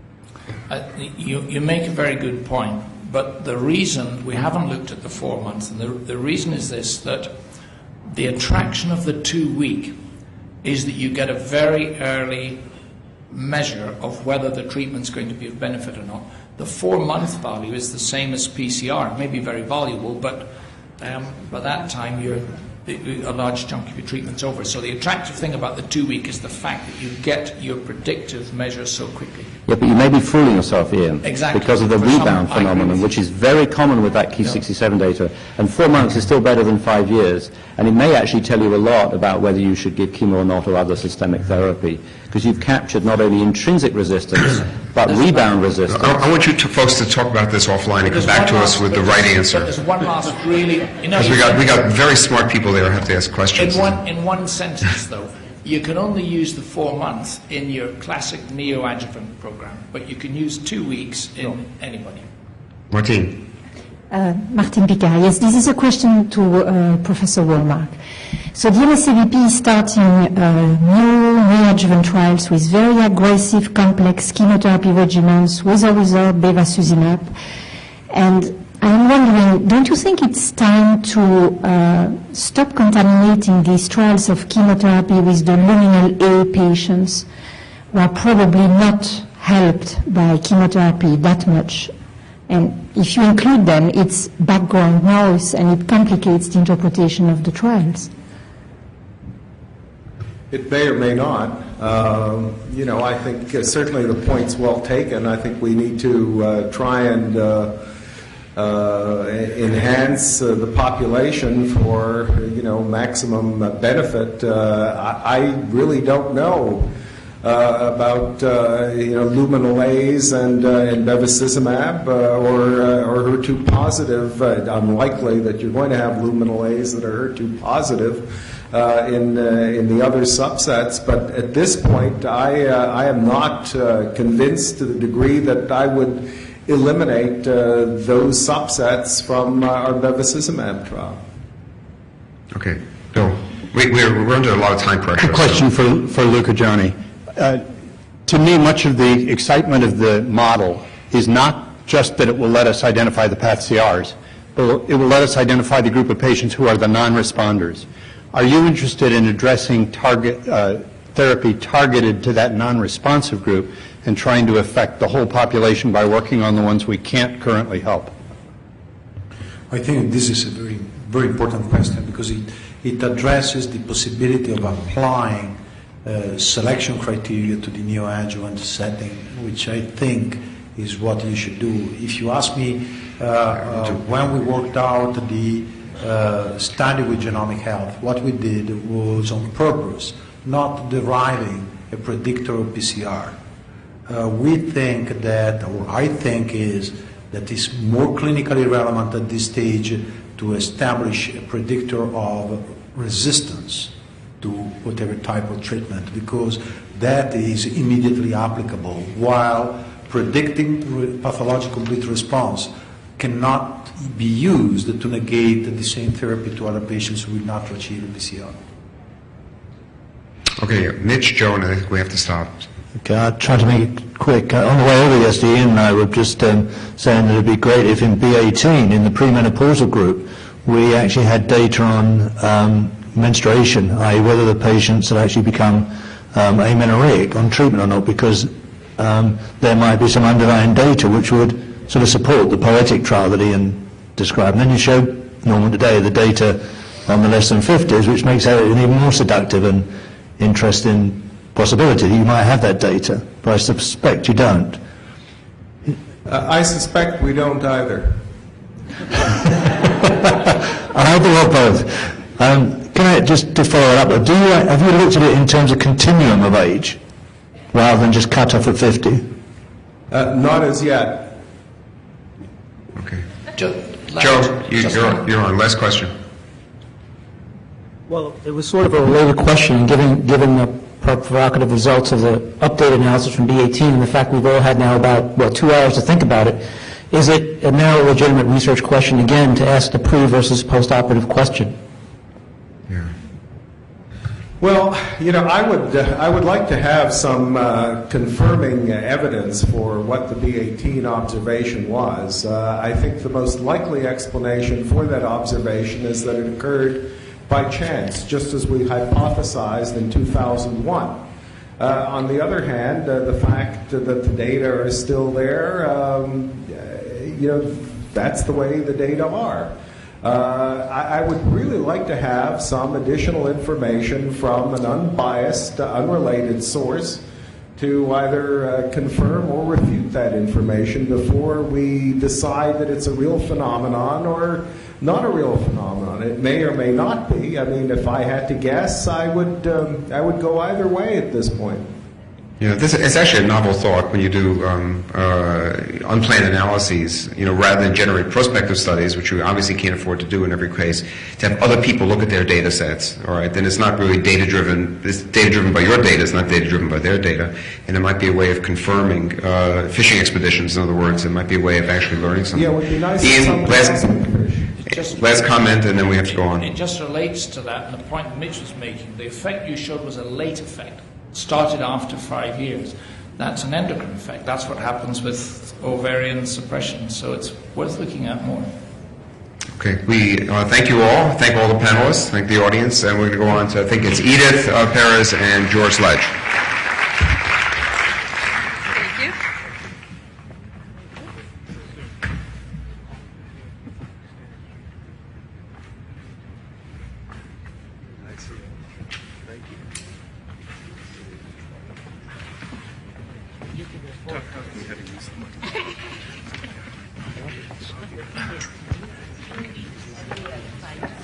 I: Uh, you, you make a very good point, but the reason we haven't looked at the four months, and the, the reason is this, that the attraction of the two-week is that you get a very early measure of whether the treatment's going to be of benefit or not. The four-month value is the same as P C R. It may be very valuable, but um, by that time you're, a large chunk of your treatment's over. So the attractive thing about the two-week is the fact that you get your predictive measure so quickly.
N: Yeah, but you may be fooling yourself, Ian,
I: exactly.
N: because of the
I: For
N: rebound
I: some,
N: phenomenon, which is very common with that Ki sixty-seven no. data. And four months is still better than five years. And it may actually tell you a lot about whether you should give chemo or not or other systemic therapy, because you've captured not only intrinsic resistance, but There's rebound resistance.
C: I, I want you to, folks to talk about this offline and come back to us with the right answer.
I: There's one last really...
C: Because we got, we got very smart people there who have to ask questions.
I: In one, in one sentence, though, you can only use the four months in your classic neoadjuvant program, but you can use two weeks in no. anybody.
C: Martine.
O: Uh, Martine Picard. Yes, this is a question to uh, Professor Wollmark. So the M S A V P is starting uh, new neoadjuvant trials with very aggressive, complex chemotherapy regimens with or without bevacizumab. And I'm wondering, don't you think it's time to uh, stop contaminating these trials of chemotherapy with the luminal A patients who are probably not helped by chemotherapy that much? And if you include them, it's background noise and it complicates the interpretation of the trials.
B: It may or may not. Um, you know, I think uh, certainly the point's well taken. I think we need to uh, try and uh, uh, enhance uh, the population for, you know, maximum uh, benefit. Uh, I, I really don't know uh, about, uh, you know, luminal A's and, uh, and bevacizumab uh, or, uh, or H E R two positive. Uh, unlikely that you're going to have luminal A's that are H E R two positive. Uh, in uh, in the other subsets, but at this point, I uh, I am not uh, convinced to the degree that I would eliminate uh, those subsets from uh, our bevacizumab trial.
C: Okay, Bill, we, we're we're under a lot of time pressure.
P: A question
C: so.
P: for for Luca Gianni. Uh, to me, much of the excitement of the model is not just that it will let us identify the P A T C Rs, but it will let us identify the group of patients who are the non-responders. Are you interested in addressing target uh, therapy targeted to that non-responsive group and trying to affect the whole population by working on the ones we can't currently help?
K: I think this is a very, very important question because it, it addresses the possibility of applying uh, selection criteria to the neoadjuvant setting, which I think is what you should do. If you ask me, uh, uh, when we worked out the Uh, study with Genomic Health, what we did was on purpose, not deriving a predictor of P C R. Uh, we think that, or I think is, that it's more clinically relevant at this stage to establish a predictor of resistance to whatever type of treatment, because that is immediately applicable, while predicting pathological complete response cannot be used to negate the same therapy to other patients who will not achieve a P C R.
C: Okay, Mitch, Joe, and I think we have to stop.
Q: Okay, I'll try to make it quick. Uh, on the way over yesterday, Ian and I were just um, saying that it would be great if in B eighteen, in the premenopausal group, we actually had data on um, menstruation, that is whether the patients had actually become um, amenorrheic on treatment or not, because um, there might be some underlying data which would sort of support the poetic trial that Ian described. And then you showed, Norman, today the data on the less than fifties, which makes it an even more seductive and interesting possibility that you might have that data, but I suspect you don't.
B: Uh, I suspect we don't either.
Q: Either or both. Um, can I just to follow it up? Do you have you looked at it in terms of continuum of age, rather than just cut off at fifty?
B: Uh, not as yet.
C: Okay.
I: Joe,
C: Joe you, you're, you're on. Last question.
R: Well, it was sort of a related question, given given the provocative results of the updated analysis from B eighteen and the fact we've all had now about, well, two hours to think about it. Is it a now a legitimate research question, again, to ask the pre- versus post-operative question?
C: Yeah.
B: Well, you know, I would uh, I would like to have some uh, confirming uh, evidence for what the B eighteen observation was. Uh, I think the most likely explanation for that observation is that it occurred by chance, just as we hypothesized in two thousand one. Uh, on the other hand, uh, the fact that the data are still there, um, you know, that's the way the data are. Uh, I, I would really like to have some additional information from an unbiased, uh, unrelated source to either uh, confirm or refute that information before we decide that it's a real phenomenon or not a real phenomenon. It may or may not be. I mean, if I had to guess, I would um, I would go either way at this point.
C: Yeah, this it's actually a novel thought when you do um, uh, unplanned analyses. You know, rather than generate prospective studies, which you obviously can't afford to do in every case, to have other people look at their data sets. All right, then it's not really data driven. It's data driven by your data. It's not data driven by their data, and it might be a way of confirming uh, fishing expeditions. In other words, it might be a way of actually learning something.
B: Yeah, it would be nice.
C: Ian, last,
I: Just,
C: last comment, and then we have to go on.
I: It just relates to that, and the point Mitch was making. The effect you showed was a late effect. Started after five years. That's an endocrine effect. That's what happens with ovarian suppression. So it's worth looking at more.
C: Okay, we uh, thank you all. Thank all the panelists. Thank the audience. And we're going to go on to, I think it's Edith uh, Perez and George Ledge.
S: Thank you.
I: Thank you.